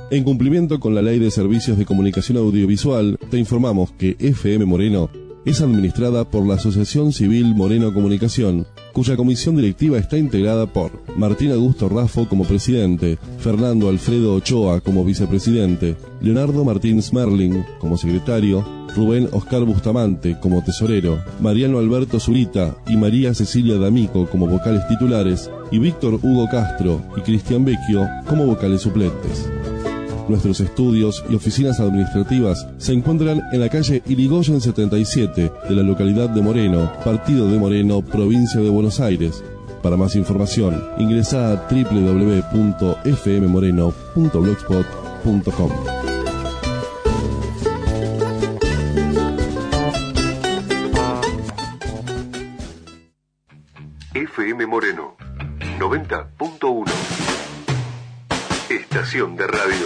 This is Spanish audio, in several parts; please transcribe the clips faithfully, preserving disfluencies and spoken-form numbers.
En cumplimiento con la Ley de Servicios de Comunicación Audiovisual, te informamos que F M Moreno es administrada por la Asociación Civil Moreno Comunicación, cuya comisión directiva está integrada por Martín Augusto Raffo como presidente, Fernando Alfredo Ochoa como vicepresidente, Leonardo Martín Smerling como secretario, Rubén Oscar Bustamante como tesorero, Mariano Alberto Zurita y María Cecilia D'Amico como vocales titulares, y Víctor Hugo Castro y Cristian Vecchio como vocales suplentes. Nuestros estudios y oficinas administrativas se encuentran en la calle Irigoyen setenta y siete de la localidad de Moreno, partido de Moreno, provincia de Buenos Aires. Para más información, ingresa a doble u doble u doble u punto f m moreno punto blogspot punto com. F M Moreno noventa punto uno. Estación de radio.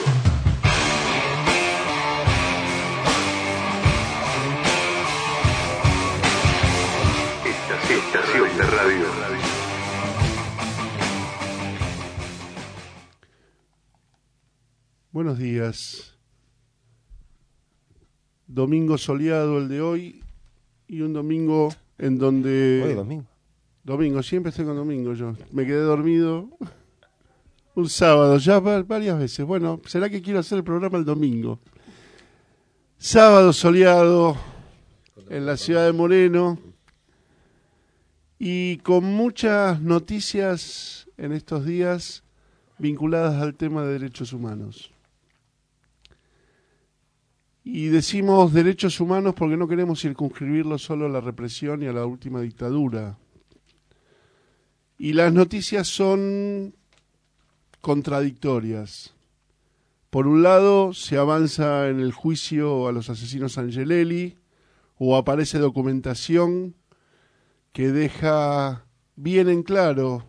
Estación de radio. Buenos días. Domingo soleado el de hoy y un domingo en donde... Hoy domingo. Domingo, siempre estoy con domingo yo. Me quedé dormido un sábado ya varias veces. Bueno, ¿será que quiero hacer el programa el domingo? Sábado soleado en la ciudad de Moreno y con muchas noticias en estos días vinculadas al tema de derechos humanos. Y decimos derechos humanos porque no queremos circunscribirlo solo a la represión y a la última dictadura. Y las noticias son contradictorias. Por un lado, se avanza en el juicio a los asesinos Angelelli, o aparece documentación que deja bien en claro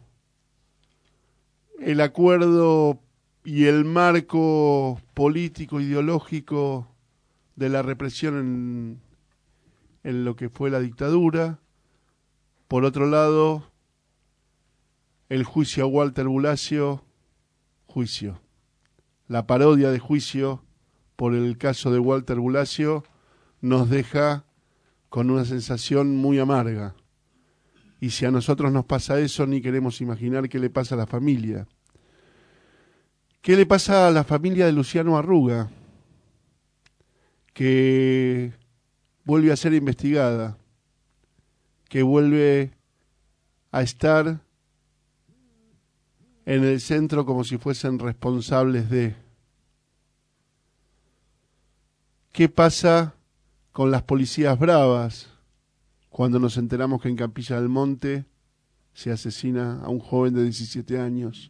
el acuerdo y el marco político, ideológico de la represión en, en lo que fue la dictadura. Por otro lado, el juicio a Walter Bulacio, juicio. La parodia de juicio por el caso de Walter Bulacio nos deja con una sensación muy amarga. Y si a nosotros nos pasa eso, ni queremos imaginar qué le pasa a la familia. ¿Qué le pasa a la familia de Luciano Arruga, que vuelve a ser investigada, que vuelve a estar en el centro como si fuesen responsables de? ¿Qué pasa con las policías bravas cuando nos enteramos que en Capilla del Monte se asesina a un joven de diecisiete años?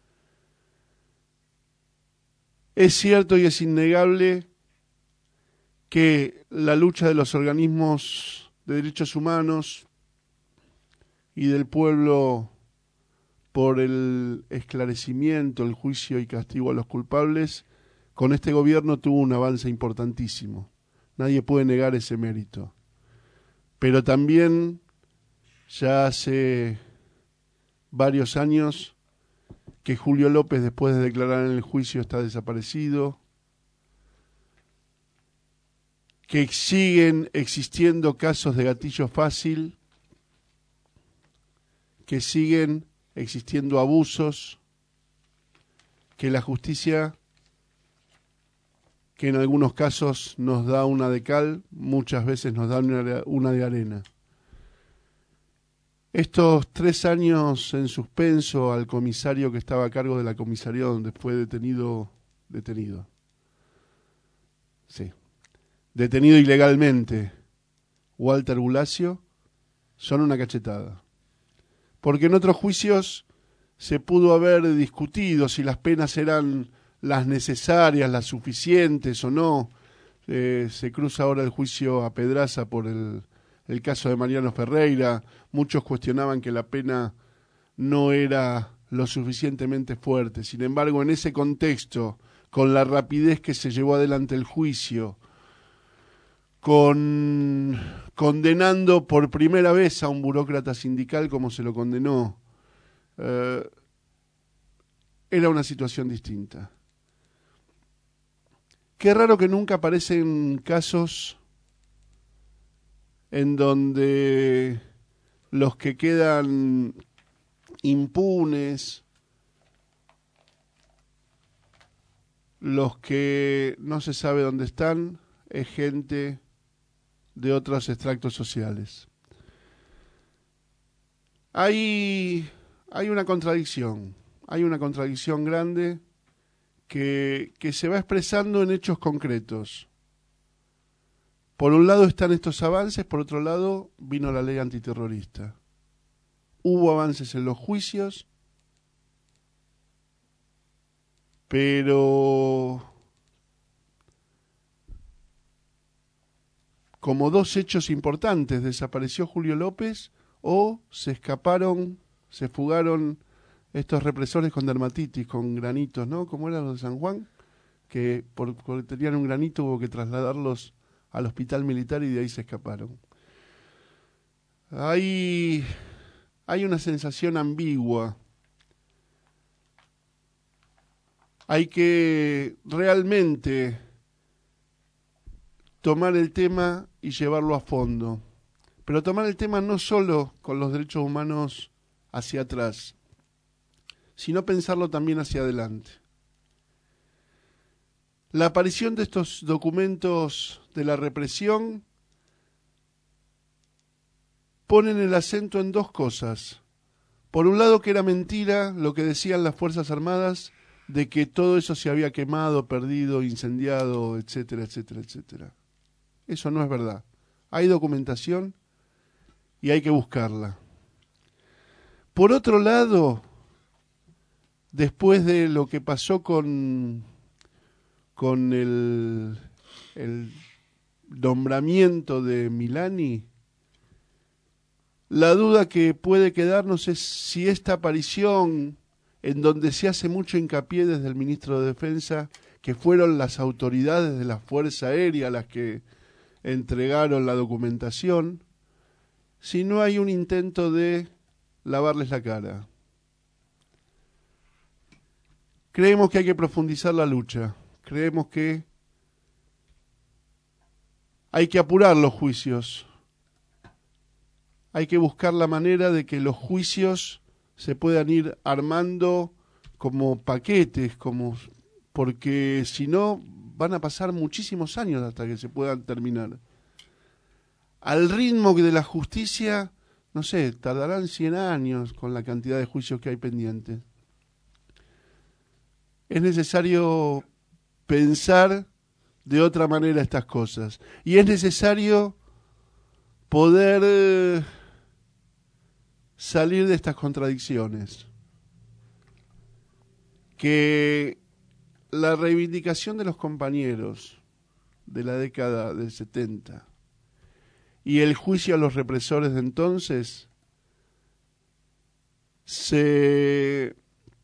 Es cierto y es innegable que la lucha de los organismos de derechos humanos y del pueblo por el esclarecimiento, el juicio y castigo a los culpables, con este gobierno tuvo un avance importantísimo. Nadie puede negar ese mérito. Pero también ya hace varios años que Julio López, después de declarar en el juicio, está desaparecido, que siguen existiendo casos de gatillo fácil, que siguen existiendo abusos, que la justicia, que en algunos casos nos da una de cal, muchas veces nos da una, una de arena. Estos tres años en suspenso al comisario que estaba a cargo de la comisaría donde fue detenido, detenido, sí, detenido ilegalmente, Walter Bulacio, son una cachetada. Porque en otros juicios se pudo haber discutido si las penas eran las necesarias, las suficientes o no. Eh, se cruza ahora el juicio a Pedraza por el, el caso de Mariano Ferreira. Muchos cuestionaban que la pena no era lo suficientemente fuerte. Sin embargo, en ese contexto, con la rapidez que se llevó adelante el juicio, con condenando por primera vez a un burócrata sindical como se lo condenó, eh, era una situación distinta. Qué raro que nunca aparecen casos en donde los que quedan impunes, los que no se sabe dónde están, es gente de otros extractos sociales. Hay, hay una contradicción, hay una contradicción grande que, que se va expresando en hechos concretos. Por un lado están estos avances, por otro lado vino la ley antiterrorista. Hubo avances en los juicios, pero como dos hechos importantes, desapareció Julio López o se escaparon, se fugaron estos represores con dermatitis, con granitos, ¿no? ¿Cómo eran los de San Juan? Que por, porque tenían un granito hubo que trasladarlos al hospital militar y de ahí se escaparon. Hay, hay una sensación ambigua. Hay que realmente tomar el tema y llevarlo a fondo. Pero tomar el tema no solo con los derechos humanos hacia atrás, sino pensarlo también hacia adelante. La aparición de estos documentos de la represión ponen el acento en dos cosas. Por un lado, que era mentira lo que decían las Fuerzas Armadas de que todo eso se había quemado, perdido, incendiado, etcétera, etcétera, etcétera. Eso no es verdad. Hay documentación y hay que buscarla. Por otro lado, después de lo que pasó con, con el, el nombramiento de Milani, la duda que puede quedarnos es si esta aparición, en donde se hace mucho hincapié desde el ministro de Defensa, que fueron las autoridades de la Fuerza Aérea las que entregaron la documentación, si no hay un intento de lavarles la cara. Creemos que hay que profundizar la lucha, creemos que hay que apurar los juicios, hay que buscar la manera de que los juicios se puedan ir armando como paquetes, como porque si no van a pasar muchísimos años hasta que se puedan terminar. Al ritmo de la justicia, no sé, tardarán cien años con la cantidad de juicios que hay pendientes. Es necesario pensar de otra manera estas cosas. Y es necesario poder eh, salir de estas contradicciones. Que la reivindicación de los compañeros de la década del setenta y el juicio a los represores de entonces se,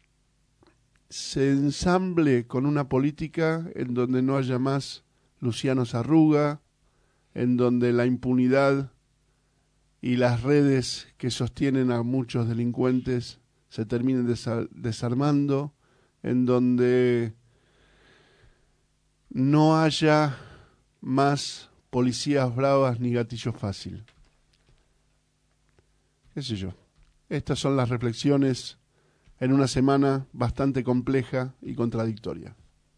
se ensamble con una política en donde no haya más Luciano Sarruga, en donde la impunidad y las redes que sostienen a muchos delincuentes se terminen desa- desarmando, en donde no haya más policías bravas ni gatillo fácil. ¿Qué sé yo? Estas son las reflexiones en una semana bastante compleja y contradictoria.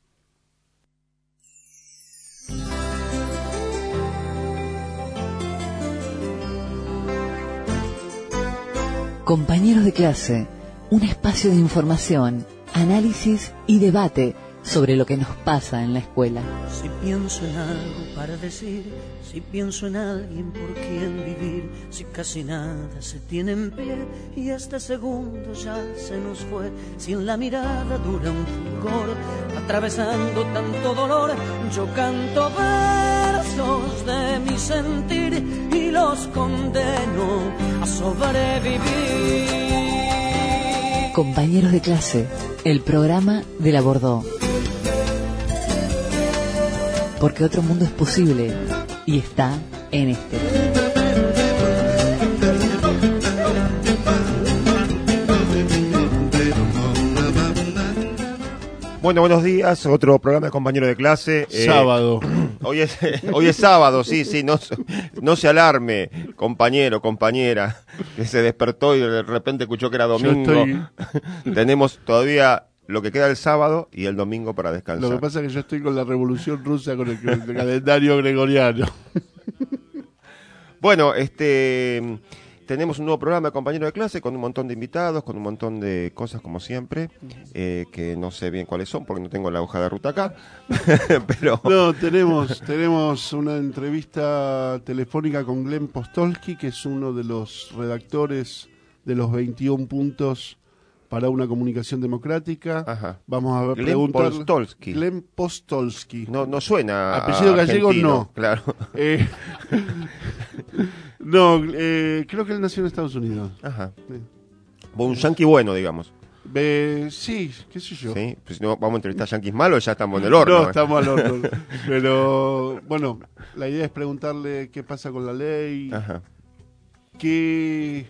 Compañeros de clase, un espacio de información, análisis y debate sobre lo que nos pasa en la escuela. Si pienso en algo para decir, si pienso en alguien por quien vivir, si casi nada se tiene en pie y este segundo ya se nos fue, si en la mirada dura un fulgor, atravesando tanto dolor, yo canto versos de mi sentir y los condeno a sobrevivir. Compañeros de clase, el programa de la Bordeaux. Porque otro mundo es posible y está en este. Bueno, buenos días, otro programa de compañero de clase. Sábado. Eh, hoy es hoy es sábado, sí, sí, no, no se alarme, compañero, compañera, que se despertó y de repente escuchó que era domingo. Yo estoy... Tenemos todavía lo que queda el sábado y el domingo para descansar. Lo que pasa es que yo estoy con la revolución rusa, con el, el calendario gregoriano. Bueno, este... tenemos un nuevo programa de compañero de clase con un montón de invitados, con un montón de cosas como siempre, eh, que no sé bien cuáles son porque no tengo la hoja de ruta acá, pero... No, tenemos, tenemos una entrevista telefónica con Glenn Postolsky, que es uno de los redactores de los veintiún puntos para una comunicación democrática. Ajá. Vamos a Glenn preguntar... Postolsky. Glenn Postolsky. No, no suena apellido gallego, argentino, no. Claro. Eh, no, eh, creo que él nació en Estados Unidos. Ajá. Sí. Un yanqui bueno, digamos. Eh, sí, qué sé yo. Sí, pues si no vamos a entrevistar yanquis malos, ya estamos en el horno. No, estamos al horno. Pero, bueno, la idea es preguntarle qué pasa con la ley, Ajá. qué,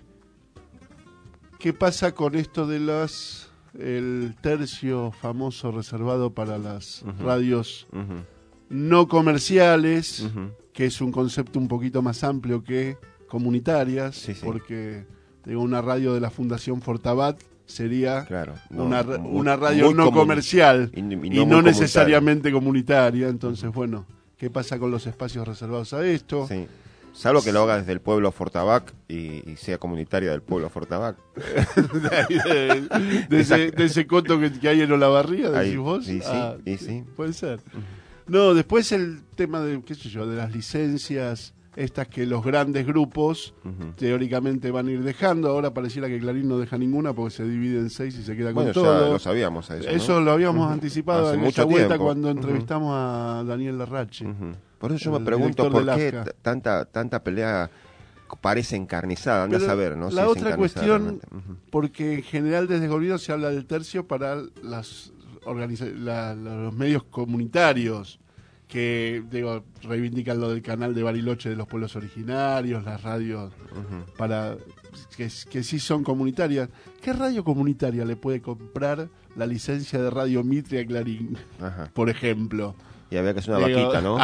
qué pasa con esto de las el tercio famoso reservado para las Uh-huh. radios Uh-huh. no comerciales, Uh-huh. que es un concepto un poquito más amplio que comunitarias, Sí, sí. porque digo, una radio de la Fundación Fortabat sería Claro. no, una, muy- una radio muy no común. comercial Y, y no, y muy no comunitaria. necesariamente comunitaria. Entonces, bueno, ¿qué pasa con los espacios reservados a esto? Sí. Salvo que lo haga desde el pueblo Fortabac y, y sea comunitaria del pueblo Fortabac. de, ahí, de- de ese, de ese coto que, que hay en Olavarría, decís Ahí, vos. y sí, Ah, y sí. Puede ser. No, después el tema de, qué sé yo, de las licencias, estas que los grandes grupos Ujú. teóricamente van a ir dejando. Ahora pareciera que Clarín no deja ninguna porque se divide en seis y se queda Bueno, con ya todo. lo sabíamos a eso, ¿no? Eso lo habíamos Ujú. anticipado Hace en mucho esa vuelta tiempo. cuando Ujú. entrevistamos a Daniel Larrache. Ujú. Por eso yo el me pregunto director por del qué AFCA. t- tanta tanta pelea parece encarnizada, anda a Pero saber, ¿no? La Si es otra encarnizada cuestión, realmente. Ujú. porque en general desde el gobierno se habla del tercio para las organiza la- la- los medios comunitarios, que digo, reivindican lo del canal de Bariloche de los pueblos originarios, las radios Ujú. para que, que sí son comunitarias. ¿Qué radio comunitaria le puede comprar la licencia de Radio Mitre a Clarín, Ajá. por ejemplo? Y había que hacer una Digo, vaquita, ¿no?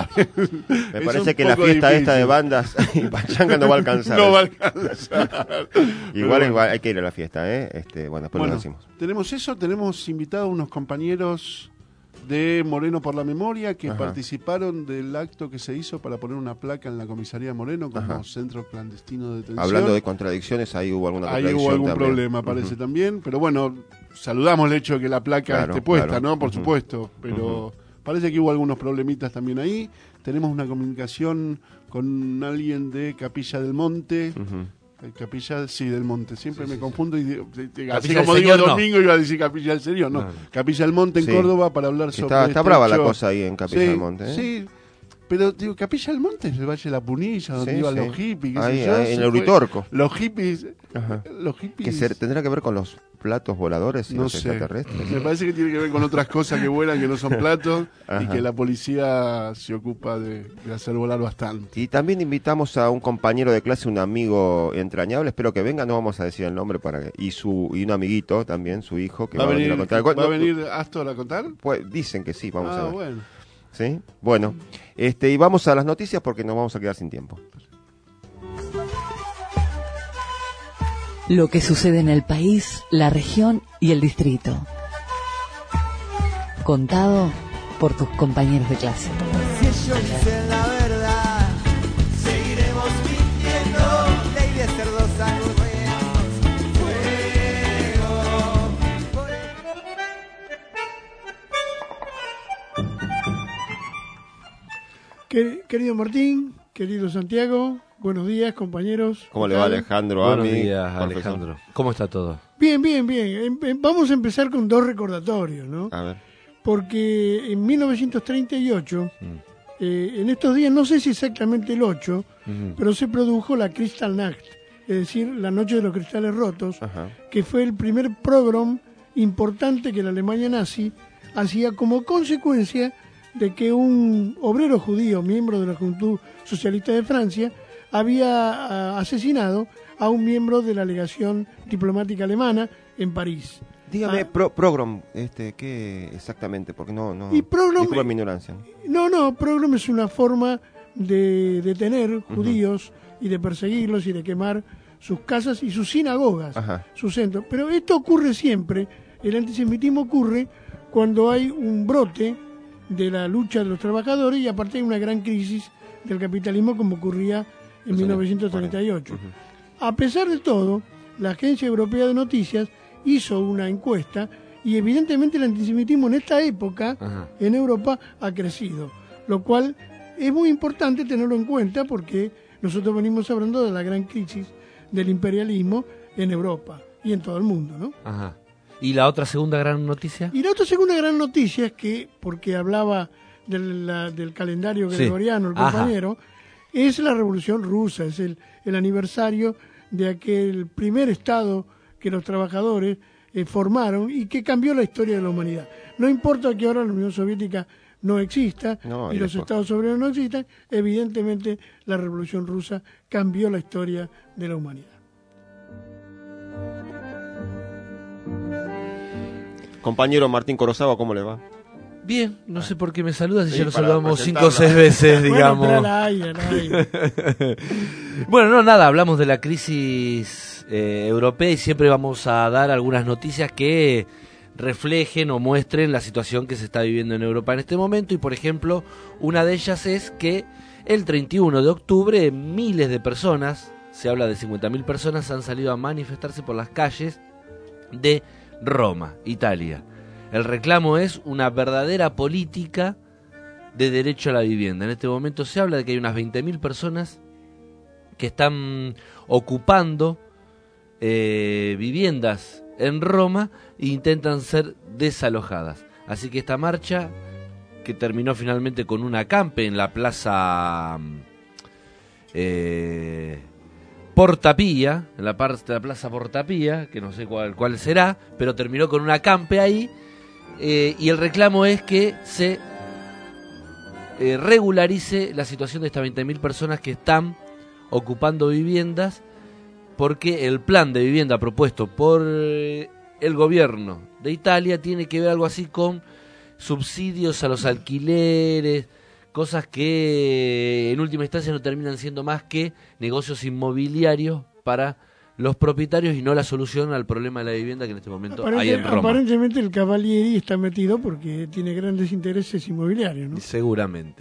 Me es parece un que la poco fiesta difícil. esta de bandas y pachanga no va a alcanzar. No va a alcanzar. Igual, Pero bueno. igual hay que ir a la fiesta, ¿eh? Este, bueno, después Bueno, lo decimos. tenemos eso, tenemos invitados unos compañeros de Moreno por la Memoria que Ajá. participaron del acto que se hizo para poner una placa en la comisaría de Moreno como Ajá. centro clandestino de detención. Hablando de contradicciones, ahí hubo alguna Ahí contradicción hubo algún también. problema, parece Ujú. también, pero bueno, saludamos el hecho de que la placa Claro, esté puesta, claro. ¿no? Por Ujú. supuesto, pero parece que hubo algunos problemitas también ahí. Tenemos una comunicación con alguien de Capilla del Monte. Ujú. Eh, Capilla, sí, del Monte. Siempre Sí, me sí, confundo y digo- de- de- así Capilla como del digo Señor, no. domingo iba a decir Capilla del Señor, no. No, no. Capilla del Monte en Sí. Córdoba para hablar Que sobre Está, está este brava la hecho. cosa ahí en Capilla Sí, del Monte, ¿eh? sí. Pero digo, Capilla del Monte es el Valle de la Punilla, donde Sí, iban sí. los hippies, qué Ahí, sé yo, ahí, se en el fue- Uritorco. Los hippies, Ajá. los hippies. Que se, tendrá que ver con los platos voladores y No los sé. extraterrestres. Me parece que tiene que ver con otras cosas que vuelan que no son platos y Ajá. que la policía se ocupa de, de hacer volar bastante. Y también invitamos a un compañero de clase, un amigo entrañable, espero que venga, no vamos a decir el nombre para que, y su y un amiguito también, su hijo, que ¿Va a venir, a contar algo. ¿va a No, venir Astor a contar? pues, dicen que sí, vamos ah, a ver. bueno. ¿Sí? Bueno, este, y vamos a las noticias porque nos vamos a quedar sin tiempo. Lo que sucede en el país, la región y el distrito. Contado por tus compañeros de clase. Si ellos dicen la verdad, seguiremos mintiendo. Ley de cerdos anuncios, fuego. Que- Querido Martín, querido Santiago, buenos días, compañeros. ¿Cómo ¿Qué le va tal? Alejandro? Buenos Ami, días, profesor? Alejandro. ¿Cómo está todo? Bien, bien, bien. Em- em- Vamos a empezar con dos recordatorios, ¿no? A ver. Porque en mil novecientos treinta y ocho, Mm. eh, en estos días, no sé si exactamente el ocho, Ujú. pero se produjo la Kristallnacht, es decir, la Noche de los Cristales Rotos, Ajá. que fue el primer programa importante que la Alemania nazi hacía como consecuencia de que un obrero judío, miembro de la Juventud Socialista de Francia, había ah, asesinado a un miembro de la legación diplomática alemana en París. Dígame, Ah. pro, Progrom, este, ¿qué exactamente? Porque no, no, Y Progrom- disculpa mi ignorancia. No, no, Progrom es una forma de detener judíos y de perseguirlos y de quemar sus casas y sus sinagogas, Ajá. sus centros. Pero esto ocurre siempre, el antisemitismo ocurre cuando hay un brote de la lucha de los trabajadores y aparte hay una gran crisis del capitalismo como ocurría en Los mil años novecientos treinta y ocho. Ujú. A pesar de todo, la Agencia Europea de Noticias hizo una encuesta y evidentemente el antisemitismo en esta época Ajá. en Europa ha crecido, lo cual es muy importante tenerlo en cuenta porque nosotros venimos hablando de la gran crisis del imperialismo en Europa y en todo el mundo, ¿no? Ajá. ¿Y la otra segunda gran noticia? Y la otra segunda gran noticia es que, porque hablaba del, la- del calendario Sí. gregoriano, el Ajá. compañero, es la Revolución Rusa, es el, el aniversario de aquel primer Estado que los trabajadores eh, formaron y que cambió la historia de la humanidad. No importa que ahora la Unión Soviética no exista No, y y los después- Estados soberanos no existan, evidentemente la Revolución Rusa cambió la historia de la humanidad. Compañero Martín Corozaba, ¿cómo le va? Bien, no sé por qué me saludas y Sí, ya lo para saludamos cinco o presentarla. seis veces, Bueno, digamos. pero al aire, al aire. Bueno, no, nada, hablamos de la crisis eh, europea y siempre vamos a dar algunas noticias que reflejen o muestren la situación que se está viviendo en Europa en este momento. Y por ejemplo, una de ellas es que el treinta y uno de octubre miles de personas, se habla de cincuenta mil personas, han salido a manifestarse por las calles de Roma, Italia. El reclamo es una verdadera política de derecho a la vivienda. En este momento se habla de que hay unas veinte mil personas que están ocupando eh, viviendas en Roma e intentan ser desalojadas. Así que esta marcha, que terminó finalmente con un acampe en la plaza eh, Porta Pia, en la parte de la plaza Porta Pia, que no sé cuál, cuál será, pero terminó con un acampe ahí, eh, y el reclamo es que se eh, regularice la situación de estas veinte mil personas que están ocupando viviendas, porque el plan de vivienda propuesto por eh, el gobierno de Italia tiene que ver algo así con subsidios a los alquileres, cosas que en última instancia no terminan siendo más que negocios inmobiliarios para los propietarios y no la solución al problema de la vivienda que en este momento Aparente- hay en Roma. Aparentemente el Cavalieri está metido porque tiene grandes intereses inmobiliarios, ¿no? Seguramente.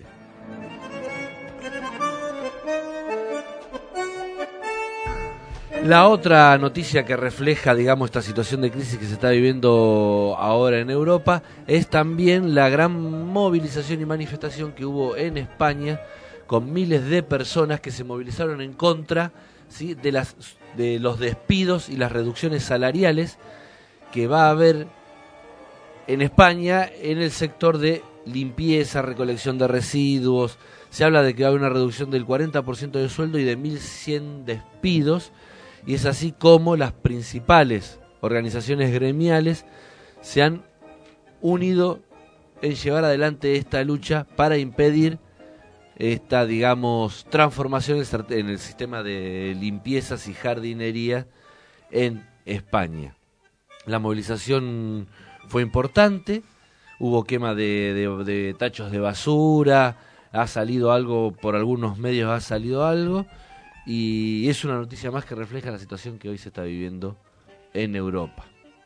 La otra noticia que refleja, digamos, esta situación de crisis que se está viviendo ahora en Europa es también la gran movilización y manifestación que hubo en España con miles de personas que se movilizaron en contra, ¿sí?, de las de los despidos y las reducciones salariales que va a haber en España en el sector de limpieza, recolección de residuos. Se habla de que va a haber una reducción del cuarenta por ciento de sueldo y de mil cien despidos. Y es así como las principales organizaciones gremiales se han unido en llevar adelante esta lucha para impedir esta, digamos, transformación en el sistema de limpiezas y jardinería en España. La movilización fue importante, hubo quema de, de, de tachos de basura, ha salido algo, por algunos medios ha salido algo, y es una noticia más que refleja la situación que hoy se está viviendo en Europa.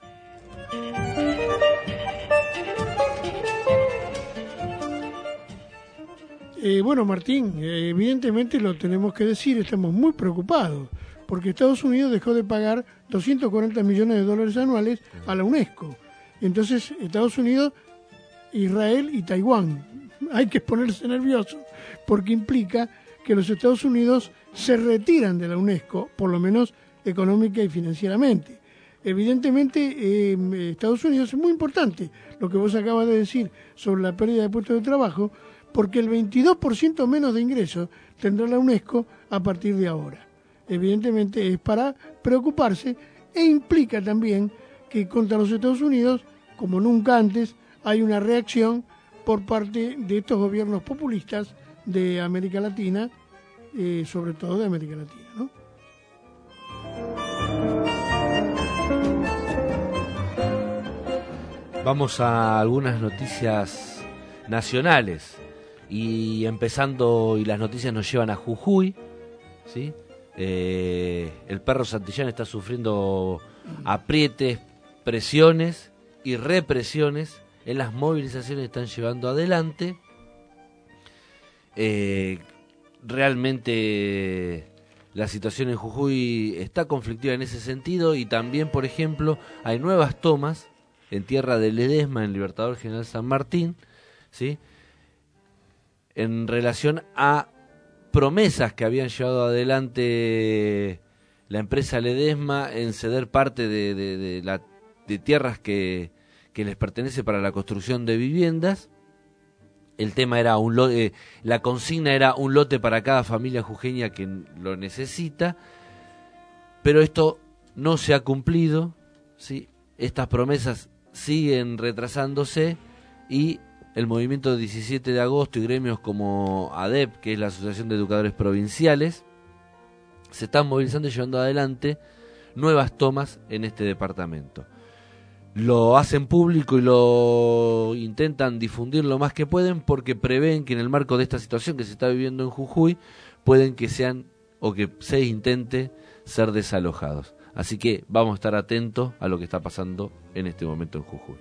Eh, bueno, Martín, eh, evidentemente lo tenemos que decir, estamos muy preocupados, porque Estados Unidos dejó de pagar doscientos cuarenta millones de dólares anuales a la UNESCO. Entonces, Estados Unidos, Israel y Taiwán. Hay que ponerse nervioso, porque implica que los Estados Unidos se retiran de la UNESCO, por lo menos económica y financieramente. Evidentemente, eh, Estados Unidos es muy importante lo que vos acabas de decir sobre la pérdida de puestos de trabajo, porque el veintidós por ciento menos de ingresos tendrá la UNESCO a partir de ahora. Evidentemente es para preocuparse e implica también que contra los Estados Unidos, como nunca antes, hay una reacción por parte de estos gobiernos populistas de América Latina, eh, sobre todo de América Latina, ¿no? Vamos a algunas noticias nacionales y empezando, y las noticias nos llevan a Jujuy, ¿sí? Eh, el perro Santillán está sufriendo aprietes, presiones y represiones en las movilizaciones que están llevando adelante. Eh, realmente la situación en Jujuy está conflictiva en ese sentido, y también, por ejemplo, hay nuevas tomas en tierra de Ledesma, en Libertador General San Martín, ¿sí? En relación a promesas que habían llevado adelante la empresa Ledesma en ceder parte de, de, de, la, de tierras que, que les pertenece para la construcción de viviendas. El tema era un lote, eh, la consigna era un lote para cada familia jujeña que lo necesita, pero esto no se ha cumplido, ¿sí? Estas promesas siguen retrasándose, y el movimiento diecisiete de agosto y gremios como A D E P, que es la Asociación de Educadores Provinciales, se están movilizando y llevando adelante nuevas tomas en este departamento. Lo hacen público y lo intentan difundir lo más que pueden, porque prevén que en el marco de esta situación que se está viviendo en Jujuy pueden que sean, o que se intente ser desalojados. Así que vamos a estar atentos a lo que está pasando en este momento en Jujuy.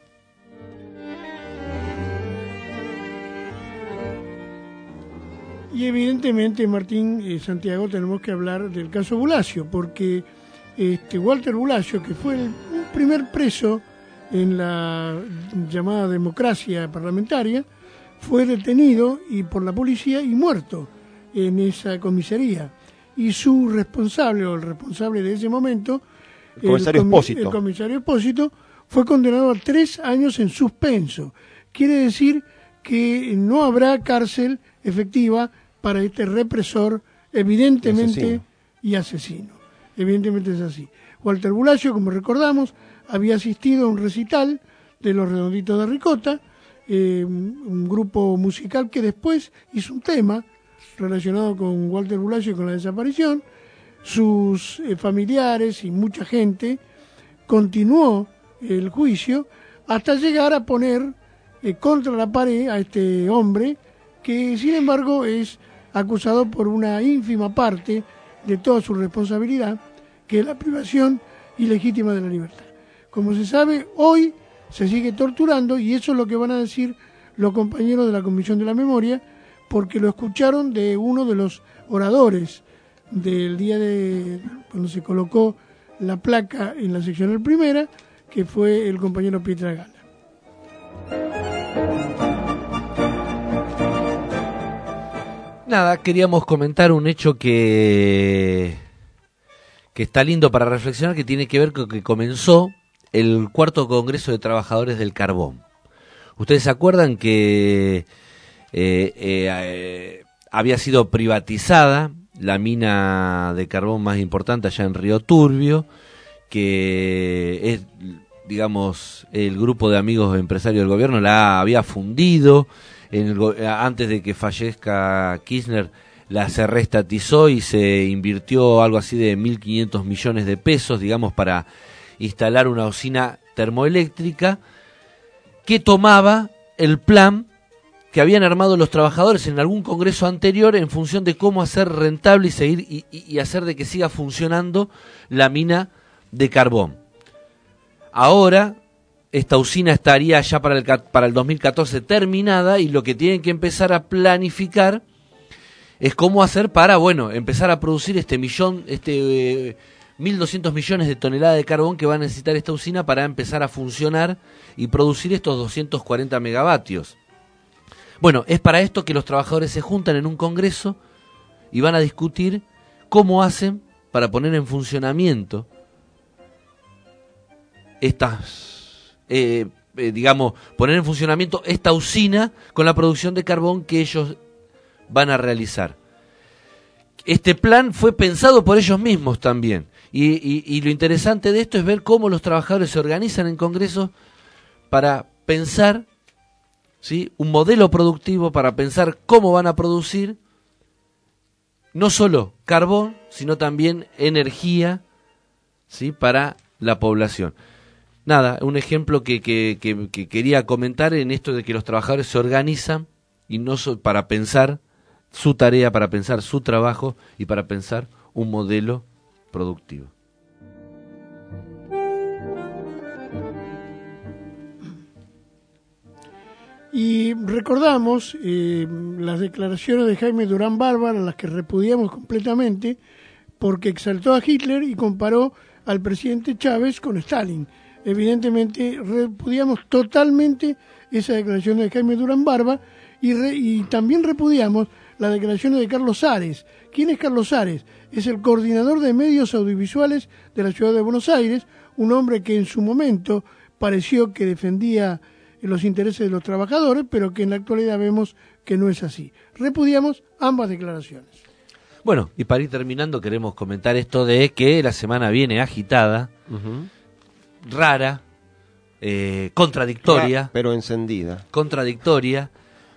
Y evidentemente, Martín, eh, Santiago, tenemos que hablar del caso Bulacio, porque este Walter Bulacio, que fue el un primer preso en la llamada democracia parlamentaria, fue detenido y por la policía y muerto en esa comisaría. Y su responsable, o el responsable de ese momento, el comisario Espósito, el comisario Espósito, fue condenado a tres años en suspenso. Quiere decir que no habrá cárcel efectiva para este represor, evidentemente, asesino. y asesino. Evidentemente es así. Walter Bulacio, como recordamos, había asistido a un recital de Los Redonditos de Ricota, eh, un grupo musical que después hizo un tema relacionado con Walter Bulacio y con la desaparición. Sus eh, familiares y mucha gente continuó el juicio hasta llegar a poner eh, contra la pared a este hombre, que sin embargo es acusado por una ínfima parte de toda su responsabilidad, que es la privación ilegítima de la libertad. Como se sabe, hoy se sigue torturando, y eso es lo que van a decir los compañeros de la Comisión de la Memoria, porque lo escucharon de uno de los oradores del día de cuando se colocó la placa en la seccional primera, que fue el compañero Pietragala. Nada, queríamos comentar un hecho que, que está lindo para reflexionar, que tiene que ver con que comenzó el cuarto Congreso de Trabajadores del Carbón. Ustedes se acuerdan que eh, eh, eh, había sido privatizada la mina de carbón más importante allá en Río Turbio, que es, digamos, el grupo de amigos empresarios del gobierno la había fundido. En el, antes de que fallezca Kirchner, la se reestatizó y se invirtió algo así de mil quinientos millones de pesos, digamos, para instalar una usina termoeléctrica que tomaba el plan que habían armado los trabajadores en algún congreso anterior en función de cómo hacer rentable y seguir y, y, y hacer de que siga funcionando la mina de carbón. Ahora esta usina estaría ya para el, para el dos mil catorce terminada, y lo que tienen que empezar a planificar es cómo hacer para, bueno, empezar a producir este millón, este eh, mil doscientos millones de toneladas de carbón que va a necesitar esta usina para empezar a funcionar y producir estos doscientos cuarenta megavatios. Bueno, es para esto que los trabajadores se juntan en un congreso y van a discutir cómo hacen para poner en funcionamiento estas... Eh, eh, digamos, poner en funcionamiento esta usina con la producción de carbón que ellos van a realizar. Este plan fue pensado por ellos mismos también, y, y, y lo interesante de esto es ver cómo los trabajadores se organizan en congresos para pensar, ¿sí?, un modelo productivo, para pensar cómo van a producir no solo carbón, sino también energía, ¿sí?, para la población. nada, un ejemplo que, que, que, que quería comentar en esto de que los trabajadores se organizan y no so, para pensar su tarea, para pensar su trabajo y para pensar un modelo productivo. Y recordamos eh, las declaraciones de Jaime Durán Barba, a las que repudiamos completamente, porque exaltó a Hitler y comparó al presidente Chávez con Stalin. Evidentemente repudiamos totalmente esa declaración de Jaime Durán Barba y, re, y también repudiamos las declaraciones de Carlos Ares. ¿Quién es Carlos Ares? Es el coordinador de medios audiovisuales de la ciudad de Buenos Aires, un hombre que en su momento pareció que defendía los intereses de los trabajadores, pero que en la actualidad vemos que no es así. Repudiamos ambas declaraciones. Bueno, y para ir terminando queremos comentar esto de que la semana viene agitada, uh-huh. rara, eh, contradictoria. Ra- pero encendida. Contradictoria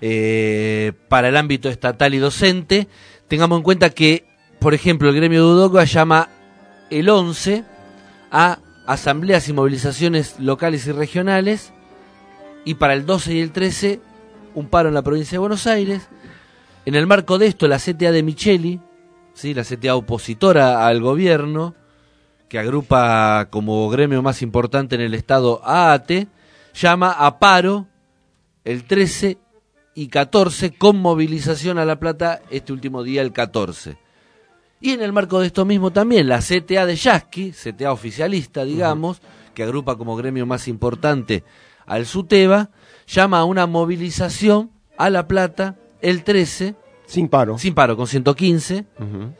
eh, para el ámbito estatal y docente. Tengamos en cuenta que, por ejemplo, el gremio de Udoca llama el once a asambleas y movilizaciones locales y regionales, y para el doce y el trece un paro en la provincia de Buenos Aires. En el marco de esto, la C T A de Micheli, ¿sí? La C T A opositora al gobierno, que agrupa como gremio más importante en el estado a A T E, llama a paro el trece y catorce con movilización a La Plata este último día, el catorce. Y en el marco de esto mismo también la C T A de Yasky, C T A oficialista, digamos, uh-huh. que agrupa como gremio más importante al SUTEBA, llama a una movilización a La Plata el trece. Sin paro. Sin paro, con ciento quince. Uh-huh.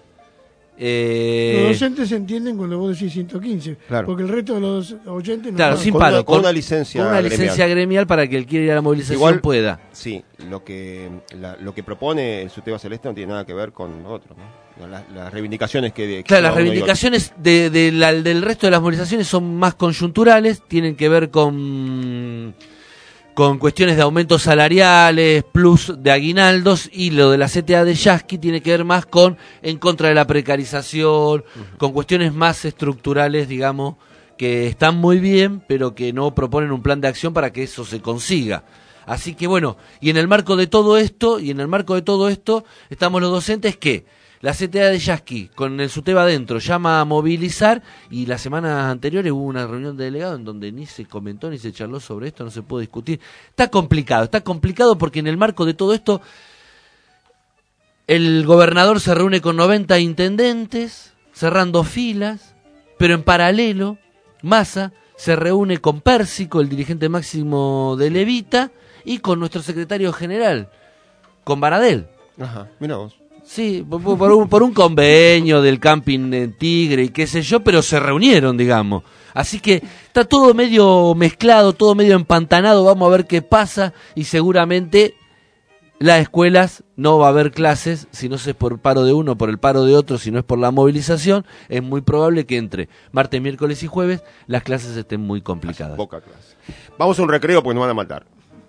Eh... Los docentes se entienden cuando vos decís ciento quince, claro. porque el resto de los oyentes no. Claro, saben. sin con paro. Una, con, con una licencia Con una licencia gremial, gremial para que el quiera ir a la movilización igual, pueda. Sí, lo que la, lo que propone el SUTEBA Celeste no tiene nada que ver con otro, ¿no? Las, las reivindicaciones que... que claro, las reivindicaciones de, de la, del resto de las movilizaciones son más coyunturales, tienen que ver con... con cuestiones de aumentos salariales, plus de aguinaldos, y lo de la C T A de Yasky tiene que ver más con en contra de la precarización, uh-huh. con cuestiones más estructurales, digamos, que están muy bien, pero que no proponen un plan de acción para que eso se consiga. Así que bueno, y en el marco de todo esto, y en el marco de todo esto, estamos los docentes que la C T A de Yasky, con el SUTEBA adentro, llama a movilizar, y las semanas anteriores hubo una reunión de delegados en donde ni se comentó ni se charló sobre esto, no se puede discutir. Está complicado, está complicado porque en el marco de todo esto, el gobernador se reúne con noventa intendentes, cerrando filas, pero en paralelo, Massa se reúne con Pérsico, el dirigente máximo de Levita, y con nuestro secretario general, con Baradel. Ajá, mirá vos. Sí, por, por, un, por un convenio del camping en Tigre y qué sé yo, pero se reunieron, digamos. Así que está todo medio mezclado, todo medio empantanado, vamos a ver qué pasa, y seguramente las escuelas no va a haber clases, si no es por paro de uno, por el paro de otro, si no es por la movilización, es muy probable que entre martes, miércoles y jueves las clases estén muy complicadas. Poca clase. Vamos a un recreo porque nos van a matar.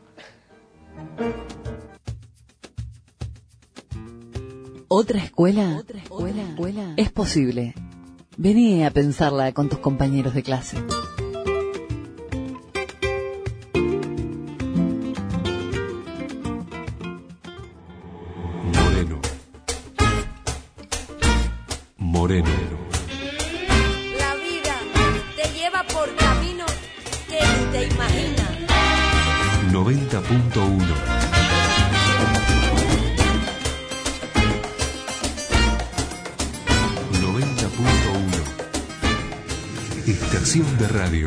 ¿Otra escuela? ¿Otra escuela? ¿Escuela? Es posible. Vení a pensarla con tus compañeros de clase. Moreno. Moreno. La vida te lleva por caminos que ni te imaginas. noventa punto uno. Estación de radio.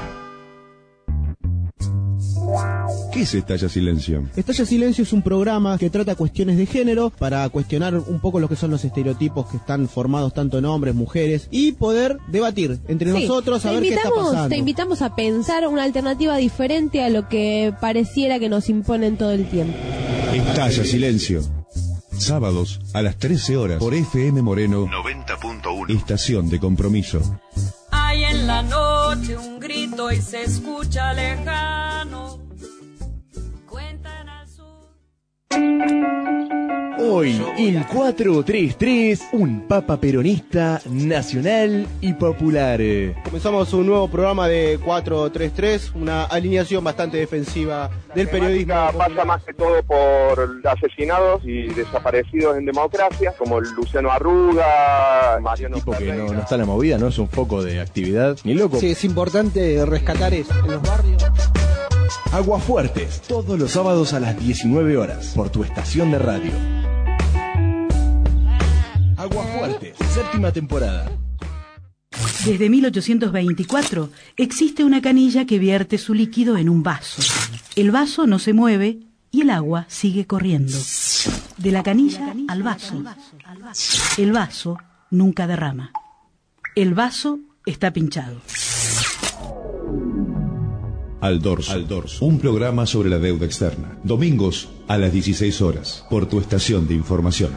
¿Qué es Estalla Silencio? Estalla Silencio es un programa que trata cuestiones de género para cuestionar un poco lo que son los estereotipos que están formados tanto en hombres, mujeres, y poder debatir entre sí. nosotros a ver qué está pasando. Te invitamos a pensar una alternativa diferente a lo que pareciera que nos imponen todo el tiempo. Estalla Silencio. Sábados a las trece horas por F M Moreno noventa punto uno. Estación de compromiso. Hay en la noche un grito y se escucha lejano. Cuentan al sur. Hoy en cuatro tres tres, un papa peronista nacional y popular. Comenzamos un nuevo programa de cuatro tres tres, una alineación bastante defensiva del periodismo. Pasa más que todo por asesinados y desaparecidos en democracia, como Luciano Arruga, Mariano Tipo que no, no está en la movida, no es un foco de actividad, ni loco. Sí, es importante rescatar eso en los barrios. Aguafuertes, todos los sábados a las diecinueve horas, por tu estación de radio. Aguafuertes, séptima temporada. Desde mil ochocientos veinticuatro existe una canilla que vierte su líquido en un vaso. El vaso no se mueve y el agua sigue corriendo. De la canilla al vaso. El vaso nunca derrama. El vaso está pinchado. Al dorso. Al dorso. Un programa sobre la deuda externa. Domingos a las dieciséis horas, por tu estación de información.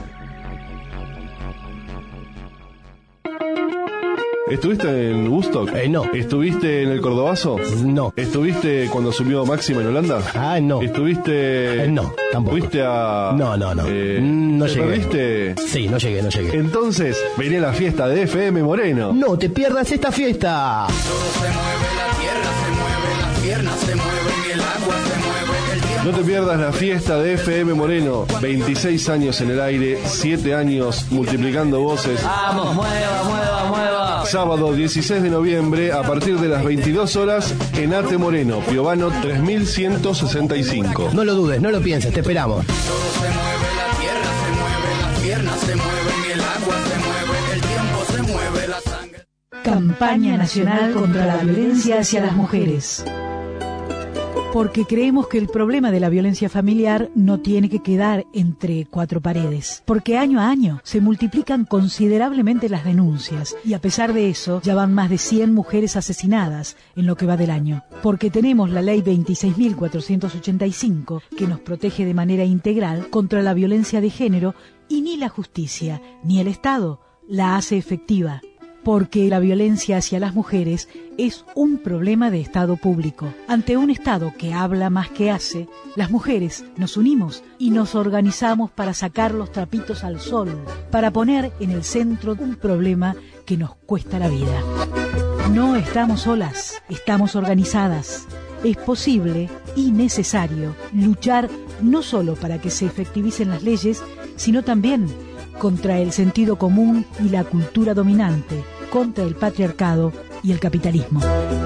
¿Estuviste en Woodstock? Eh, no. ¿Estuviste en el Cordobazo? No. ¿Estuviste cuando subió Máxima en Holanda? Ah, no. ¿Estuviste...? Eh, no, tampoco. ¿Fuiste a...? No, no, no. Eh, no ¿te llegué. perdiste? Sí, no llegué, no llegué. Entonces, vení a la fiesta de F M Moreno. No te pierdas esta fiesta. Todo se mueve, la tierra se mueve, las piernas se mueven, el agua se mueve, el tiempo. No te pierdas la fiesta de F M Moreno. veintiséis años en el aire, siete años multiplicando voces. Vamos, mueva, mueva, mueva. Sábado dieciséis de noviembre a partir de las veintidós horas en Ate Moreno, Piovano tres mil ciento sesenta y cinco. No lo dudes, no lo pienses, te esperamos. Todo se mueve, la tierra se mueve, las piernas se mueven, el agua se mueve, el tiempo se mueve, la sangre. Campaña Nacional contra la Violencia hacia las Mujeres. Porque creemos que el problema de la violencia familiar no tiene que quedar entre cuatro paredes. Porque año a año se multiplican considerablemente las denuncias y a pesar de eso ya van más de cien mujeres asesinadas en lo que va del año. Porque tenemos la ley veintiséis mil cuatrocientos ochenta y cinco que nos protege de manera integral contra la violencia de género y ni la justicia ni el Estado la hace efectiva. Porque la violencia hacia las mujeres es un problema de Estado público. Ante un Estado que habla más que hace, las mujeres nos unimos y nos organizamos para sacar los trapitos al sol, para poner en el centro un problema que nos cuesta la vida. No estamos solas, estamos organizadas. Es posible y necesario luchar no solo para que se efectivicen las leyes, sino también contra el sentido común y la cultura dominante, contra el patriarcado y el capitalismo.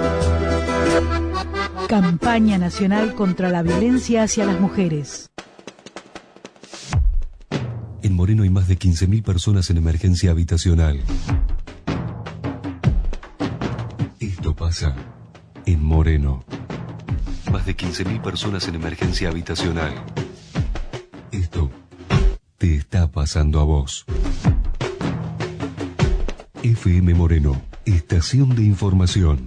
Campaña Nacional contra la Violencia hacia las Mujeres. En Moreno hay más de quince mil personas en emergencia habitacional. Esto pasa en Moreno. Más de quince mil personas en emergencia habitacional. Esto te está pasando a vos. F M Moreno, estación de información.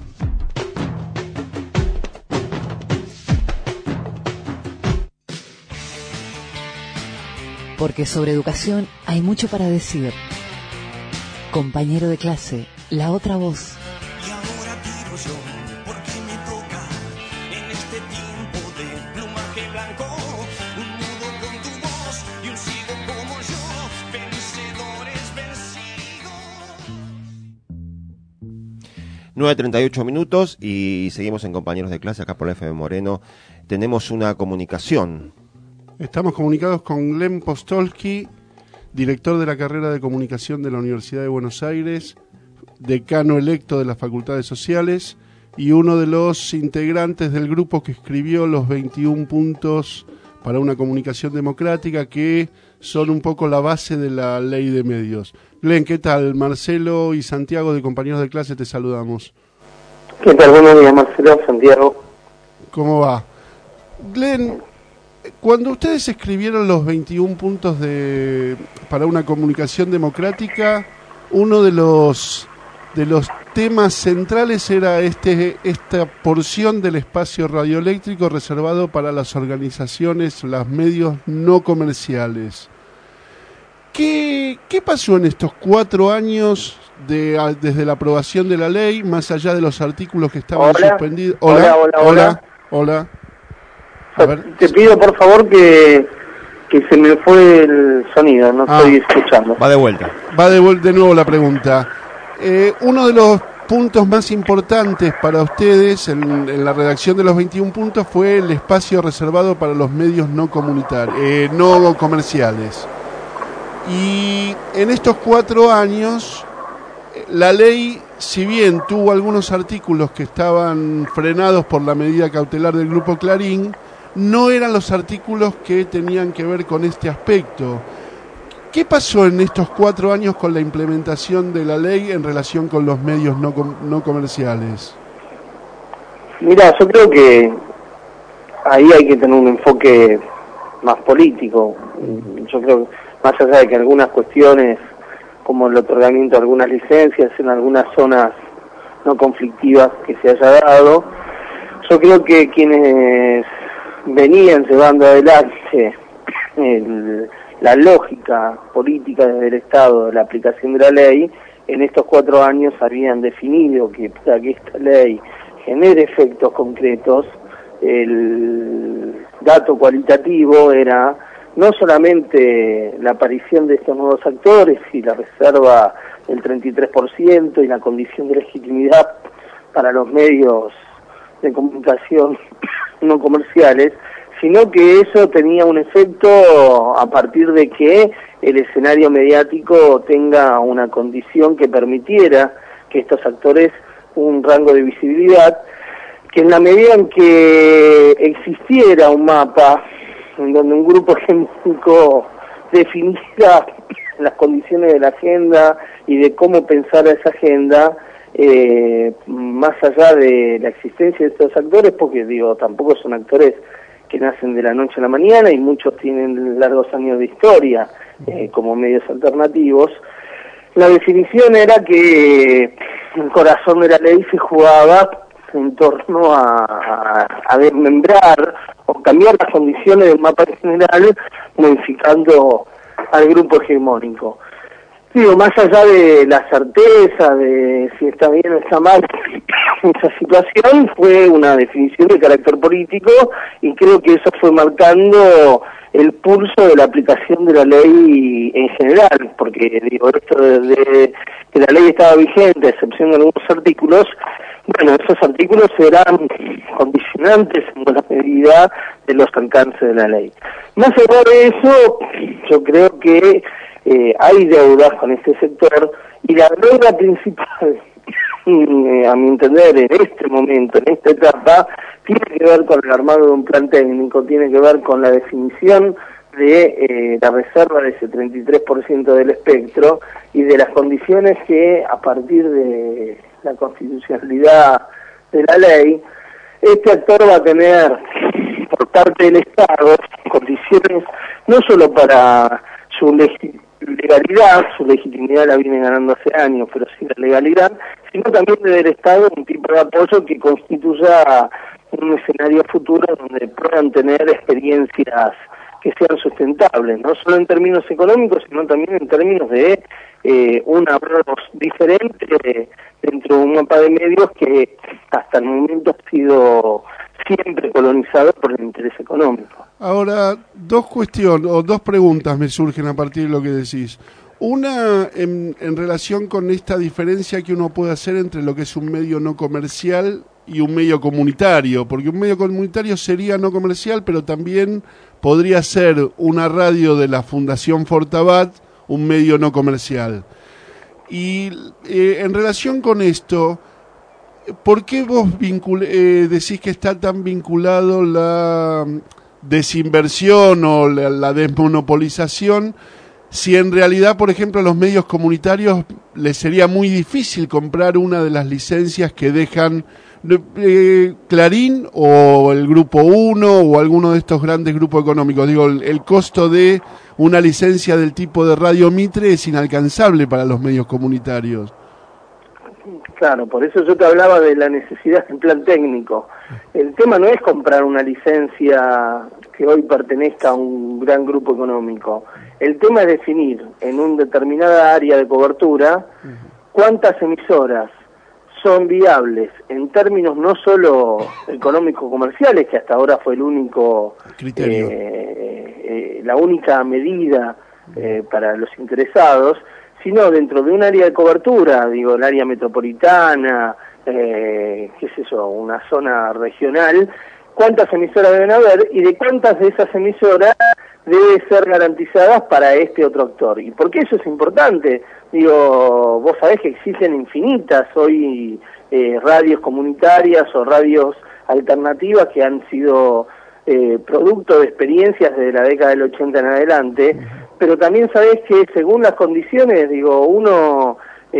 Porque sobre educación hay mucho para decir. Compañero de clase, la otra voz. Y ahora vivo yo, porque me toca en este tiempo de plumaje blanco, un mudo con tu voz y un sigo como yo, vencedores vencidos. nueve treinta y ocho minutos y seguimos en Compañeros de Clase acá por la F M Moreno. Tenemos una comunicación. Estamos comunicados con Glenn Postolsky, director de la carrera de Comunicación de la Universidad de Buenos Aires, decano electo de las Facultades Sociales y uno de los integrantes del grupo que escribió los veintiún puntos para una comunicación democrática, que son un poco la base de la ley de medios. Glenn, ¿qué tal? Marcelo y Santiago de Compañeros de Clase te saludamos. ¿Qué tal? Buenos días, Marcelo, Santiago. ¿Cómo va? Glenn, cuando ustedes escribieron los veintiún puntos de para una comunicación democrática, uno de los de los temas centrales era este esta porción del espacio radioeléctrico reservado para las organizaciones, los medios no comerciales. ¿Qué, qué pasó en estos cuatro años de, a, desde la aprobación de la ley, más allá de los artículos que estaban Hola. suspendidos? Hola, hola, hola. Hola. hola. A ver. Te pido por favor que Que se me fue el sonido, no Ah. estoy escuchando. Va de vuelta. Va de, vuel- de nuevo la pregunta. Eh, uno de los puntos más importantes para ustedes en, en la redacción de los veintiún puntos fue el espacio reservado para los medios no comunitarios, eh, no comerciales. Y en estos cuatro años, eh, la ley, si bien tuvo algunos artículos que estaban frenados por la medida cautelar del Grupo Clarín, no eran los artículos que tenían que ver con este aspecto. ¿Qué pasó en estos cuatro años con la implementación de la ley en relación con los medios no, com- no comerciales? Mira, yo creo que ahí hay que tener un enfoque más político. Yo creo que más allá de que algunas cuestiones, como el otorgamiento de algunas licencias en algunas zonas no conflictivas que se haya dado, yo creo que quienes venían llevando adelante el, la lógica política desde el Estado de la aplicación de la ley, en estos cuatro años habían definido que para que esta ley genere efectos concretos, el dato cualitativo era no solamente la aparición de estos nuevos actores y la reserva del treinta y tres por ciento y la condición de legitimidad para los medios de comunicación no comerciales, sino que eso tenía un efecto a partir de que el escenario mediático tenga una condición que permitiera que estos actores un rango de visibilidad, que en la medida en que existiera un mapa en donde un grupo hegemónico definiera las condiciones de la agenda y de cómo pensar esa agenda, eh, más allá de la existencia de estos actores, porque digo, tampoco son actores que nacen de la noche a la mañana y muchos tienen largos años de historia eh, como medios alternativos, la definición era que el corazón de la ley se jugaba en torno a, a, a desmembrar o cambiar las condiciones del mapa general, modificando al grupo hegemónico. Digo, más allá de la certeza de si está bien o está mal esa situación, fue una definición de carácter político y creo que eso fue marcando el pulso de la aplicación de la ley en general, porque digo, esto de, de que la ley estaba vigente, a excepción de algunos artículos, bueno, esos artículos eran condicionantes en buena medida de los alcances de la ley. Más allá de eso, yo creo que eh, hay deudas con este sector y la deuda principal, eh, a mi entender, en este momento, en esta etapa, tiene que ver con el armado de un plan técnico, tiene que ver con la definición de eh, la reserva de ese treinta y tres por ciento del espectro y de las condiciones que, a partir de la constitucionalidad de la ley, este actor va a tener por parte del Estado condiciones no solo para su legi- legalidad, su legitimidad la viene ganando hace años, pero sí la legalidad, sino también desde el Estado un tipo de apoyo que constituya un escenario futuro donde puedan tener experiencias que sean sustentables, no solo en términos económicos, sino también en términos de eh, una voz diferente de, dentro de un mapa de medios que hasta el momento ha sido siempre colonizado por el interés económico. Ahora, dos cuestiones o dos preguntas me surgen a partir de lo que decís. Una, en, en relación con esta diferencia que uno puede hacer entre lo que es un medio no comercial y un medio comunitario, porque un medio comunitario sería no comercial, pero también podría ser una radio de la Fundación Fortabat, un medio no comercial. Y eh, en relación con esto, ¿por qué vos vincul- eh, decís que está tan vinculado la desinversión o la, la desmonopolización, si en realidad, por ejemplo, a los medios comunitarios les sería muy difícil comprar una de las licencias que dejan eh, Clarín o el Grupo uno o alguno de estos grandes grupos económicos? Digo, el, el costo de una licencia del tipo de Radio Mitre es inalcanzable para los medios comunitarios. Claro, por eso yo te hablaba de la necesidad del plan técnico. El tema no es comprar una licencia que hoy pertenezca a un gran grupo económico. El tema es definir en una determinada área de cobertura cuántas emisoras son viables en términos no solo económico-comerciales, que hasta ahora fue el único criterio, eh, eh, la única medida eh, para los interesados, sino dentro de un área de cobertura, digo, el área metropolitana, eh, qué sé yo, una zona regional, cuántas emisoras deben haber y de cuántas de esas emisoras debe ser garantizadas para este otro actor. ¿Y por qué eso es importante? Digo, vos sabés que existen infinitas hoy eh, radios comunitarias o radios alternativas que han sido eh, producto de experiencias desde la década del ochenta en adelante, pero también sabés que según las condiciones, digo, uno,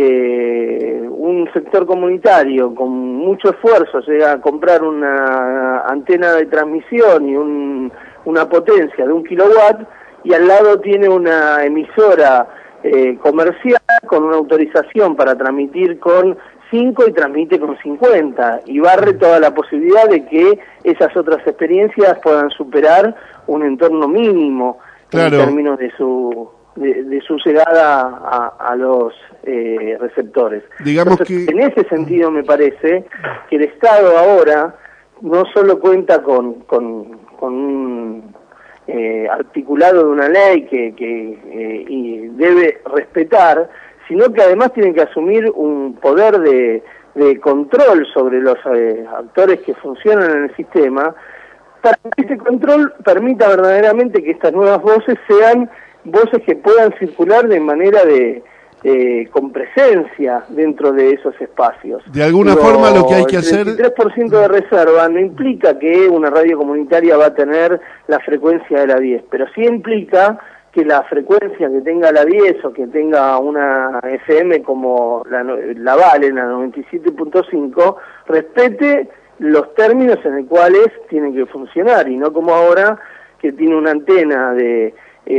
eh, un sector comunitario con mucho esfuerzo llega a comprar una antena de transmisión y un, una potencia de un kilowatt, y al lado tiene una emisora eh, comercial con una autorización para transmitir con cinco y transmite con cincuenta, y barre toda la posibilidad de que esas otras experiencias puedan superar un entorno mínimo, claro, en términos de su de, de su llegada a, a los eh, receptores. Digamos Entonces, que en ese sentido me parece que el Estado ahora no solo cuenta con, con, con un eh, articulado de una ley que, que eh, y debe respetar, sino que además tienen que asumir un poder de, de control sobre los eh, actores que funcionan en el sistema, para que ese control permita verdaderamente que estas nuevas voces sean voces que puedan circular de manera de, eh, con presencia dentro de esos espacios. De alguna Digo, forma lo que hay que el hacer... El treinta y tres por ciento de reserva no implica que una radio comunitaria va a tener la frecuencia de la diez, pero sí implica que la frecuencia que tenga la diez o que tenga una F M como la, la Vale, la noventa y siete punto cinco, respete los términos en los cuales tiene que funcionar, y no como ahora que tiene una antena de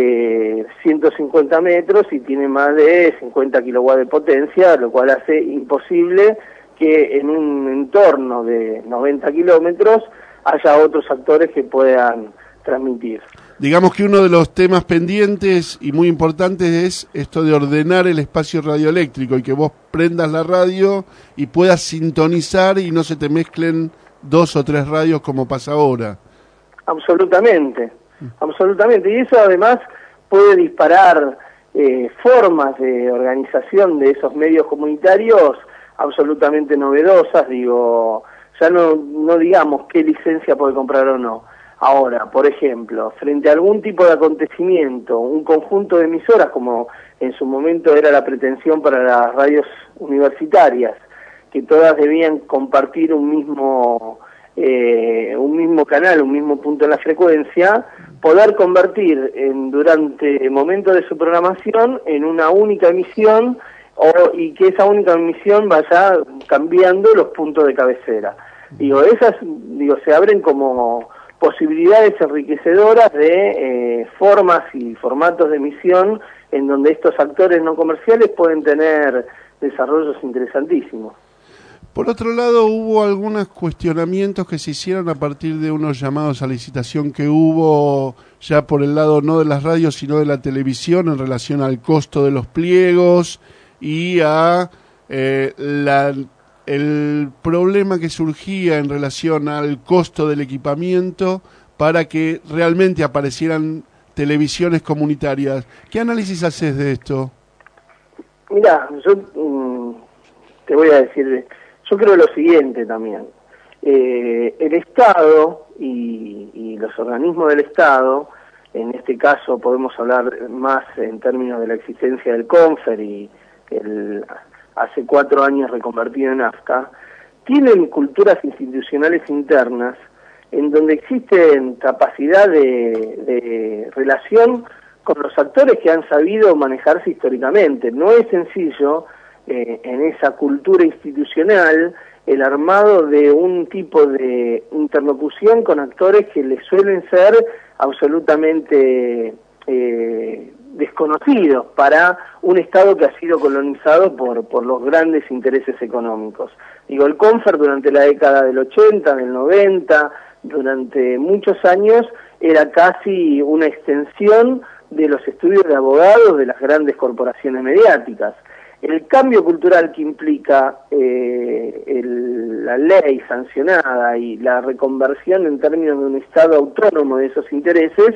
eh, ciento cincuenta metros y tiene más de cincuenta kilowatts de potencia, lo cual hace imposible que en un entorno de noventa kilómetros haya otros actores que puedan transmitir. Digamos que uno de los temas pendientes y muy importantes es esto de ordenar el espacio radioeléctrico y que vos prendas la radio y puedas sintonizar y no se te mezclen dos o tres radios como pasa ahora. Absolutamente, absolutamente. Y eso además puede disparar eh, formas de organización de esos medios comunitarios absolutamente novedosas. Digo, ya no, no digamos qué licencia puede comprar o no. Ahora, por ejemplo, frente a algún tipo de acontecimiento, un conjunto de emisoras, como en su momento era la pretensión para las radios universitarias, que todas debían compartir un mismo eh, un mismo canal, un mismo punto en la frecuencia, poder convertir en, durante momentos de su programación en una única emisión, o, y que esa única emisión vaya cambiando los puntos de cabecera. Digo, esas digo se abren como posibilidades enriquecedoras de eh, formas y formatos de emisión en donde estos actores no comerciales pueden tener desarrollos interesantísimos. Por otro lado, hubo algunos cuestionamientos que se hicieron a partir de unos llamados a licitación que hubo ya por el lado no de las radios sino de la televisión en relación al costo de los pliegos y a eh, la... el problema que surgía en relación al costo del equipamiento para que realmente aparecieran televisiones comunitarias. ¿Qué análisis haces de esto? Mira, yo mm, te voy a decir, yo creo lo siguiente también. Eh, el Estado y, y los organismos del Estado, en este caso podemos hablar más en términos de la existencia del CONFER y el... hace cuatro años reconvertido en AFCA, tienen culturas institucionales internas en donde existen capacidad de, de relación con los actores que han sabido manejarse históricamente. No es sencillo eh, en esa cultura institucional el armado de un tipo de interlocución con actores que les suelen ser absolutamente eh, desconocidos para un Estado que ha sido colonizado por, por los grandes intereses económicos. Digo, el CONFER durante la década del ochenta, del noventa, durante muchos años, era casi una extensión de los estudios de abogados de las grandes corporaciones mediáticas. El cambio cultural que implica eh, el, la ley sancionada y la reconversión en términos de un Estado autónomo de esos intereses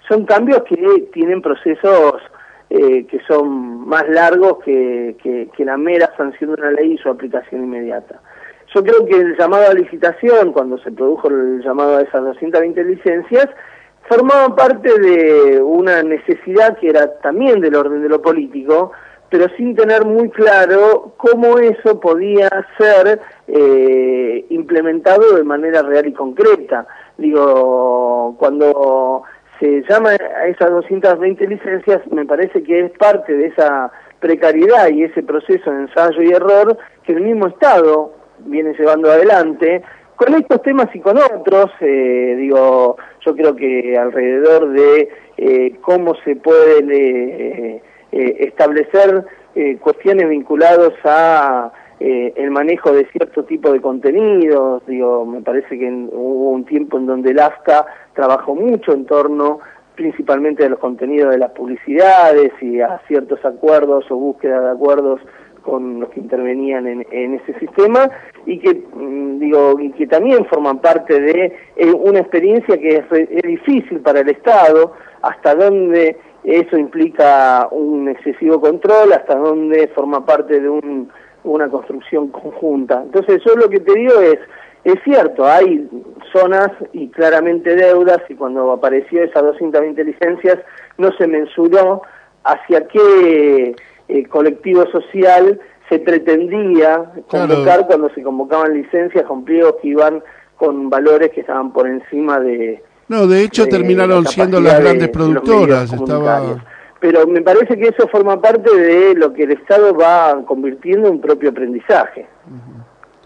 son cambios que tienen procesos eh, que son más largos que, que, que la mera sanción de una ley y su aplicación inmediata. Yo creo que el llamado a licitación, cuando se produjo el llamado a esas doscientas veinte licencias, formaba parte de una necesidad que era también del orden de lo político, pero sin tener muy claro cómo eso podía ser eh, implementado de manera real y concreta. Digo, cuando se llama a esas doscientas veinte licencias, me parece que es parte de esa precariedad y ese proceso de ensayo y error que el mismo Estado viene llevando adelante, con estos temas y con otros. eh, digo, yo creo que alrededor de eh, cómo se pueden eh, eh, establecer eh, cuestiones vinculadas a eh, el manejo de cierto tipo de contenidos, digo, me parece que en, hubo un tiempo en donde el AFCA trabajó mucho en torno principalmente a los contenidos de las publicidades y a ciertos acuerdos o búsqueda de acuerdos con los que intervenían en, en ese sistema, y que mmm, digo y que también forman parte de eh, una experiencia que es, re, es difícil para el Estado, hasta dónde eso implica un excesivo control, hasta dónde forma parte de un, una construcción conjunta. Entonces yo lo que te digo es, es cierto, hay zonas y claramente deudas, y cuando apareció esas doscientas veinte licencias no se mensuró hacia qué Eh, colectivo social se pretendía convocar, claro, cuando se convocaban licencias con pliegos que iban con valores que estaban por encima de... No, de hecho de terminaron siendo las grandes de, productoras. De estaba... Pero me parece que eso forma parte de lo que el Estado va convirtiendo en un propio aprendizaje. Uh-huh.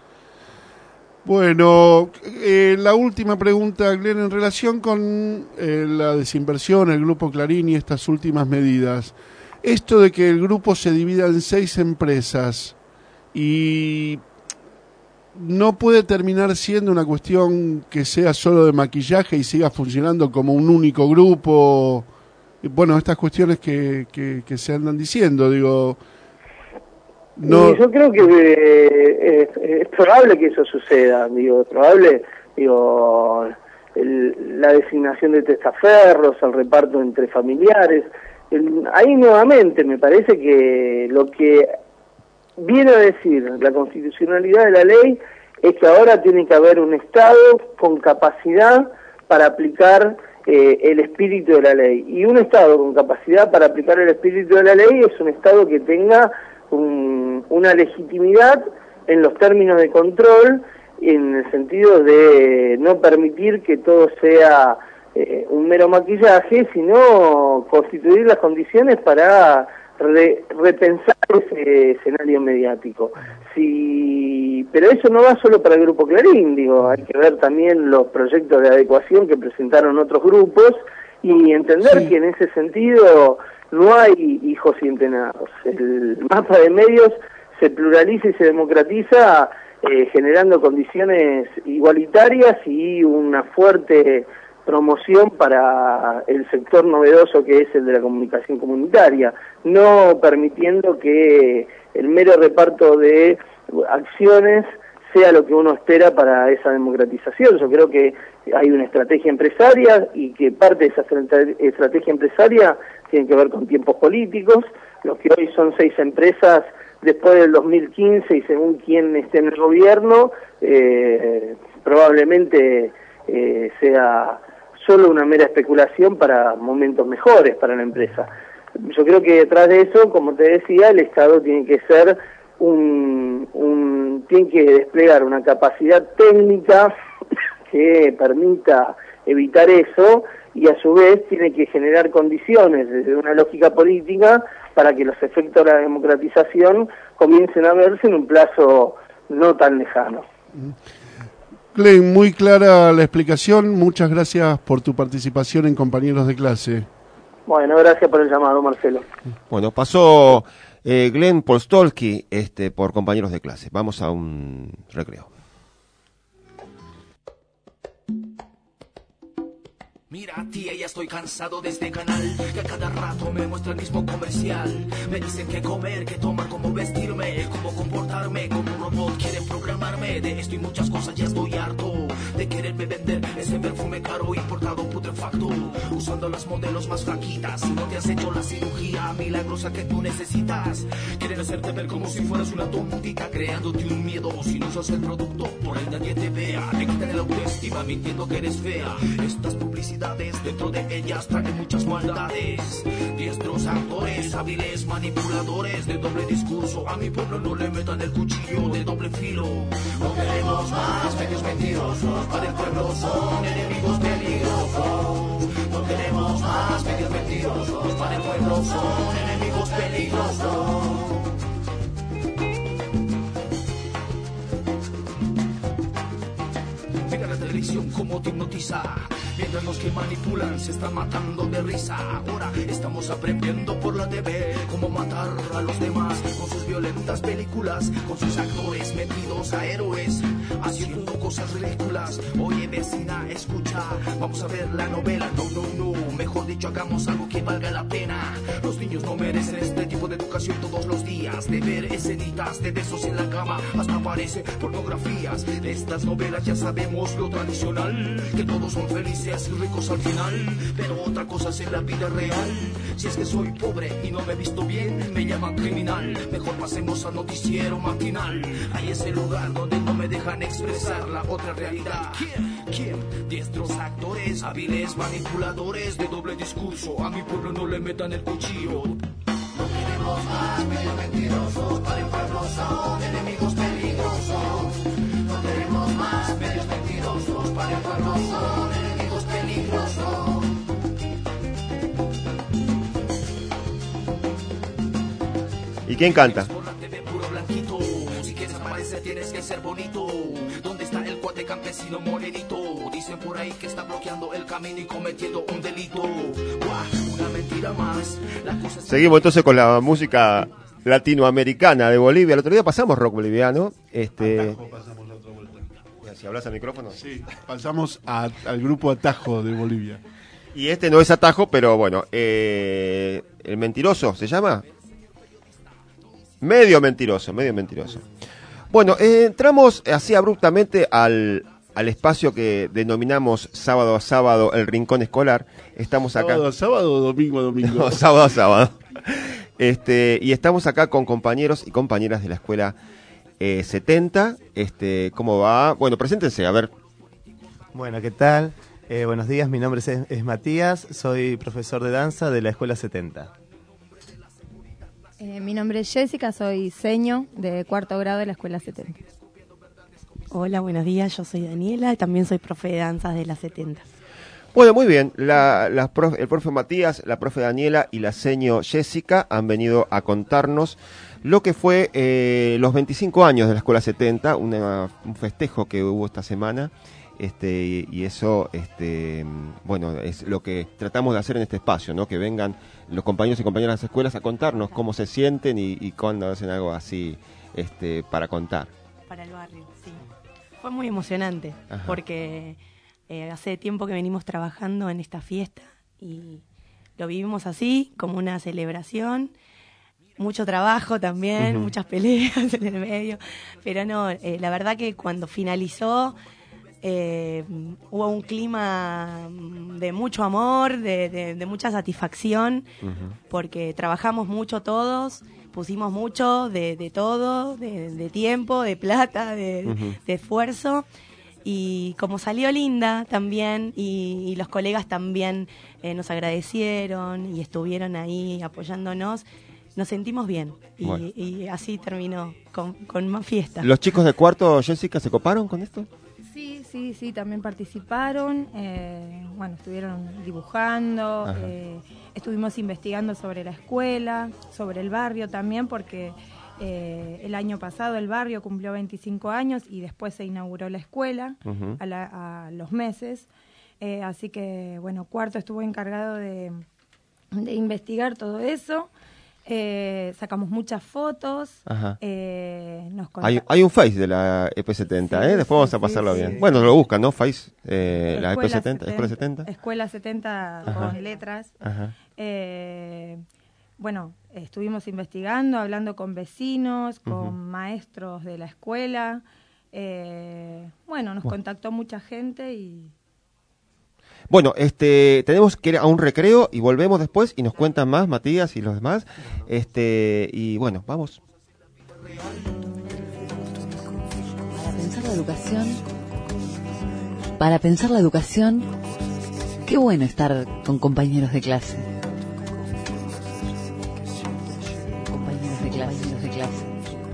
Bueno, eh, la última pregunta, Glenn, en relación con eh, la desinversión, el Grupo Clarín y estas últimas medidas. Esto de que el grupo se divida en seis empresas y no puede terminar siendo una cuestión que sea solo de maquillaje y siga funcionando como un único grupo. Bueno, estas cuestiones que, que, que se andan diciendo, digo... No... Y yo creo que eh, es, es probable que eso suceda, digo, es probable, digo, el, la designación de testaferros, el reparto entre familiares... Ahí nuevamente me parece que lo que viene a decir la constitucionalidad de la ley es que ahora tiene que haber un Estado con capacidad para aplicar eh, el espíritu de la ley. Y un Estado con capacidad para aplicar el espíritu de la ley es un Estado que tenga un, una legitimidad en los términos de control, en el sentido de no permitir que todo sea... Eh, un mero maquillaje, sino constituir las condiciones para re, repensar ese escenario mediático. Si, pero eso no va solo para el Grupo Clarín, digo, hay que ver también los proyectos de adecuación que presentaron otros grupos y entender sí. que en ese sentido no hay hijos y entrenados. El mapa de medios se pluraliza y se democratiza eh, generando condiciones igualitarias y una fuerte promoción para el sector novedoso que es el de la comunicación comunitaria, no permitiendo que el mero reparto de acciones sea lo que uno espera para esa democratización. Yo creo que hay una estrategia empresaria y que parte de esa estrategia empresaria tiene que ver con tiempos políticos, los que hoy son seis empresas después del dos mil quince y según quién esté en el gobierno, eh, probablemente eh, sea solo una mera especulación para momentos mejores para la empresa. Yo creo que detrás de eso, como te decía, el Estado tiene que ser un, un tiene que desplegar una capacidad técnica que permita evitar eso y a su vez tiene que generar condiciones desde una lógica política para que los efectos de la democratización comiencen a verse en un plazo no tan lejano. Glenn, muy clara la explicación. Muchas gracias por tu participación en Compañeros de Clase. Bueno, gracias por el llamado, Marcelo. Bueno, pasó eh, Glenn Polstolsky este, por Compañeros de Clase. Vamos a un recreo. Mira tía, ya estoy cansado de este canal, que a cada rato me muestra el mismo comercial. Me dicen qué comer, qué tomar, cómo vestirme, cómo comportarme, como un robot quieren programarme. De esto y muchas cosas ya estoy harto, de quererme vender ese perfume caro, importado, putrefacto. usando las modelos más flaquitas. Si no te has hecho la cirugía milagrosa que tú necesitas, quieren hacerte ver como si fueras una tontita, creándote un miedo. Si no usas el producto, por ahí nadie te vea. Te quitan el autoestima mintiendo que eres fea. Estas publicidades, dentro de ellas traen muchas maldades. Diestros actores, hábiles manipuladores de doble discurso. A mi pueblo no le metan el cuchillo de doble filo. No queremos más medios mentirosos. Para el pueblo son enemigos peligrosos. No queremos más medios mentirosos. Para el pueblo son enemigos peligrosos. Mira la televisión como te hipnotiza. Mientras los que manipulan se están matando de risa. Ahora estamos aprendiendo por la T V cómo matar a los demás con sus violentas películas, con sus actores metidos a héroes, haciendo cosas ridículas. Oye vecina, escucha, vamos a ver la novela. No, no, no, mejor dicho, hagamos algo que valga la pena. Los niños no merecen este tipo de educación todos los días, de ver escenitas de besos en la cama, hasta aparece pornografías. De estas novelas ya sabemos lo tradicional, que todos son felices y ricos al final, pero otra cosa es en la vida real. Si es que soy pobre y no me he visto bien, me llaman criminal. Mejor pasemos al noticiero matinal. Ahí es el lugar donde no me dejan expresar la otra realidad. ¿Quién? ¿Quién? Diestros actores, hábiles manipuladores de doble discurso. A mi pueblo no le metan el cuchillo. No queremos más medios mentirosos. Para el pueblo son enemigos peligrosos. No queremos más medios mentirosos. Para el pueblo son enemigos peligrosos. ¿Y quién canta? Si quieres aparecer tienes que ser bonito. ¿Dónde está el cuate campesino morenito? Dicen por ahí que está bloqueando el camino y cometiendo un delito. Buah, una mentira más. La cosa es... Seguimos entonces con la música latinoamericana de Bolivia. El otro día pasamos rock boliviano. Este... Atajo pasamos la otra vuelta. Si hablas al micrófono. Sí, pasamos a, al grupo Atajo de Bolivia. Y este no es Atajo, pero bueno, eh, el mentiroso, ¿se llama? Medio mentiroso, medio mentiroso. Bueno, eh, entramos así abruptamente al, al espacio que denominamos sábado a sábado el Rincón Escolar. Estamos acá. ¿Sábado a sábado o domingo a domingo? No, sábado a sábado. Este, y estamos acá con compañeros y compañeras de la escuela eh, setenta. Este, ¿cómo va? Bueno, preséntense, a ver. Bueno, ¿qué tal? Eh, buenos días, mi nombre es, es Matías, soy profesor de danza de la escuela setenta. Eh, mi nombre es Jessica, soy seño de cuarto grado de la escuela setenta. Hola, buenos días, yo soy Daniela y también soy profe de danzas de la setenta. Bueno, muy bien, la, la profe, el profe Matías, la profe Daniela y la seño Jessica han venido a contarnos lo que fue eh, los veinticinco años de la escuela setenta, una, un festejo que hubo esta semana. Este, y, y eso, este, bueno, es lo que tratamos de hacer en este espacio, ¿no? Que vengan los compañeros y compañeras de las escuelas a contarnos cómo se sienten y, y cuando hacen algo así, este, para contar. Para el barrio, sí. Fue muy emocionante. Ajá. Porque eh, hace tiempo que venimos trabajando en esta fiesta y lo vivimos así, como una celebración. Mucho trabajo también, uh-huh. Muchas peleas en el medio, pero no, eh, la verdad que cuando finalizó... Eh, hubo un clima de mucho amor, de, de, de mucha satisfacción, uh-huh. Porque trabajamos mucho todos, pusimos mucho de, de todo, de, de tiempo, de plata, de, uh-huh. de esfuerzo, y como salió linda también, y, y los colegas también eh, nos agradecieron y estuvieron ahí apoyándonos, nos sentimos bien, y, bueno. y así terminó, con, con más fiesta. ¿Los chicos de cuarto, Jessica, se coparon con esto? Sí, sí, sí, también participaron, eh, bueno, estuvieron dibujando, eh, estuvimos investigando sobre la escuela, sobre el barrio también, porque eh, el año pasado el barrio cumplió veinticinco años y después se inauguró la escuela uh-huh. a, la, a los meses, eh, así que, bueno, cuarto estuvo encargado de, de investigar todo eso. Eh, sacamos muchas fotos. Eh, nos hay, hay un Face de la E P setenta, sí, ¿eh? Después sí, vamos a pasarlo sí, bien. Sí. Bueno, lo buscan, ¿no? Face, eh, la E P setenta, Escuela setenta. Escuela setenta Ajá. Con letras. Eh, bueno, estuvimos investigando, hablando con vecinos, con uh-huh. maestros de la escuela. Eh, bueno, nos bueno. contactó mucha gente y... Bueno, este, tenemos que ir a un recreo y volvemos después y nos cuentan más Matías y los demás. Este, y bueno, vamos. Para pensar la educación, para pensar la educación, qué bueno estar con compañeros de clase. Compañeros de clase, compañeros de clase.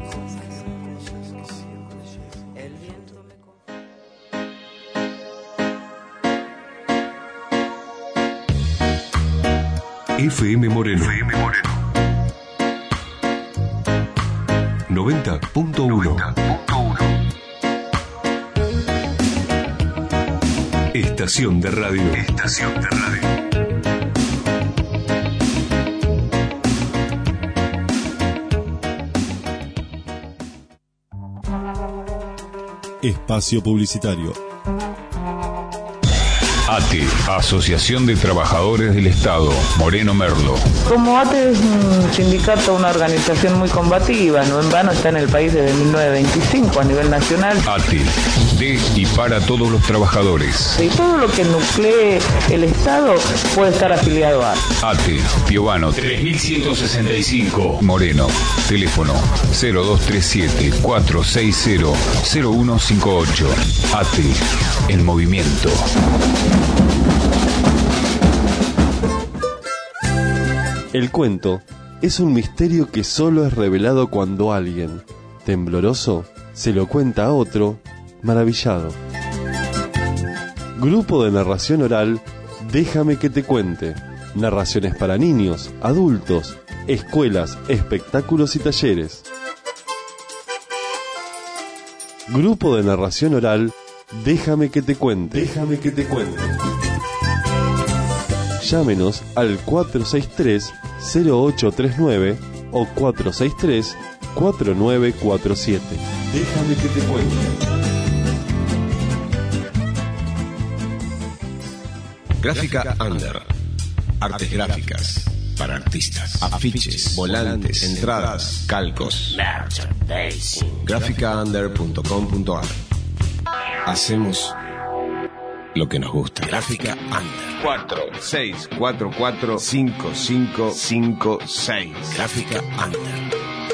F M Moreno. F M Moreno. noventa punto uno. Estación de radio. Estación de radio. Espacio publicitario. A T E, Asociación de Trabajadores del Estado, Moreno Merlo. Como A T E es un sindicato, una organización muy combativa, no en vano está en el país desde mil novecientos veinticinco a nivel nacional. A T E, de y para todos los trabajadores. Y todo lo que nuclee el Estado puede estar afiliado a A T E, Piovano tres mil ciento sesenta y cinco, Moreno. Teléfono cero dos tres siete, cuatro seis cero, cero uno cinco ocho. A T E, el movimiento. El cuento es un misterio que solo es revelado cuando alguien, tembloroso, se lo cuenta a otro, maravillado. Grupo de narración oral, Déjame que te cuente. Narraciones para niños, adultos, escuelas, espectáculos y talleres. Grupo de narración oral, Déjame que te cuente. Déjame que te cuente. Llámenos al cuatro seis tres, cero ocho tres nueve o cuatro seis tres, cuatro nueve cuatro siete. Déjame que te cuente. Gráfica Under. Artes gráficas para artistas. Afiches, volantes, entradas, calcos. gráfica under punto com punto a r. Hacemos lo que nos gusta. Gráfica Under. cuatro seis cuatro cuatro cinco cinco cinco seis. Gráfica Under.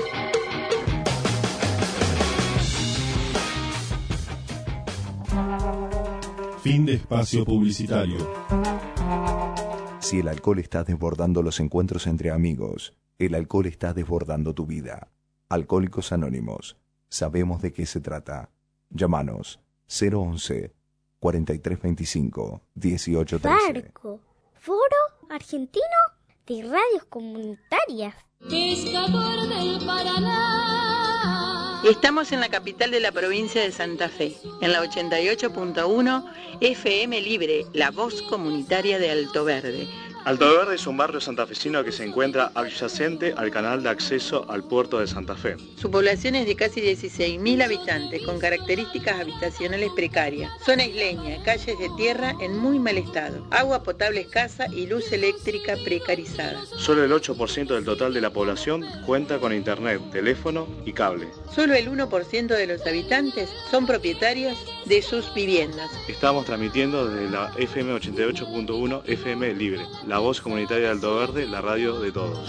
Fin de espacio publicitario. Si el alcohol está desbordando los encuentros entre amigos, el alcohol está desbordando tu vida. Alcohólicos Anónimos. Sabemos de qué se trata. Llámanos cero once, cuarenta y tres veinticinco, dieciocho trece. Farco, Foro Argentino de Radios Comunitarias. Pescador del Paraná. Estamos en la capital de la provincia de Santa Fe, en la ochenta y ocho punto uno F M Libre, la voz comunitaria de Alto Verde. Alto Verde es un barrio santafesino que se encuentra adyacente al canal de acceso al puerto de Santa Fe. Su población es de casi dieciséis mil habitantes, con características habitacionales precarias. Zona isleña, calles de tierra en muy mal estado, agua potable escasa y luz eléctrica precarizada. Solo el ocho por ciento del total de la población cuenta con internet, teléfono y cable. Solo el uno por ciento de los habitantes son propietarios de sus viviendas. Estamos transmitiendo desde la F M ochenta y ocho punto uno F M Libre, la voz comunitaria de Alto Verde, la radio de todos.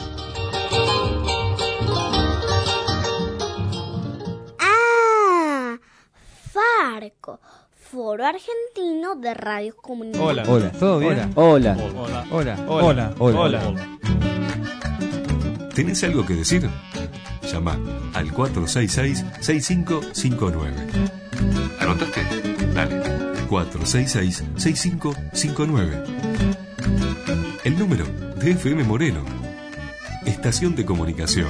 Ah, Farco, Foro Argentino de Radios Comunitarias. Hola, hola, ¿todo bien? Hola. Hola, hola, hola, hola, hola. ¿Tenés algo que decir? Llama al cuatro seis seis, seis cinco cinco nueve. ¿Anotaste? Dale. cuatro seis seis, seis cinco cinco nueve. El número de F M Moreno. Estación de comunicación.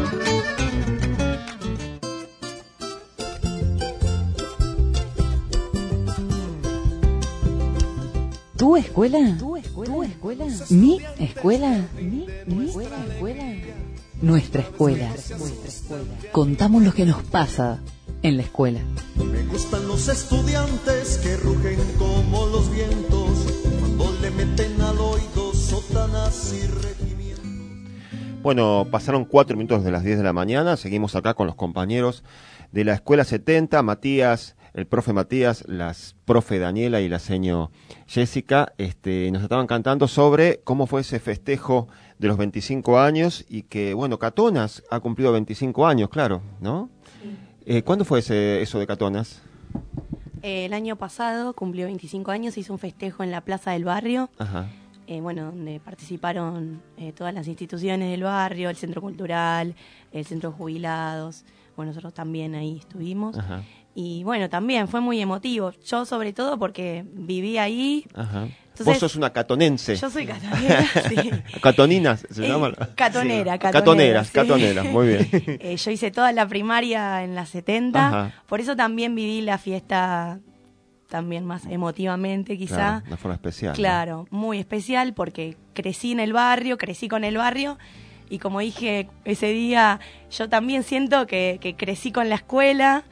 ¿Tu escuela? ¿Tu escuela? ¿Tu escuela? ¿Mi escuela? ¿Mi, mi escuela? Nuestra escuela. Contamos lo que nos pasa en la escuela. Me gustan los estudiantes que rugen como los vientos cuando le meten al oído sotanas y regimientos. Bueno, pasaron cuatro minutos de las diez de la mañana. Seguimos acá con los compañeros de la Escuela setenta, Matías, el profe Matías, las profe Daniela y la seño Jessica, este, nos estaban cantando sobre cómo fue ese festejo de los veinticinco años y que, bueno, Catonas ha cumplido veinticinco años, claro, ¿no? Sí. Eh, ¿Cuándo fue ese, eso de Catonas? Eh, el año pasado cumplió veinticinco años, hizo un festejo en la Plaza del Barrio. Ajá. Eh, bueno, donde participaron eh, todas las instituciones del barrio, el Centro Cultural, el Centro de Jubilados, bueno, nosotros también ahí estuvimos. Ajá. Y bueno, también fue muy emotivo, yo sobre todo porque viví ahí. Ajá. Entonces, vos sos una catonense. Yo soy catonera, sí. ¿Catonina se Eh, llama? catonera, Sí. catonera, Catoneras, sí. catoneras, muy bien. Eh, yo hice toda la primaria en la setenta, Ajá. por eso también viví la fiesta también más emotivamente quizá. Claro, una forma especial. Claro, ¿no? Muy especial porque crecí en el barrio, crecí con el barrio y como dije ese día, yo también siento que, que crecí con la escuela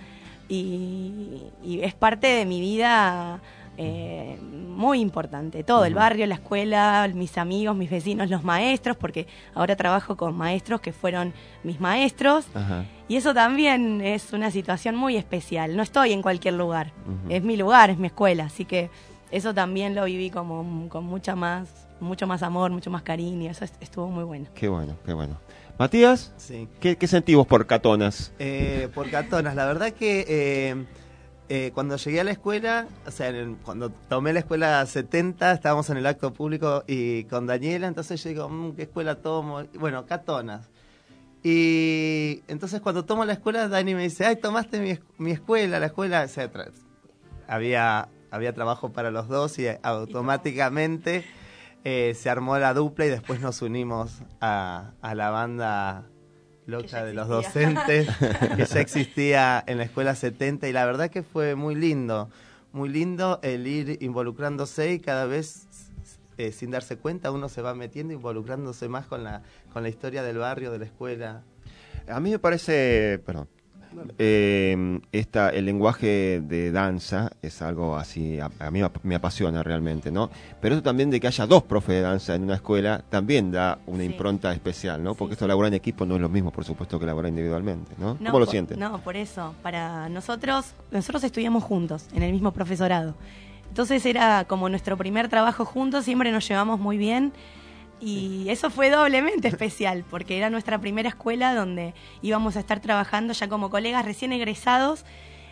y, y es parte de mi vida eh, muy importante. Todo, el barrio, la escuela, mis amigos, mis vecinos, los maestros, porque ahora trabajo con maestros que fueron mis maestros. Ajá. Y eso también es una situación muy especial. No estoy en cualquier lugar. Ujú. Es mi lugar, es mi escuela. Así que eso también lo viví como con mucha más, mucho más amor, mucho más cariño. Eso est- estuvo muy bueno. Qué bueno, qué bueno. Matías, Sí. ¿qué, qué sentís vos por Catonas? Eh, por Catonas, la verdad que eh, eh, cuando llegué a la escuela, o sea, en el- cuando tomé la escuela setenta, estábamos en el acto público y con Daniela, entonces yo digo, mmm, ¿qué escuela tomo? Y bueno, Catonas. Y entonces cuando tomo la escuela, Dani me dice, ay, tomaste mi, es- mi escuela, la escuela, o sea, tra- había, había trabajo para los dos y automáticamente eh, se armó la dupla y después nos unimos a, a la banda loca de los docentes que ya existía en la escuela setenta y la verdad que fue muy lindo, muy lindo el ir involucrándose y cada vez eh, sin darse cuenta uno se va metiendo, involucrándose más con la, con la historia del barrio, de la escuela. A mí me parece, perdón, eh, esta, el lenguaje de danza es algo así, a, a mí me apasiona realmente, ¿no? Pero eso también de que haya dos profes de danza en una escuela también da una Sí. impronta especial, ¿no? Porque esto laburar en equipo no es lo mismo, por supuesto, que laburar individualmente, ¿no? No, ¿Cómo lo por- sienten? No, por eso. Para nosotros, nosotros estudiamos juntos, en el mismo profesorado. Entonces era como nuestro primer trabajo juntos, siempre nos llevamos muy bien. Y eso fue doblemente especial, porque era nuestra primera escuela donde íbamos a estar trabajando ya como colegas recién egresados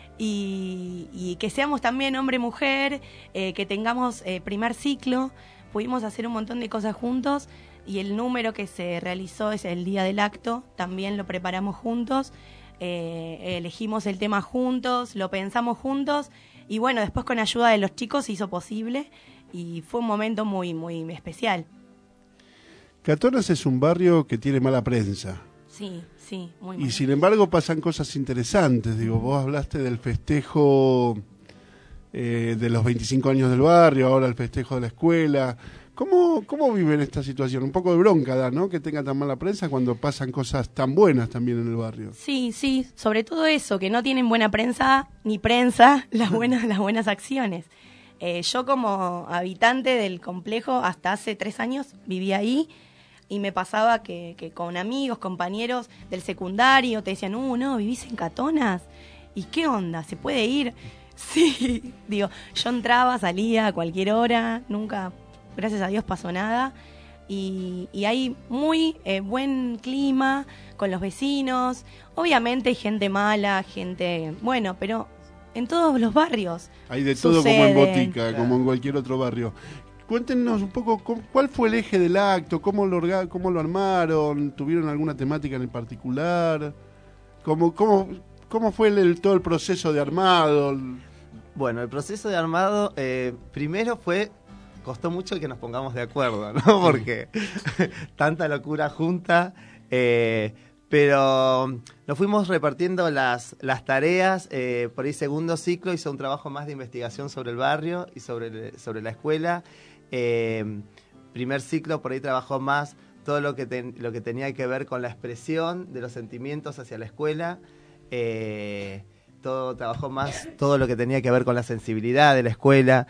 y, y que seamos también hombre-mujer, eh, que tengamos eh, primer ciclo, pudimos hacer un montón de cosas juntos y el número que se realizó es el día del acto, también lo preparamos juntos, eh, elegimos el tema juntos, lo pensamos juntos y bueno, después con ayuda de los chicos se hizo posible y fue un momento muy, muy especial. Catonas es un barrio que tiene mala prensa. Sí, sí, muy Y mal. sin embargo pasan cosas interesantes. Digo, vos hablaste del festejo eh, de los veinticinco años del barrio, ahora el festejo de la escuela. ¿Cómo, cómo viven esta situación? Un poco de bronca da, ¿no? Que tenga tan mala prensa cuando pasan cosas tan buenas también en el barrio. Sí, sí, sobre todo eso, que no tienen buena prensa ni prensa las buenas, las buenas acciones. Eh, yo como habitante del complejo hasta hace tres años vivía ahí y me pasaba que, que con amigos, compañeros del secundario te decían, uh, no, vivís en Catonas, ¿y qué onda? ¿Se puede ir? Sí, digo, yo entraba, salía a cualquier hora, nunca, gracias a Dios, pasó nada. Y, y hay muy eh, buen clima con los vecinos. Obviamente hay gente mala, gente... Bueno, pero en todos los barrios Hay de todo sucede. como en Botica, como en cualquier otro barrio. Cuéntenos un poco cómo- cuál fue el eje del acto, cómo lo, orga- cómo lo armaron, tuvieron alguna temática en particular, cómo, cómo, cómo fue el, el- todo el proceso de armado. Bueno, el proceso de armado eh, primero fue, costó mucho que nos pongamos de acuerdo, ¿no? Porque tanta locura junta, eh, pero nos fuimos repartiendo las, las tareas, eh, por ahí segundo ciclo hizo un trabajo más de investigación sobre el barrio y sobre, el- sobre la escuela, eh, primer ciclo por ahí trabajó más todo lo que, ten- lo que tenía que ver con la expresión de los sentimientos hacia la escuela, eh, todo trabajó más todo lo que tenía que ver con la sensibilidad de la escuela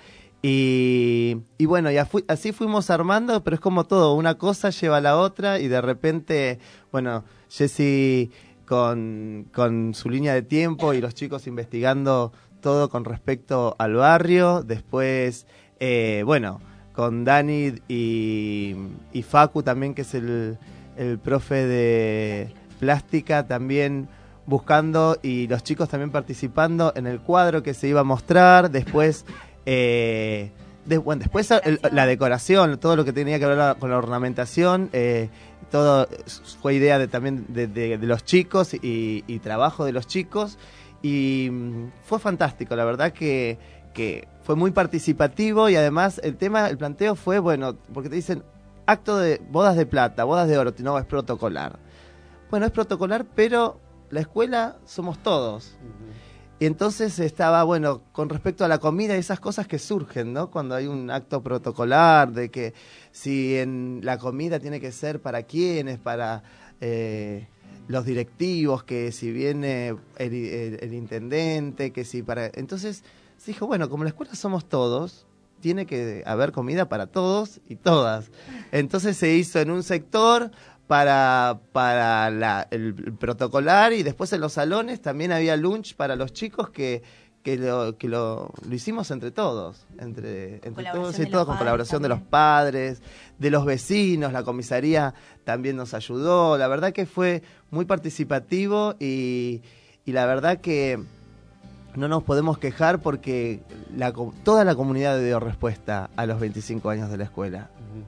y, y bueno, y afu- así fuimos armando, pero es como todo, una cosa lleva a la otra y de repente, bueno, Jessy con, con su línea de tiempo y los chicos investigando todo con respecto al barrio. Después, eh, bueno, con Dani y, y Facu también, que es el, el profe de plástica, también buscando, y los chicos también participando en el cuadro que se iba a mostrar. Después, eh, de, bueno, después el, la decoración, todo lo que tenía que ver con la ornamentación, eh, todo fue idea de, también de, de, de los chicos y, y trabajo de los chicos, y mm, fue fantástico, la verdad que, que fue muy participativo. Y además el tema, el planteo fue, bueno, porque te dicen acto de bodas de plata, bodas de oro, no, es protocolar. Bueno, es protocolar, pero la escuela somos todos. Uh-huh. Y entonces estaba, bueno, con respecto a la comida y esas cosas que surgen, ¿no? Cuando hay un acto protocolar, de que si en la comida tiene que ser para quiénes, para eh, los directivos, que si viene el, el, el intendente, que si para... Entonces se dijo, bueno, como la escuela somos todos, tiene que haber comida para todos y todas. Entonces se hizo en un sector para, para la, el, el protocolar, y después en los salones también había lunch para los chicos que, que, lo, que lo, lo hicimos entre todos, entre, entre todos y todos, con colaboración también de los padres, de los vecinos. La comisaría también nos ayudó. La verdad que fue muy participativo, y, y la verdad que no nos podemos quejar porque la, toda la comunidad dio respuesta a los veinticinco años de la escuela.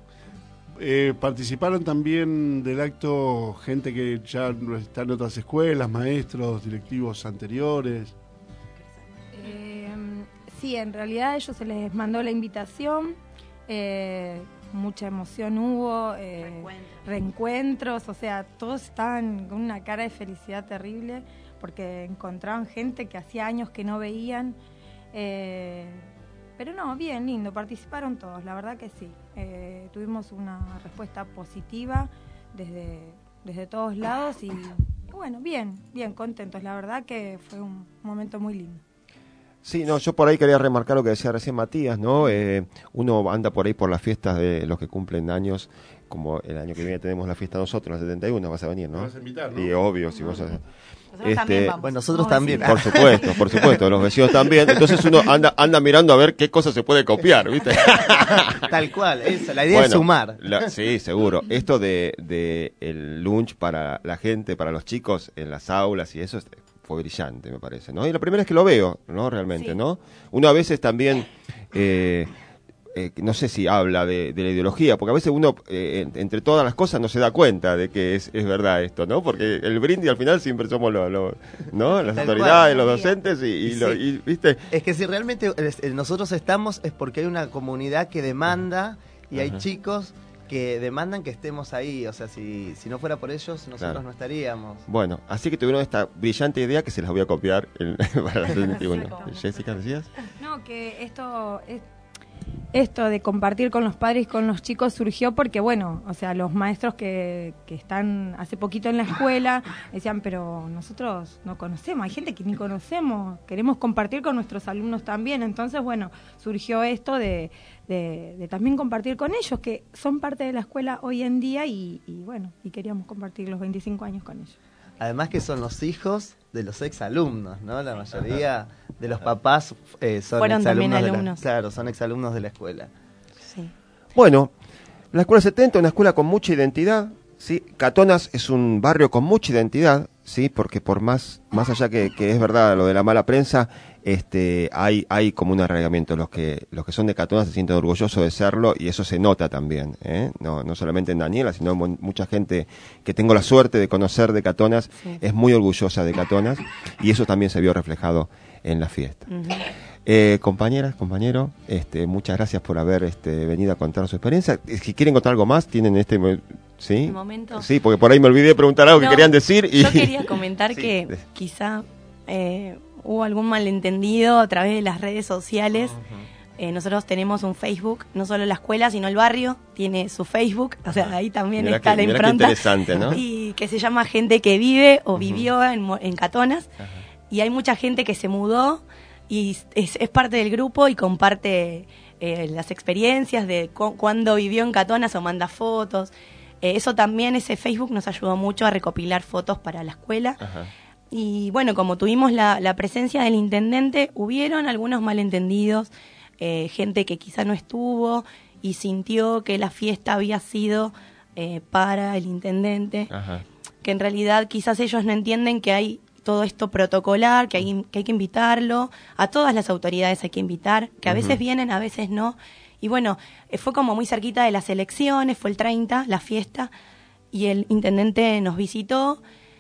Eh, participaron también del acto gente que ya está en otras escuelas, maestros, directivos anteriores. Eh, sí, en realidad a ellos se les mandó la invitación, eh, mucha emoción hubo, eh, reencuentros. reencuentros, o sea, todos estaban con una cara de felicidad terrible porque encontraban gente que hacía años que no veían. Eh, Pero no, bien, lindo, participaron todos, la verdad que sí. Eh, tuvimos una respuesta positiva desde, desde todos lados, y bueno, bien, bien, contentos. La verdad que fue un momento muy lindo. Sí, no, yo por ahí quería remarcar lo que decía recién Matías, ¿no? Eh, uno anda por ahí por las fiestas de los que cumplen años, como el año que viene tenemos la fiesta nosotros, en el setenta y uno, vas a venir, ¿no? Me vas a invitar, ¿no? Y obvio, si vos... Nosotros este, también vamos. Bueno, nosotros vamos también. Por supuesto, por supuesto, los vecinos también. Entonces uno anda anda mirando a ver qué cosa se puede copiar, ¿viste? Tal cual, eso, la idea bueno, es sumar. La, sí, seguro. Esto de, de el lunch para la gente, para los chicos en las aulas y eso fue brillante, me parece, ¿no? Y la primera es que lo veo, ¿no? Realmente, sí. ¿No? Uno a veces también... Eh, Eh, no sé si habla de, de la ideología, porque a veces uno, eh, entre todas las cosas, no se da cuenta de que es, es verdad esto, ¿no? Porque el brindis al final siempre somos los, lo, ¿no? Las Tal autoridades, cual, los docentes, y, y, y, lo, sí. y ¿viste? Es que si realmente nosotros estamos es porque hay una comunidad que demanda, y Ajá. hay chicos que demandan que estemos ahí. O sea, si, si no fuera por ellos, nosotros claro. no estaríamos. Bueno, así que tuvieron esta brillante idea que se las voy a copiar en, para la veintiuno. Jessica, ¿decías? No, que esto... Es... Esto de compartir con los padres y con los chicos surgió porque, bueno, o sea, los maestros que, que están hace poquito en la escuela decían, pero nosotros no conocemos, hay gente que ni conocemos, queremos compartir con nuestros alumnos también. Entonces, bueno, surgió esto de, de, de también compartir con ellos, que son parte de la escuela hoy en día, y, y bueno, y queríamos compartir los veinticinco años con ellos. Además que son los hijos de los exalumnos, ¿no? La mayoría de los papás eh, son Fueron exalumnos. También de alumnos. La, claro, son exalumnos de la escuela. Sí. Bueno, la Escuela setenta, una escuela con mucha identidad, ¿sí? Catonas es un barrio con mucha identidad, ¿sí? Porque por más más allá que, que es verdad lo de la mala prensa, este hay hay como un arraigamiento. Los que los que son de Catonas se sienten orgullosos de serlo, y eso se nota también, ¿eh? No no solamente en Daniela, sino en mucha gente que tengo la suerte de conocer de Catonas, sí. Es muy orgullosa de Catonas, y eso también se vio reflejado en la fiesta. Uh-huh. Eh, compañeras, compañeros, este, muchas gracias por haber este, venido a contar su experiencia. Si quieren contar algo más, tienen este... ¿Sí? ¿Este momento? Sí, porque por ahí me olvidé de preguntar algo no, que querían decir. Y... Yo quería comentar sí. que quizá eh, hubo algún malentendido a través de las redes sociales. Uh-huh. Eh, nosotros tenemos un Facebook, no solo la escuela, sino el barrio tiene su Facebook, o sea, ahí también mirá está que, la impronta. Interesante, ¿no? Y que se llama Gente que Vive o Vivió uh-huh. en, en Catonas. Uh-huh. Y hay mucha gente que se mudó y es, es parte del grupo y comparte eh, las experiencias de cu- cuando vivió en Catonas o manda fotos. Eh, eso también, ese Facebook nos ayudó mucho a recopilar fotos para la escuela. Ajá. y bueno, como tuvimos la, la presencia del intendente, hubieron algunos malentendidos, eh, gente que quizá no estuvo y sintió que la fiesta había sido eh, para el intendente, Ajá. que en realidad quizás ellos no entienden que hay todo esto protocolar, que hay que, hay que invitarlo, a todas las autoridades hay que invitar, que a veces Ujú. vienen, a veces no. Y bueno, eh, fue como muy cerquita de las elecciones, fue el treinta, la fiesta, y el intendente nos visitó.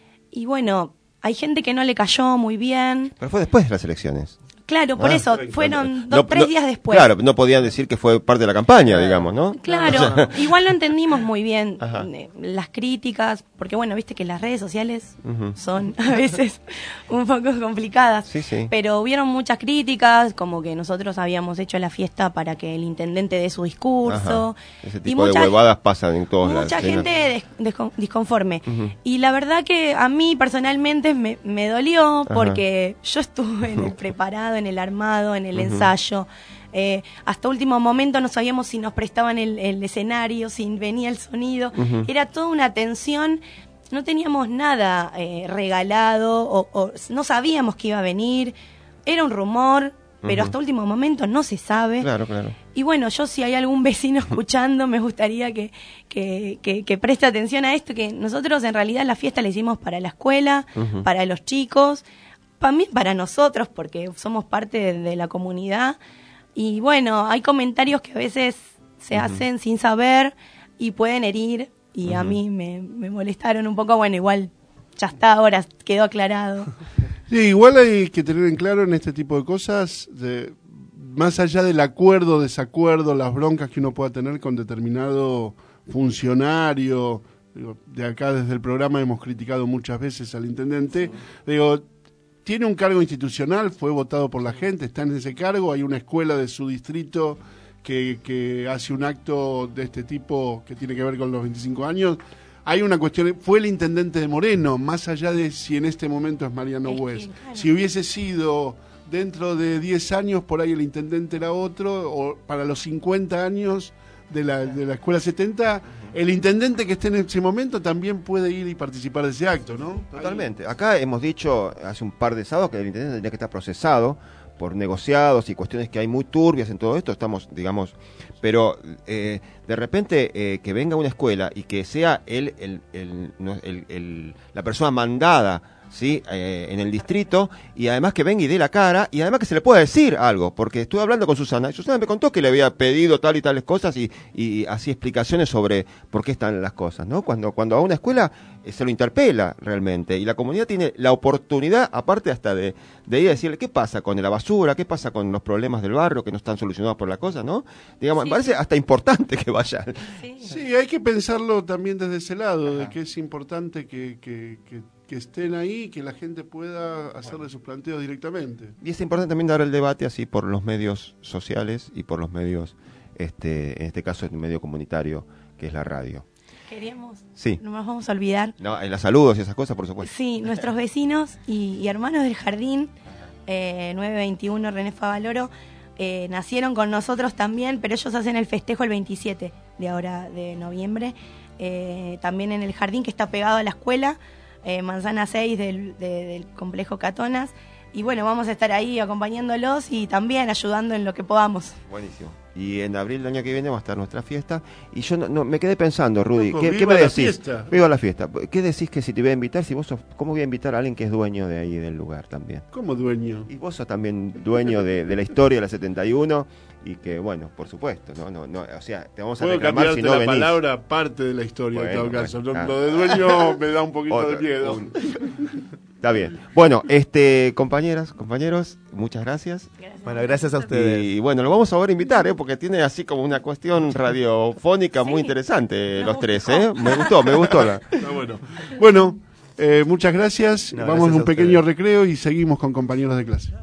Y bueno, hay gente que no le cayó muy bien. Pero fue después de las elecciones. Claro, por Ah. eso, fueron No, dos, tres no, días después. Claro, no podían decir que fue parte de la campaña, digamos, ¿no? Claro, O sea, igual no entendimos muy bien Ajá. eh, las críticas, porque bueno, viste que las redes sociales Ujú. son a veces un poco complicadas, Sí, sí. pero hubieron muchas críticas, como que nosotros habíamos hecho la fiesta para que el intendente dé su discurso, Ajá. Ese y tipo mucha, de huevadas pasan en todos lados. mucha ¿sí? gente des- descon- disconforme. Ujú. Y la verdad que a mí personalmente me, me dolió Ajá. porque yo estuve en el preparado, en el armado, en el Ujú. ensayo. Eh, hasta último momento no sabíamos si nos prestaban el, el escenario, si venía el sonido. Ujú. Era toda una tensión. No teníamos nada eh, regalado o, o no sabíamos que iba a venir. Era un rumor, pero Ujú. hasta último momento no se sabe. Claro, claro. Y bueno, yo si hay algún vecino escuchando, me gustaría que, que, que, que preste atención a esto, que nosotros en realidad la fiesta la hicimos para la escuela, Ujú. para los chicos, también para nosotros, porque somos parte de, de la comunidad. Y bueno, hay comentarios que a veces se Ujú. hacen sin saber y pueden herir, y a Ujú. mí me, me molestaron un poco. Bueno, igual ya está, ahora quedó aclarado. Sí, igual hay que tener en claro en este tipo de cosas, de, más allá del acuerdo, desacuerdo, las broncas que uno pueda tener con determinado funcionario, digo, de acá desde el programa hemos criticado muchas veces al intendente, digo, tiene un cargo institucional, fue votado por la gente, está en ese cargo, hay una escuela de su distrito que, que hace un acto de este tipo que tiene que ver con los veinticinco años. Hay una cuestión, fue el intendente de Moreno, más allá de si en este momento es Mariano West. Si hubiese sido dentro de diez años, por ahí el intendente era otro, o para los cincuenta años de la, de la escuela setenta, el intendente que esté en ese momento también puede ir y participar de ese acto, ¿no? Totalmente. Acá hemos dicho hace un par de sábados que el intendente tenía que estar procesado por negociados y cuestiones que hay muy turbias en todo esto. Estamos, digamos, pero eh, de repente eh, que venga una escuela y que sea él el, el, no, el, el, la persona mandada, ¿sí? Eh, en el distrito, y además que venga y dé la cara, y además que se le pueda decir algo, porque estuve hablando con Susana, y Susana me contó que le había pedido tal y tales cosas, y, y así explicaciones sobre por qué están las cosas, ¿no? Cuando, cuando a una escuela eh, se lo interpela realmente, y la comunidad tiene la oportunidad, aparte hasta de, de ir a decirle qué pasa con la basura, qué pasa con los problemas del barrio que no están solucionados por la cosa, ¿no? Digamos, Sí, me parece sí. hasta importante que vayan. Sí, hay que pensarlo también desde ese lado, de que es importante que, que, que, que estén ahí, que la gente pueda hacerle sus planteos directamente. Y es importante también dar el debate así por los medios sociales y por los medios, este, en este caso el medio comunitario, que es la radio. Queríamos, Sí. no nos vamos a olvidar. No, en las saludos y esas cosas, por supuesto. Sí, nuestros vecinos y, y hermanos del jardín, eh, nueve veintiuno René Favaloro, eh, nacieron con nosotros también, pero ellos hacen el festejo el veintisiete de ahora de noviembre, eh, también en el jardín que está pegado a la escuela, eh, Manzana seis del, de- del complejo Catonas, y bueno, vamos a estar ahí acompañándolos y también ayudando en lo que podamos. Buenísimo. Y en abril del año que viene va a estar nuestra fiesta. Y yo no, no- me quedé pensando, Rudy, Loco, ¿qué, viva ¿qué me la decís? fiesta. Viva la fiesta. ¿Qué decís que si te voy a invitar, si vos sos, cómo voy a invitar a alguien que es dueño de ahí del lugar también? ¿Cómo dueño? Y vos sos también dueño de, de la historia de la setenta y uno y que, bueno, por supuesto, no, no, no, o sea, te vamos a Puedo reclamar cambiarte si no la venís. palabra parte de la historia en Bueno, todo caso. bueno, Lo- ah. Lo de dueño me da un poquito Otro, de miedo. un- Está bien. Bueno, este, compañeras, compañeros, muchas gracias. Bueno, gracias a ustedes. Y bueno, lo vamos a volver a invitar, ¿eh? Porque tiene así como una cuestión radiofónica muy interesante, los tres, ¿eh? Me gustó, me gustó. La... Está bueno. Bueno, eh, muchas gracias. No, Vamos gracias a un a pequeño ustedes. recreo y seguimos con compañeros de clase.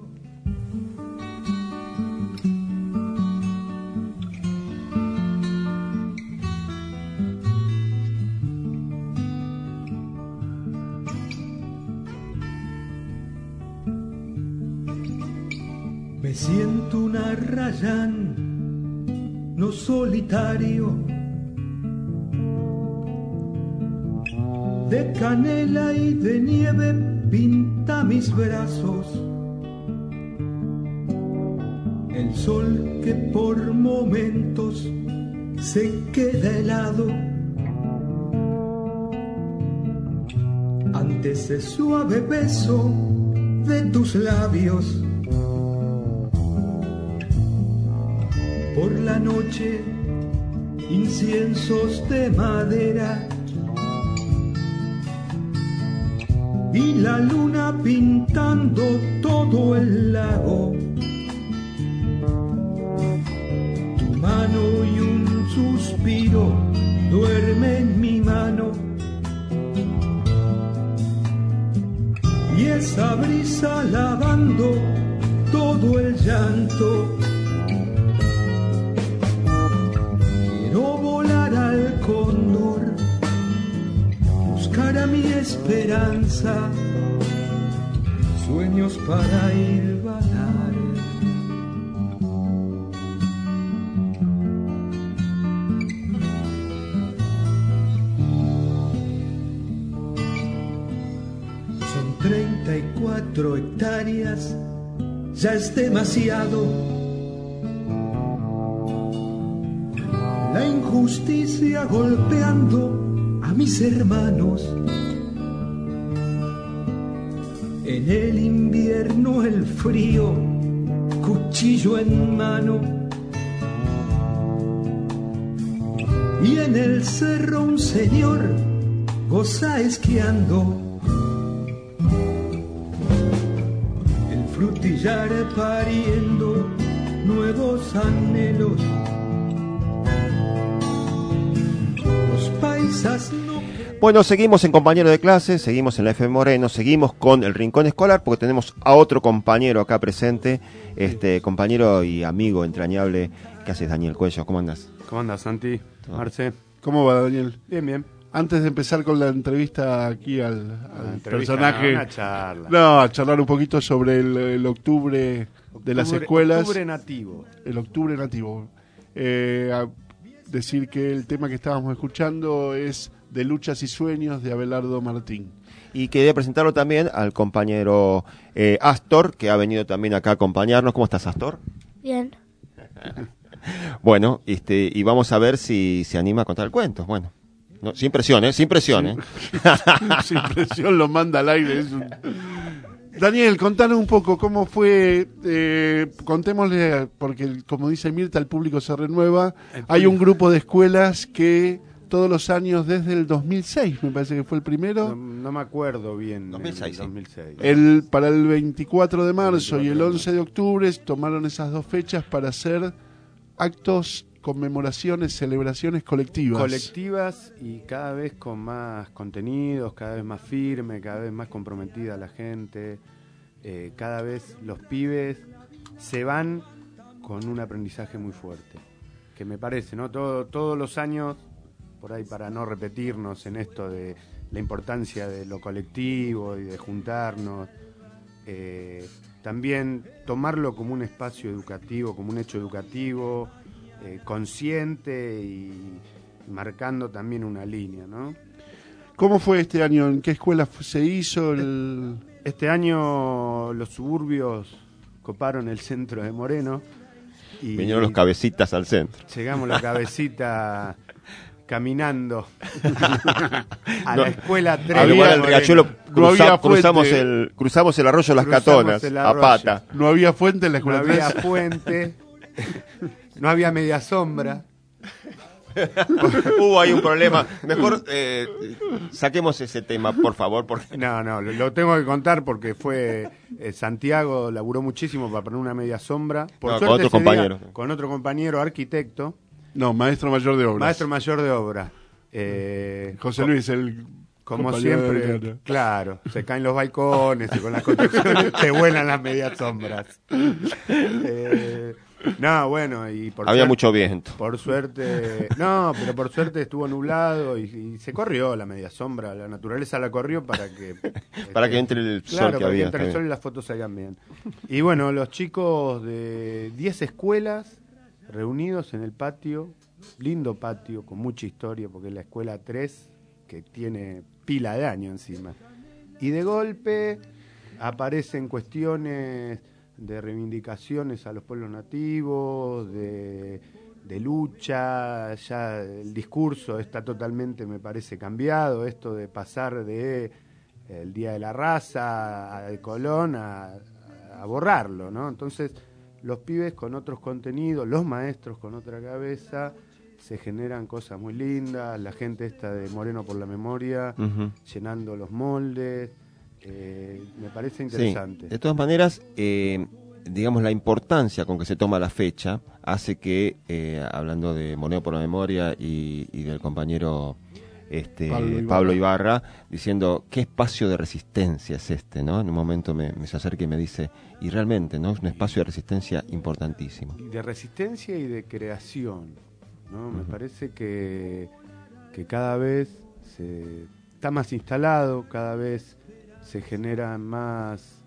Me siento un arrayán, no solitario, de canela y de nieve pinta mis brazos, el sol que por momentos se queda helado ante ese suave beso de tus labios. Por la noche, inciensos de madera y la luna pintando todo el lago. Tu mano y un suspiro duerme en mi mano, y esa brisa lavando todo el llanto. Quiero volar al cóndor, buscar a mi esperanza, sueños para hilvanar. Son treinta y cuatro hectáreas, ya es demasiado. La injusticia golpeando a mis hermanos. En el invierno el frío, cuchillo en mano. Y en el cerro un señor goza esquiando. El frutillar pariendo nuevos anhelos. Bueno, seguimos en Compañero de Clase, seguimos en la F M Moreno, seguimos con el Rincón Escolar, porque tenemos a otro compañero acá presente, este compañero y amigo entrañable. ¿Qué haces, Daniel Cuello? ¿Cómo andas? ¿Cómo andas, Santi? Marce. ¿Cómo va, Daniel? Bien, bien. Antes de empezar con la entrevista aquí al, al entrevista, personaje, no, una charla. no, a charlar un poquito sobre el, el octubre, octubre de las escuelas. Octubre nativo. El octubre nativo. Eh, a decir que el tema que estábamos escuchando es De luchas y sueños, de Abelardo Martín. Y quería presentarlo también al compañero eh, Astor, que ha venido también acá a acompañarnos. ¿Cómo estás, Astor? Bien. Bueno, este, y vamos a ver si se anima a contar el cuento. Bueno, no, sin presión, ¿eh? Sin presión, ¿eh? Sin presión lo manda al aire. Es un... Daniel, contanos un poco cómo fue, eh, contémosle, porque como dice Mirta, el público se renueva. Hay un grupo de escuelas que todos los años, desde el dos mil seis, me parece que fue el primero. No, no me acuerdo bien. dos mil seis, dos mil seis. El, para el veinticuatro de marzo y el once de octubre tomaron esas dos fechas para hacer actos, conmemoraciones, celebraciones colectivas. Colectivas y cada vez con más contenidos, cada vez más firme, cada vez más comprometida la gente. Eh, cada vez los pibes se van con un aprendizaje muy fuerte. Que me parece, ¿no? Todo, todos los años, por ahí para no repetirnos en esto de la importancia de lo colectivo y de juntarnos, eh, también tomarlo como un espacio educativo, como un hecho educativo, eh, consciente y marcando también una línea, ¿no? ¿Cómo fue este año? ¿En qué escuela se hizo? El... Este año los suburbios coparon el centro de Moreno. Y vinieron los cabecitas al centro. Llegamos la cabecita caminando a no, la escuela tres. Al lugar del Riachuelo cruza, no cruzamos, el, cruzamos el arroyo Las Catonas a pata. No había fuente en la escuela No tres. había fuente, no había media sombra. Hubo ahí un problema. Mejor eh, saquemos ese tema, por favor. Porque... No, no, lo, lo tengo que contar porque fue eh, Santiago laburó muchísimo para poner una media sombra. Por no, suerte, con otro compañero. Día, con otro compañero arquitecto. No, maestro mayor de obra. Maestro mayor de obra. Eh, José Luis, el como siempre, claro, se caen los balcones y con las construcciones se vuelan las medias sombras. Eh, no, bueno, y por había suerte, mucho viento. Por suerte, no, pero por suerte estuvo nublado y, y se corrió la media sombra, la naturaleza la corrió para que para este, que entre el claro, sol que para había. que entre el sol y las fotos salgan bien. Y bueno, los chicos de diez escuelas reunidos en el patio, lindo patio con mucha historia porque es la escuela tres que tiene pila de año encima. Y de golpe aparecen cuestiones de reivindicaciones a los pueblos nativos, de, de lucha, ya el discurso está totalmente, me parece, cambiado, esto de pasar de el Día de la Raza, a Colón, a, a borrarlo, ¿no? Entonces, los pibes con otros contenidos, los maestros con otra cabeza, se generan cosas muy lindas, la gente esta de Moreno por la Memoria, uh-huh. llenando los moldes, eh, me parece interesante. Sí. De todas maneras, eh, digamos, la importancia con que se toma la fecha hace que, eh, hablando de Moreno por la Memoria y, y del compañero este Pablo Ibarra. Pablo Ibarra, diciendo qué espacio de resistencia es este, ¿no? En un momento me, me se acerca y me dice, y realmente, ¿no? Es un espacio de resistencia importantísimo. De resistencia y de creación, ¿no? Uh-huh. Me parece que, que cada vez se está más instalado, cada vez se genera más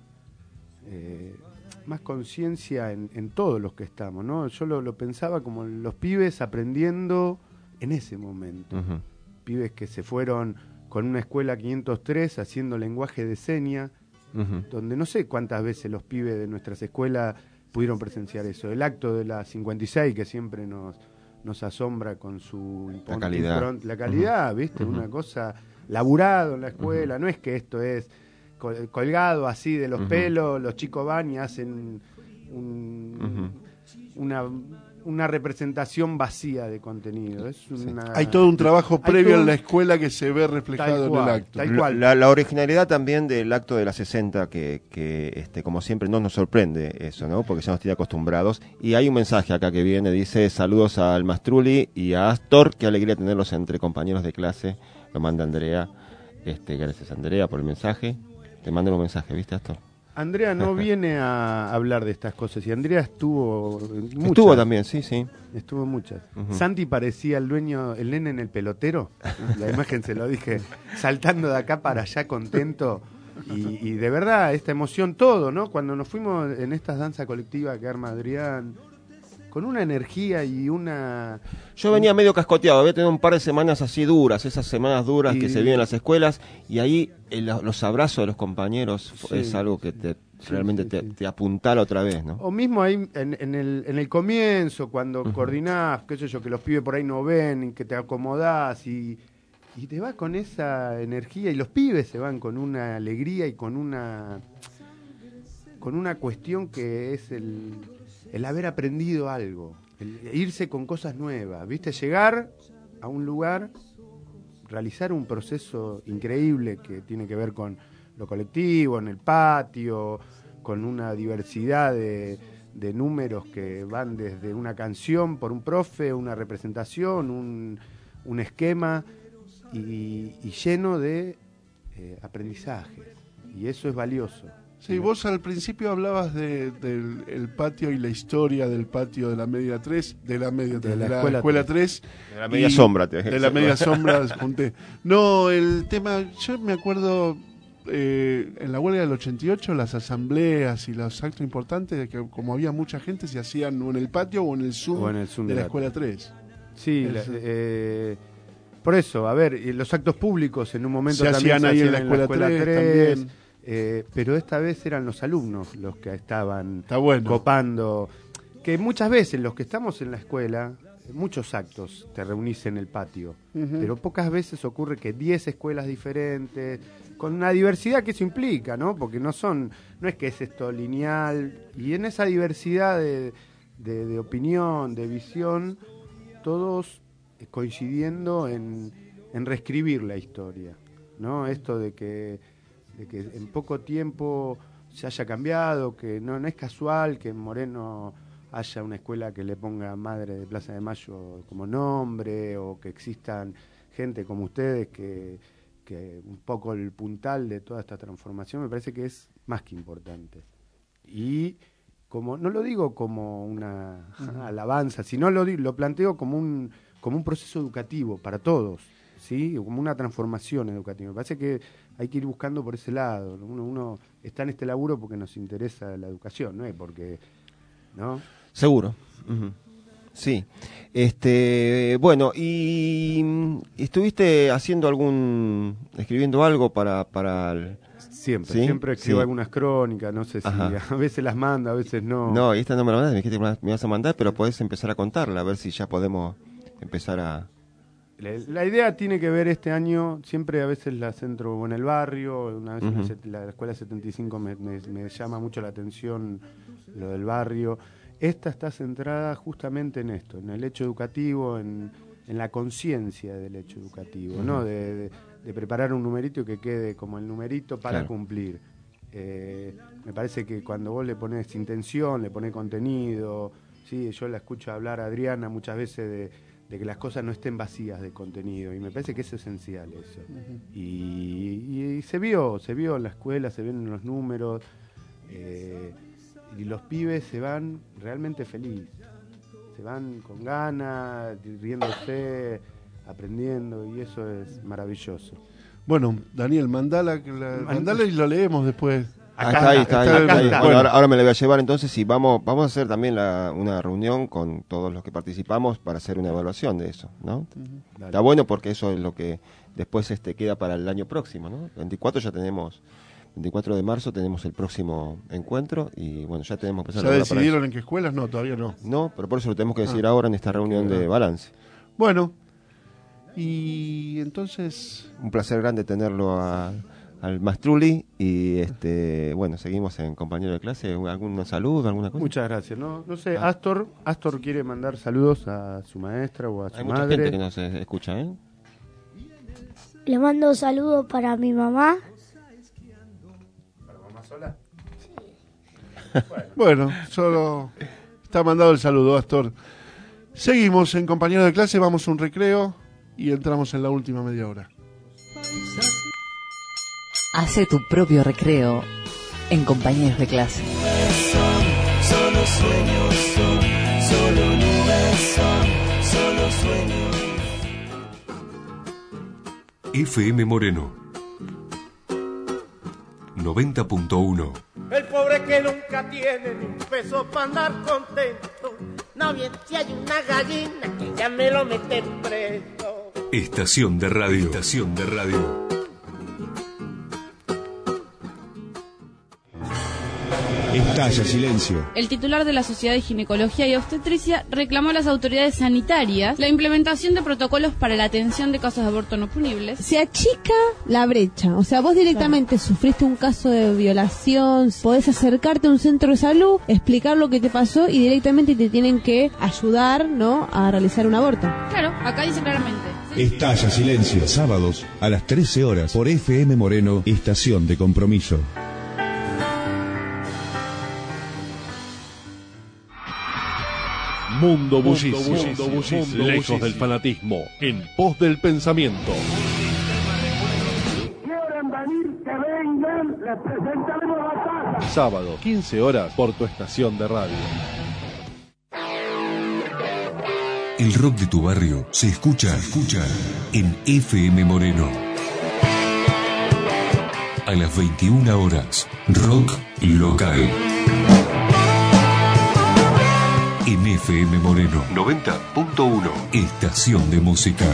eh, más conciencia en, en todos los que estamos, ¿no? Yo lo, lo pensaba como los pibes aprendiendo en ese momento. Uh-huh. Pibes que se fueron con una escuela quinientos tres haciendo lenguaje de señas, uh-huh. donde no sé cuántas veces los pibes de nuestras escuelas pudieron presenciar eso. El acto de la cincuenta y seis, que siempre nos, nos asombra con su la calidad, impron- la calidad uh-huh. ¿viste? Uh-huh. Una cosa laburado en la escuela, uh-huh. no es que esto es col- colgado así de los uh-huh. pelos, los chicos van y hacen un, uh-huh. una... una representación vacía de contenido. Es una... Hay todo un trabajo previo en la escuela que se ve reflejado cual, en el acto. Tal cual. La, la originalidad también del acto de la sesenta, que, que este, como siempre no nos sorprende eso, ¿no? Porque ya nos tiene acostumbrados. Y hay un mensaje acá que viene, dice, saludos al Mastrulli y a Astor, qué alegría tenerlos entre compañeros de clase. Lo manda Andrea. Este, gracias Andrea por el mensaje. Te mandan un mensaje, ¿viste, Astor? Andrea no viene a hablar de estas cosas, y Andrea estuvo en muchas. Estuvo también, sí, sí. Estuvo en muchas. Uh-huh. Santi parecía el dueño, el nene en el pelotero, la imagen se lo dije, saltando de acá para allá contento, y, y de verdad, esta emoción, todo, ¿no? Cuando nos fuimos en estas danzas colectivas que arma Adrián, con una energía y una... Yo venía medio cascoteado, había tenido un par de semanas así duras, esas semanas duras y... que se viven en las escuelas, y ahí el, los abrazos de los compañeros sí. es algo que te sí, realmente sí, te, sí. te apuntala otra vez, ¿no? O mismo ahí en, en, el, en el comienzo, cuando uh-huh. coordinás, qué sé yo, que los pibes por ahí no ven, que te acomodás y, y te vas con esa energía, y los pibes se van con una alegría y con una, con una cuestión que es el... el haber aprendido algo, el irse con cosas nuevas, ¿viste? Llegar a un lugar, realizar un proceso increíble que tiene que ver con lo colectivo, en el patio, con una diversidad de, de números que van desde una canción por un profe, una representación, un, un esquema, y, y lleno de eh, aprendizaje. Y eso es valioso. Sí, vos al principio hablabas de, del el patio y la historia del patio de la media tres, de la media de de la, la escuela, escuela tres. De la media sombra. Te de la media sombra, junté. No, el tema, yo me acuerdo eh, en la huelga del ochenta y ocho, las asambleas y los actos importantes, que como había mucha gente, se hacían o en el patio o en el Zoom, en el Zoom de, de la escuela tres. Sí, la, eh, por eso, a ver, los actos públicos en un momento se también hacían se ahí hacían en la escuela, escuela tres, tres también. Eh, pero esta vez eran los alumnos los que estaban Está bueno. copando, que muchas veces los que estamos en la escuela, muchos actos te reunís en el patio, uh-huh. pero pocas veces ocurre que diez escuelas diferentes, con una diversidad que eso implica, ¿no? Porque no son, no es que es esto lineal, y en esa diversidad de, de, de opinión, de visión, todos coincidiendo en, en reescribir la historia, ¿no? Esto de que de que en poco tiempo se haya cambiado, que no, no es casual que en Moreno haya una escuela que le ponga Madre de Plaza de Mayo como nombre, o que existan gente como ustedes que, que un poco el puntal de toda esta transformación, me parece que es más que importante. Y como no lo digo como una uh-huh. alabanza, sino lo, lo planteo como un, como un proceso educativo para todos, ¿sí? Como una transformación educativa. Me parece que hay que ir buscando por ese lado. Uno, uno está en este laburo porque nos interesa la educación, no es porque, ¿no? Seguro. Uh-huh. Sí. Este, bueno, y estuviste haciendo algún, escribiendo algo para para el, Siempre, ¿Sí? siempre escribo Sí. algunas crónicas, no sé si Ajá. a veces las mando, a veces no. No, y esta no me la mandas, me dijiste que me vas a mandar, pero podés empezar a contarla, a ver si ya podemos empezar a... La, la idea tiene que ver este año, siempre a veces la centro en el barrio, una vez Ujú. en la, la escuela setenta y cinco me, me, me llama mucho la atención lo del barrio. Esta está centrada justamente en esto, en el hecho educativo, en, en la conciencia del hecho educativo, Ujú. ¿no? De, de, de preparar un numerito que quede como el numerito para Claro. cumplir. Eh, me parece que cuando vos le pones intención, le pones contenido, sí, yo la escucho hablar a Adriana muchas veces de, de que las cosas no estén vacías de contenido, y me parece que es esencial eso. Ujú. y, y se vio, se vio en la escuela, se ven en los números, eh, y los pibes se van realmente felices, se van con ganas, riéndose, aprendiendo, y eso es maravilloso. Bueno, Daniel, mandala, la, mandala y lo leemos después. Ah, está ahí, está ahí, Está está ahí. bien. Bueno, ahora, ahora me la voy a llevar entonces y vamos vamos a hacer también la, una reunión con todos los que participamos para hacer una evaluación de eso, ¿no? Dale. Está bueno porque eso es lo que después este queda para el año próximo, ¿no? veinticuatro ya tenemos, veinticuatro de marzo tenemos el próximo encuentro y bueno, ya tenemos que empezar ¿Ya a trabajar para decidieron eso. en qué escuelas? No, todavía no. No, pero por eso lo tenemos que decir Ah. ahora en esta reunión de balance. Bueno, y entonces... Un placer grande tenerlo a, al Mastrulli y este bueno, seguimos en compañero de clase. ¿Algún saludo, alguna cosa? Muchas gracias. No, no sé, Ah. Astor, Astor quiere mandar saludos a su maestra o a su Hay mucha madre. gente que nos eh, escucha, ¿eh? Le mando saludos para mi mamá. ¿Para mamá sola? Bueno, solo está mandado el saludo, Astor. Seguimos en compañero de clase, vamos a un recreo y entramos en la última media hora. Hace tu propio recreo en compañeros de clase. Solo sueños son, solo nubes son, solo sueños. F M Moreno noventa punto uno. El pobre que nunca tiene ni un peso para andar contento. No bien si hay una gallina que ya me lo meten preso. Estación de radio. Estación de radio. Estalla silencio. El titular de la Sociedad de Ginecología y Obstetricia reclamó a las autoridades sanitarias la implementación de protocolos para la atención de casos de aborto no punibles. Se achica la brecha, o sea, vos directamente sufriste un caso de violación, podés acercarte a un centro de salud, explicar lo que te pasó y directamente te tienen que ayudar, ¿no?, a realizar un aborto. Claro, acá dice claramente. Estalla silencio. Sábados a las trece horas por F M Moreno, Estación de Compromiso. Mundo bullicio, Mundo bullicio, Mundo lejos bullicio. del fanatismo, en pos del pensamiento. Quieren venir, que vengan, les presentaremos la casa. Sábado, quince horas, por tu estación de radio. El rock de tu barrio se escucha, escucha en F M Moreno. A las veintiuna horas, rock local. En F M Moreno noventa punto uno. Estación de música.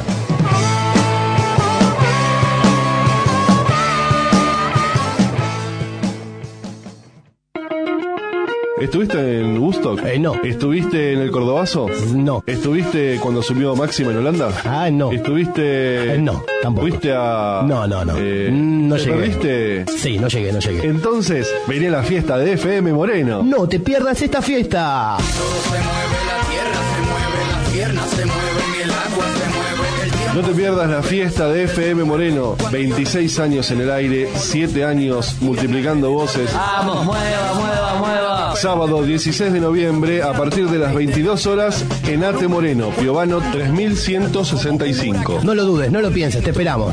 ¿Estuviste en Woodstock? Eh, no. ¿Estuviste en el Cordobazo? No. ¿Estuviste cuando subió Máxima en Holanda? Ah, no. ¿Estuviste...? Eh, no, tampoco. ¿Fuiste a...? No, no, no. Eh, Mm, no ¿te llegué. perdiste? Sí, no llegué, no llegué. Entonces, vení a la fiesta de F M Moreno. No te pierdas esta fiesta. No te pierdas la fiesta de F M Moreno. veintiséis años en el aire, siete años multiplicando voces. Vamos, mueva, mueva, mueva. Sábado dieciséis de noviembre a partir de las veintidós horas en Ate Moreno, Piovano tres mil ciento sesenta y cinco. No lo dudes, no lo pienses, te esperamos.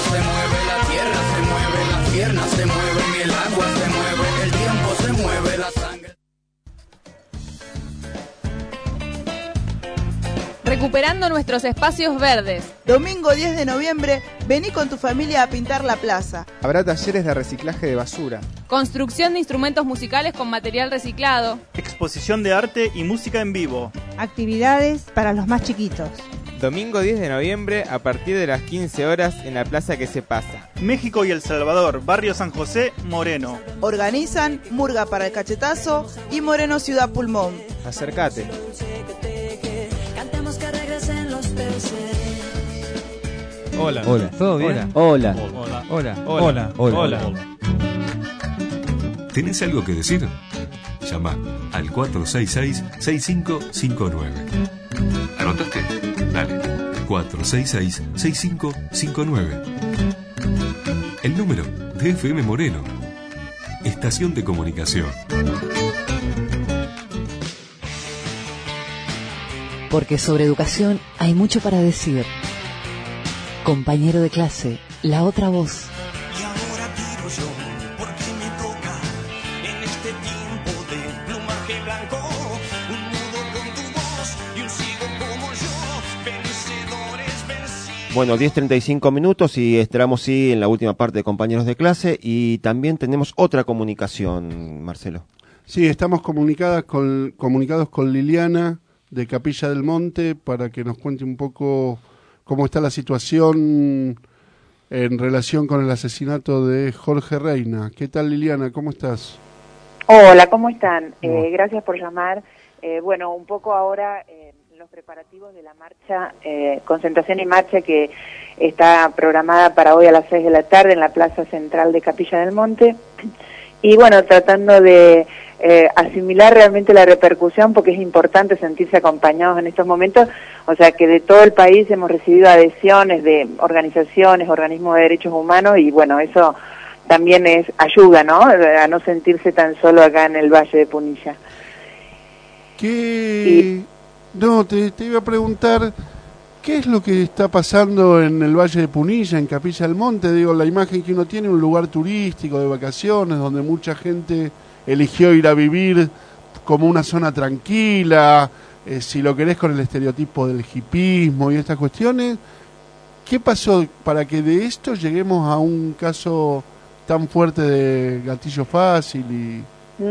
Las piernas se mueven, el agua se mueve, el tiempo se mueve, la sangre. Recuperando nuestros espacios verdes. Domingo diez de noviembre, vení con tu familia a pintar la plaza. Habrá talleres de reciclaje de basura. Construcción de instrumentos musicales con material reciclado. Exposición de arte y música en vivo. Actividades para los más chiquitos. Domingo diez de noviembre a partir de las quince horas en la Plaza Que Se Pasa. México y El Salvador, Barrio San José, Moreno. Organizan Murga para el Cachetazo y Moreno Ciudad Pulmón. Acércate. Hola. Hola. ¿Todo bien? Hola. Hola. Hola. Hola. Hola. Hola. ¿Tenés algo que decir? Llama al cuatro seis seis, seis cinco cinco nueve. ¿Anotaste? Dale. cuatro seis seis, seis cinco cinco nueve. El número de F M Moreno. Estación de comunicación. Porque sobre educación hay mucho para decir. Compañero de clase, la otra voz. Y ahora digo yo, porque me toca en este tiempo de plumaje blanco, un nudo con tu voz y un sigo como yo, vencedores vencidos. Bueno, diez treinta y cinco minutos y estaremos sí en la última parte de compañeros de clase y también tenemos otra comunicación, Marcelo. Sí, estamos comunicadas con, comunicados con Liliana de Capilla del Monte para que nos cuente un poco cómo está la situación en relación con el asesinato de Jorge Reina. ¿Qué tal, Liliana? ¿Cómo estás? Hola, ¿cómo están? Eh, gracias por llamar. Eh, bueno, un poco ahora eh, los preparativos de la marcha, eh, concentración y marcha que está programada para hoy a las seis de la tarde en la Plaza Central de Capilla del Monte. Y bueno, tratando de eh, asimilar realmente la repercusión, porque es importante sentirse acompañados en estos momentos. O sea, que de todo el país hemos recibido adhesiones de organizaciones, organismos de derechos humanos, y bueno, eso también es ayuda, ¿no? A no sentirse tan solo acá en el Valle de Punilla. ¿Qué? Y... No, te, te iba a preguntar, ¿qué es lo que está pasando en el Valle de Punilla, en Capilla del Monte? Digo, la imagen que uno tiene, un lugar turístico de vacaciones, donde mucha gente eligió ir a vivir como una zona tranquila, eh, si lo querés con el estereotipo del hipismo y estas cuestiones. ¿Qué pasó para que de esto lleguemos a un caso tan fuerte de gatillo fácil? Y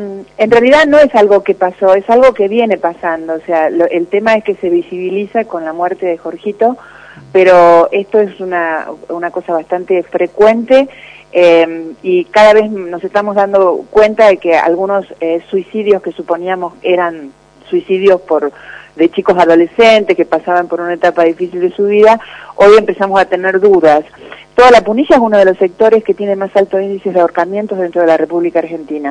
en realidad no es algo que pasó, es algo que viene pasando. O sea, lo, el tema es que se visibiliza con la muerte de Jorgito, pero esto es una, una cosa bastante frecuente. Eh, y cada vez nos estamos dando cuenta de que algunos eh, suicidios que suponíamos eran suicidios por de chicos adolescentes que pasaban por una etapa difícil de su vida, hoy empezamos a tener dudas. Toda la Punilla es uno de los sectores que tiene más altos índices de ahorcamientos dentro de la República Argentina.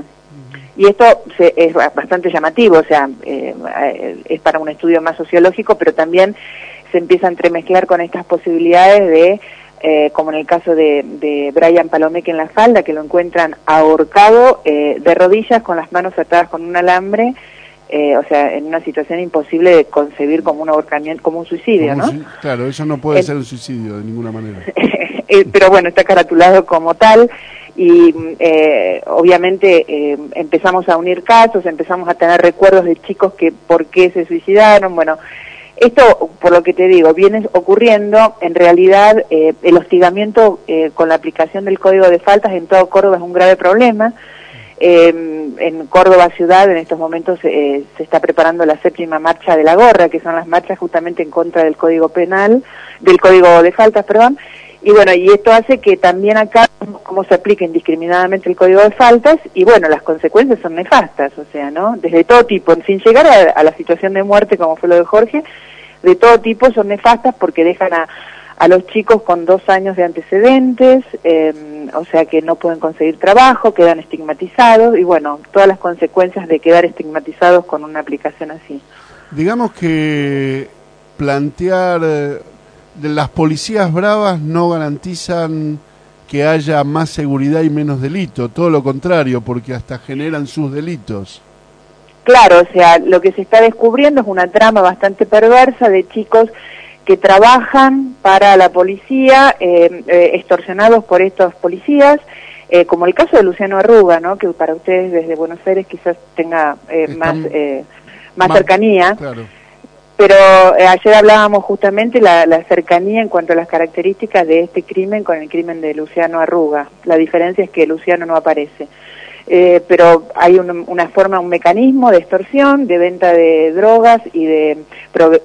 Y esto se, es bastante llamativo, o sea, eh, es para un estudio más sociológico, pero también se empieza a entremezclar con estas posibilidades de Eh, como en el caso de, de Brian Palomeque en La Falda, que lo encuentran ahorcado eh, de rodillas con las manos atadas con un alambre, eh, o sea, en una situación imposible de concebir como un ahorcamiento, como un suicidio, ¿no? Su claro, eso no puede el, ser un suicidio de ninguna manera. eh, pero bueno, está caratulado como tal y eh, obviamente eh, empezamos a unir casos, empezamos a tener recuerdos de chicos que por qué se suicidaron, bueno. Esto, por lo que te digo, viene ocurriendo, en realidad eh, el hostigamiento eh, con la aplicación del Código de Faltas en todo Córdoba es un grave problema. Eh, en Córdoba ciudad en estos momentos eh, se está preparando la séptima marcha de la gorra, que son las marchas justamente en contra del Código Penal, del Código de Faltas, perdón. Y bueno, y esto hace que también acá, como se aplica indiscriminadamente el Código de Faltas, y bueno, las consecuencias son nefastas, o sea, ¿no? Desde todo tipo, sin llegar a, a la situación de muerte como fue lo de Jorge, de todo tipo son nefastas porque dejan a, a los chicos con dos años de antecedentes, eh, o sea que no pueden conseguir trabajo, quedan estigmatizados, y bueno, todas las consecuencias de quedar estigmatizados con una aplicación así. Digamos que plantear... Eh, de las policías bravas no garantizan que haya más seguridad y menos delito, todo lo contrario, porque hasta generan sus delitos. Claro, o sea, lo que se está descubriendo es una trama bastante perversa de chicos que trabajan para la policía, eh, eh, extorsionados por estos policías, eh, como el caso de Luciano Arruga, ¿no? Que para ustedes desde Buenos Aires quizás tenga eh, más, eh, más, más cercanía. Claro. Pero eh, ayer hablábamos justamente la, la cercanía en cuanto a las características de este crimen con el crimen de Luciano Arruga. La diferencia es que Luciano no aparece. Eh, pero hay un, una forma, un mecanismo de extorsión, de venta de drogas y de prove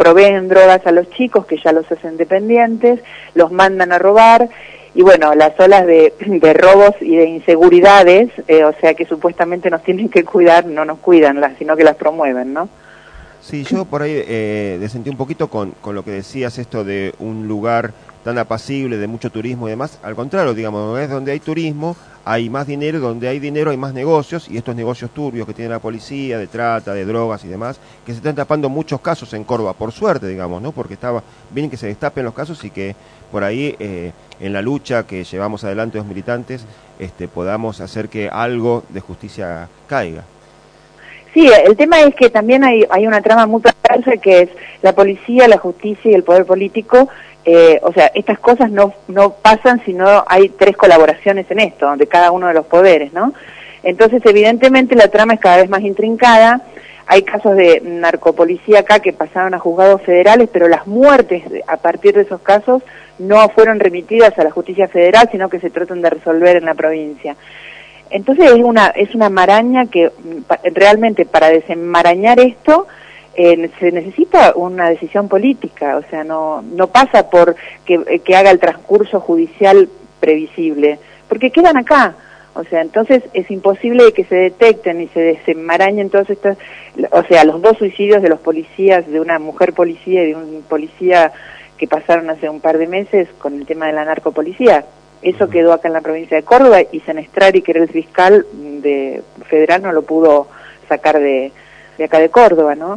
proveen drogas a los chicos, que ya los hacen dependientes, los mandan a robar, y bueno, las olas de, de robos y de inseguridades, eh, o sea que supuestamente nos tienen que cuidar, no nos cuidan, las, sino que las promueven, ¿no? Sí, yo por ahí eh, desentí un poquito con, con lo que decías, esto de un lugar tan apacible, de mucho turismo y demás. Al contrario, digamos, es donde hay turismo, hay más dinero, donde hay dinero hay más negocios, y estos negocios turbios que tiene la policía, de trata, de drogas y demás, que se están tapando muchos casos en Córdoba, por suerte, digamos, ¿no? Porque estaba bien que se destapen los casos y que por ahí, eh, en la lucha que llevamos adelante los militantes, este, podamos hacer que algo de justicia caiga. Sí, el tema es que también hay, hay una trama muy perversa, que es la policía, la justicia y el poder político. Eh, o sea, estas cosas no, no pasan si no hay tres colaboraciones en esto, de cada uno de los poderes, ¿no? Entonces, evidentemente, la trama es cada vez más intrincada. Hay casos de narcopolicía acá que pasaron a juzgados federales, pero las muertes a partir de esos casos no fueron remitidas a la justicia federal, sino que se tratan de resolver en la provincia. Entonces es una es una maraña que realmente, para desenmarañar esto eh, se necesita una decisión política, o sea, no no pasa por que, que haga el transcurso judicial previsible, porque quedan acá, o sea, entonces es imposible que se detecten y se desenmarañen todas estas, o sea, los dos suicidios de los policías, de una mujer policía y de un policía que pasaron hace un par de meses con el tema de la narcopolicía. Eso quedó acá en la provincia de Córdoba, y Senestrari, que era el fiscal de federal, no lo pudo sacar de, de acá de Córdoba, ¿no?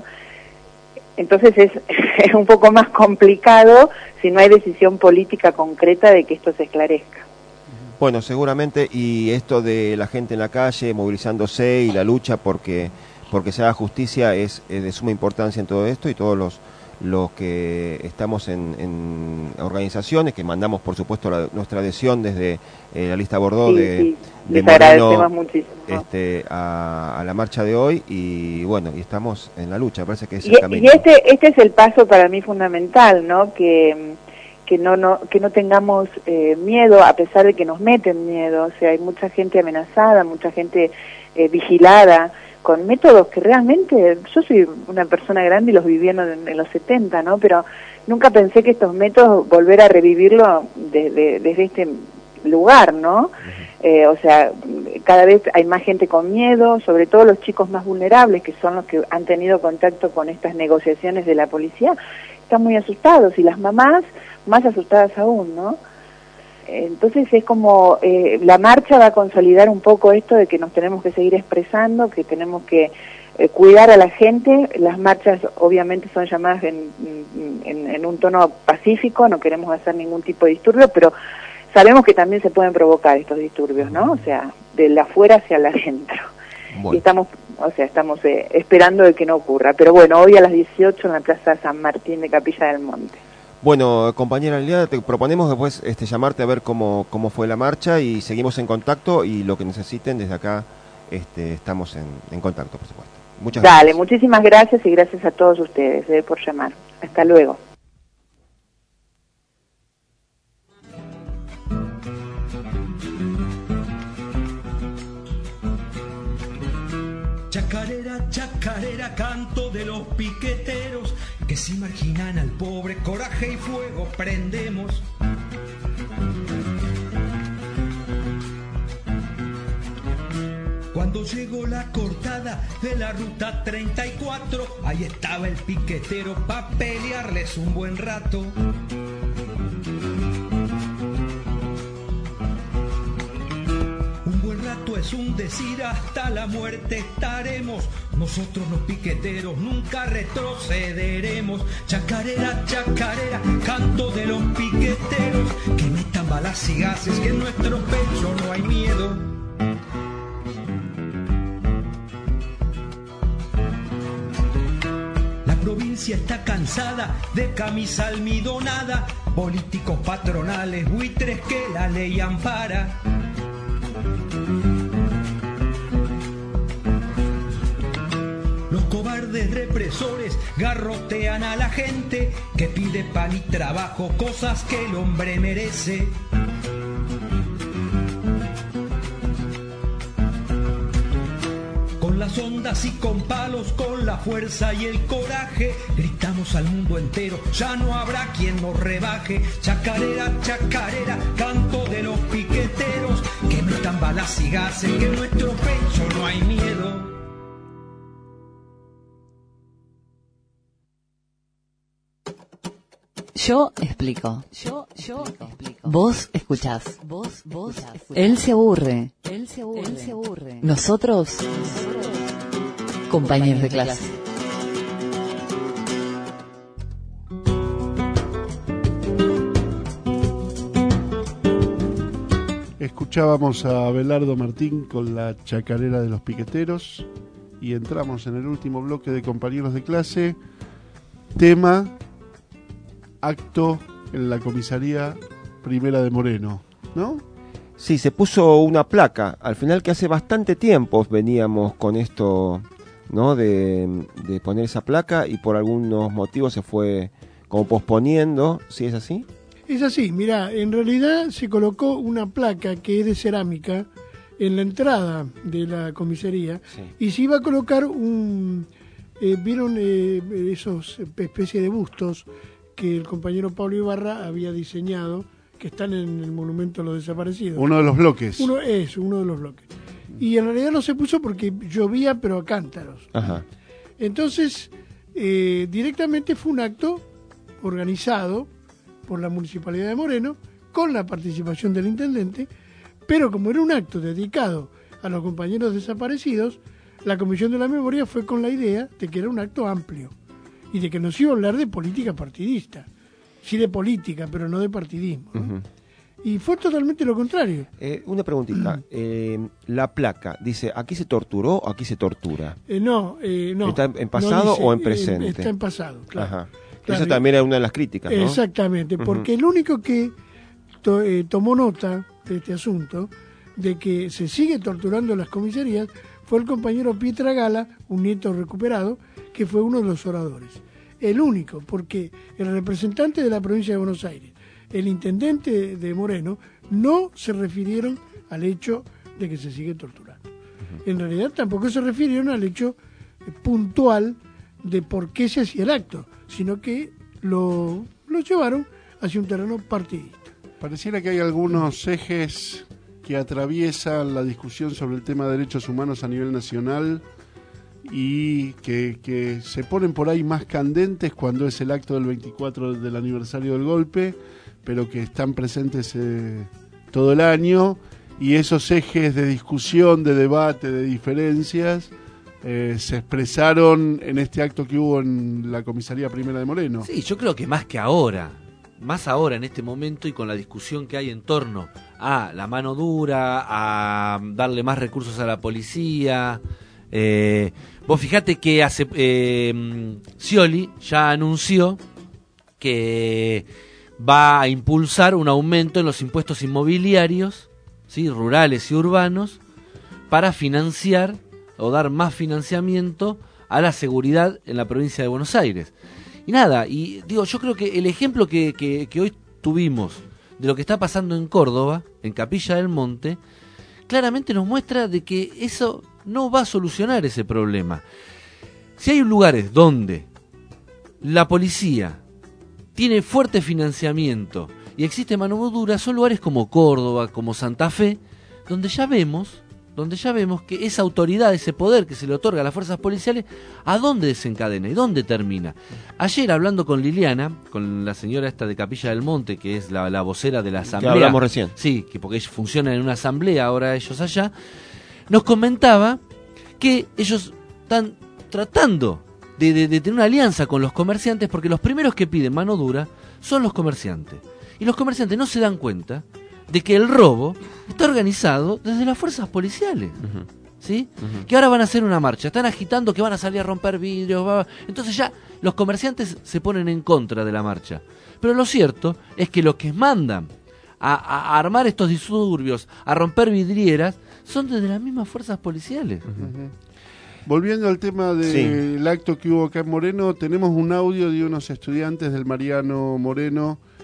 Entonces es, es un poco más complicado si no hay decisión política concreta de que esto se esclarezca. Bueno, seguramente, y esto de la gente en la calle movilizándose y la lucha porque porque se haga justicia es, es de suma importancia en todo esto, y todos los los que estamos en, en organizaciones, que mandamos por supuesto la, nuestra adhesión desde eh, la lista Bordeaux sí, de, sí. de Moreno este, a, a la marcha de hoy, y bueno, y estamos en la lucha, parece que es el y, camino. Y este este es el paso para mí fundamental, ¿no? Que que no no que no tengamos eh, miedo, a pesar de que nos meten miedo, o sea, hay mucha gente amenazada, mucha gente eh, vigilada, con métodos que realmente, yo soy una persona grande y los viví en, en los setenta, ¿no? Pero nunca pensé que estos métodos, volver a revivirlo desde, desde este lugar, ¿no? Eh, o sea, cada vez hay más gente con miedo, sobre todo los chicos más vulnerables, que son los que han tenido contacto con estas negociaciones de la policía, están muy asustados, y las mamás más asustadas aún, ¿no? Entonces es como eh, la marcha va a consolidar un poco esto de que nos tenemos que seguir expresando, que tenemos que eh, cuidar a la gente. Las marchas obviamente son llamadas en, en, en un tono pacífico, no queremos hacer ningún tipo de disturbio, pero sabemos que también se pueden provocar estos disturbios, ¿no? O sea, de la afuera hacia la adentro. Bueno. Y estamos, o sea, estamos eh, esperando de que no ocurra. Pero bueno, hoy a las dieciocho en la Plaza San Martín de Capilla del Monte. Bueno, compañera Liliana, te proponemos después este, llamarte a ver cómo, cómo fue la marcha, y seguimos en contacto, y lo que necesiten desde acá este, estamos en, en contacto, por supuesto. Muchas Dale, gracias. muchísimas gracias, y gracias a todos ustedes eh, por llamar. Hasta luego. Chacarera, chacarera, canto de los piqueteros que se imaginan al pobre, coraje y fuego prendemos. Cuando llegó la cortada de la ruta treinta y cuatro, ahí estaba el piquetero pa' pelearles un buen rato. Un buen rato es un decir, hasta la muerte estaremos. Nosotros los piqueteros nunca retrocederemos. Chacarera, chacarera, canto de los piqueteros que metan balas y gases, que en nuestro pecho no hay miedo. La provincia está cansada de camisa almidonada, políticos patronales, buitres que la ley ampara. Los cobardes represores garrotean a la gente que pide pan y trabajo, cosas que el hombre merece. Con la las ondas y con palos, con la fuerza y el coraje, gritamos al mundo entero, ya no habrá quien nos rebaje. Chacarera, chacarera, canto de los piqueteros, que metan balas y gases, que en nuestro pecho no hay miedo. Yo explico. Yo, yo explico. Vos escuchás. Vos, vos escuchás. Él se aburre. Él se aburre. Él se aburre. Nosotros, Nosotros compañeros de clase. Escuchábamos a Abelardo Martín con la chacarera de los piqueteros y entramos en el último bloque de compañeros de clase. Tema: acto en la comisaría primera de Moreno, ¿no? Sí, se puso una placa, al final, que hace bastante tiempo veníamos con esto, ¿no? De, de poner esa placa, y por algunos motivos se fue como posponiendo. ¿Sí es así? Es así, mira, en realidad se colocó una placa que es de cerámica en la entrada de la comisaría, sí. Y se iba a colocar un, eh, vieron eh, esos especies de bustos que el compañero Pablo Ibarra había diseñado, que están en el Monumento a los Desaparecidos. Uno de los bloques. Uno es, uno de los bloques. Y en realidad no se puso porque llovía, pero a cántaros. Ajá. Entonces, eh, directamente fue un acto organizado por la Municipalidad de Moreno, con la participación del intendente, pero como era un acto dedicado a los compañeros desaparecidos, la Comisión de la Memoria fue con la idea de que era un acto amplio y de que nos iba a hablar de política partidista. Sí, de política, pero no de partidismo, ¿no? Uh-huh. Y fue totalmente lo contrario. Eh, una preguntita. eh, la placa dice, ¿aquí se torturó o aquí se tortura? Eh, no, eh, no. ¿Está en pasado no dice, o en presente? Eh, está en pasado, claro. Ajá. Claro. Esa también era una de las críticas, ¿no? Exactamente, porque uh-huh. el único que to, eh, tomó nota de este asunto, de que se sigue torturando en las comisarías, fue el compañero Pietra Gala, un nieto recuperado, que fue uno de los oradores. El único, porque el representante de la provincia de Buenos Aires, el intendente de Moreno, no se refirieron al hecho de que se sigue torturando. Uh-huh. En realidad tampoco se refirieron al hecho eh, puntual de por qué se hacía el acto, sino que lo, lo llevaron hacia un terreno partidista. Pareciera que hay algunos ejes que atraviesan la discusión sobre el tema de derechos humanos a nivel nacional y que, que se ponen por ahí más candentes cuando es el acto del veinticuatro del aniversario del golpe, pero que están presentes eh, todo el año, y esos ejes de discusión, de debate, de diferencias eh, se expresaron en este acto que hubo en la comisaría primera de Moreno. Sí, yo creo que más que ahora, más ahora en este momento, y con la discusión que hay en torno a la mano dura, a darle más recursos a la policía. Eh, vos fijate que hace eh, Scioli ya anunció que va a impulsar un aumento en los impuestos inmobiliarios, ¿sí?, rurales y urbanos, para financiar o dar más financiamiento a la seguridad en la provincia de Buenos Aires. Y nada, y digo, yo creo que el ejemplo que, que, que hoy tuvimos de lo que está pasando en Córdoba, en Capilla del Monte, claramente nos muestra de que eso no va a solucionar ese problema. Si hay lugares donde la policía tiene fuerte financiamiento y existe mano dura, son lugares como Córdoba, como Santa Fe, donde ya vemos, donde ya vemos que esa autoridad, ese poder que se le otorga a las fuerzas policiales, ¿a dónde desencadena y dónde termina? Ayer, hablando con Liliana, con la señora esta de Capilla del Monte, que es la, la vocera de la asamblea, que hablamos recién, sí, que porque ellos funcionan en una asamblea ahora ellos allá, nos comentaba que ellos están tratando de, de, de tener una alianza con los comerciantes, porque los primeros que piden mano dura son los comerciantes. Y los comerciantes no se dan cuenta de que el robo está organizado desde las fuerzas policiales. Uh-huh. ¿Sí? Uh-huh. Que ahora van a hacer una marcha, están agitando que van a salir a romper vidrios, va, va. Entonces ya los comerciantes se ponen en contra de la marcha. Pero lo cierto es que los que mandan a, a, a armar estos disturbios, a romper vidrieras, son desde las mismas fuerzas policiales. Uh-huh. Volviendo al tema del sí. acto que hubo acá en Moreno, tenemos un audio de unos estudiantes del Mariano Moreno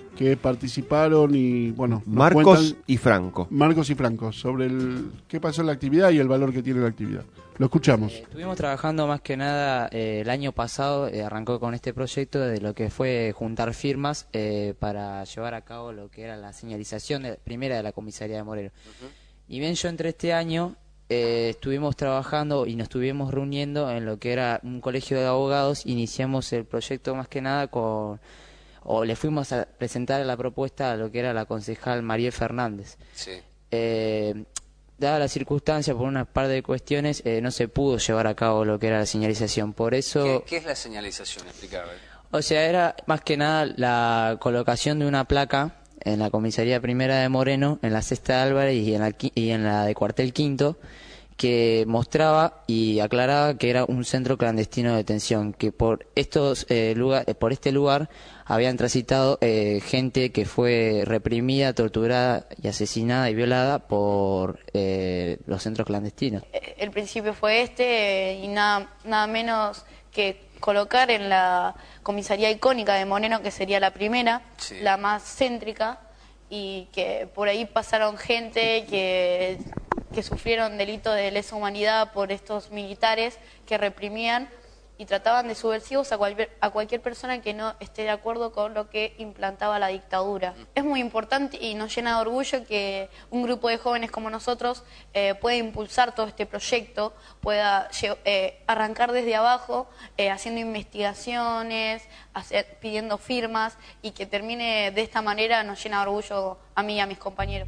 que participaron y, bueno, nos Marcos cuentan, y Franco. Marcos y Franco, sobre el qué pasó en la actividad y el valor que tiene la actividad. Lo escuchamos. Eh, estuvimos trabajando más que nada eh, el año pasado, eh, arrancó con este proyecto de lo que fue juntar firmas eh, para llevar a cabo lo que era la señalización de, primera de la comisaría de Moreno. Uh-huh. Y bien, yo entre este año eh, estuvimos trabajando y nos estuvimos reuniendo en lo que era un colegio de abogados. Iniciamos el proyecto más que nada con, o le fuimos a presentar la propuesta a lo que era la concejal Mariel Fernández. Sí. Eh, dada la circunstancia, por una par de cuestiones, eh, no se pudo llevar a cabo lo que era la señalización. Por eso... ¿Qué, qué es la señalización? Explica, a ver. O sea, era más que nada la colocación de una placa en la comisaría primera de Moreno, en la Sexta de Álvarez y en la, y en la de Cuartel Quinto, que mostraba y aclaraba que era un centro clandestino de detención, que por estos eh, lugar, por este lugar habían transitado eh, gente que fue reprimida, torturada y asesinada y violada por eh, los centros clandestinos. El principio fue este y nada, nada menos que colocar en la comisaría icónica de Moreno, que sería la primera, sí, la más céntrica, y que por ahí pasaron gente que, que sufrieron delitos de lesa humanidad por estos militares que reprimían y trataban de subversivos a cualquier, a cualquier persona que no esté de acuerdo con lo que implantaba la dictadura. Es muy importante y nos llena de orgullo que un grupo de jóvenes como nosotros eh, pueda impulsar todo este proyecto, pueda eh, arrancar desde abajo, eh, haciendo investigaciones, hacer, pidiendo firmas, y que termine de esta manera. Nos llena de orgullo a mí y a mis compañeros.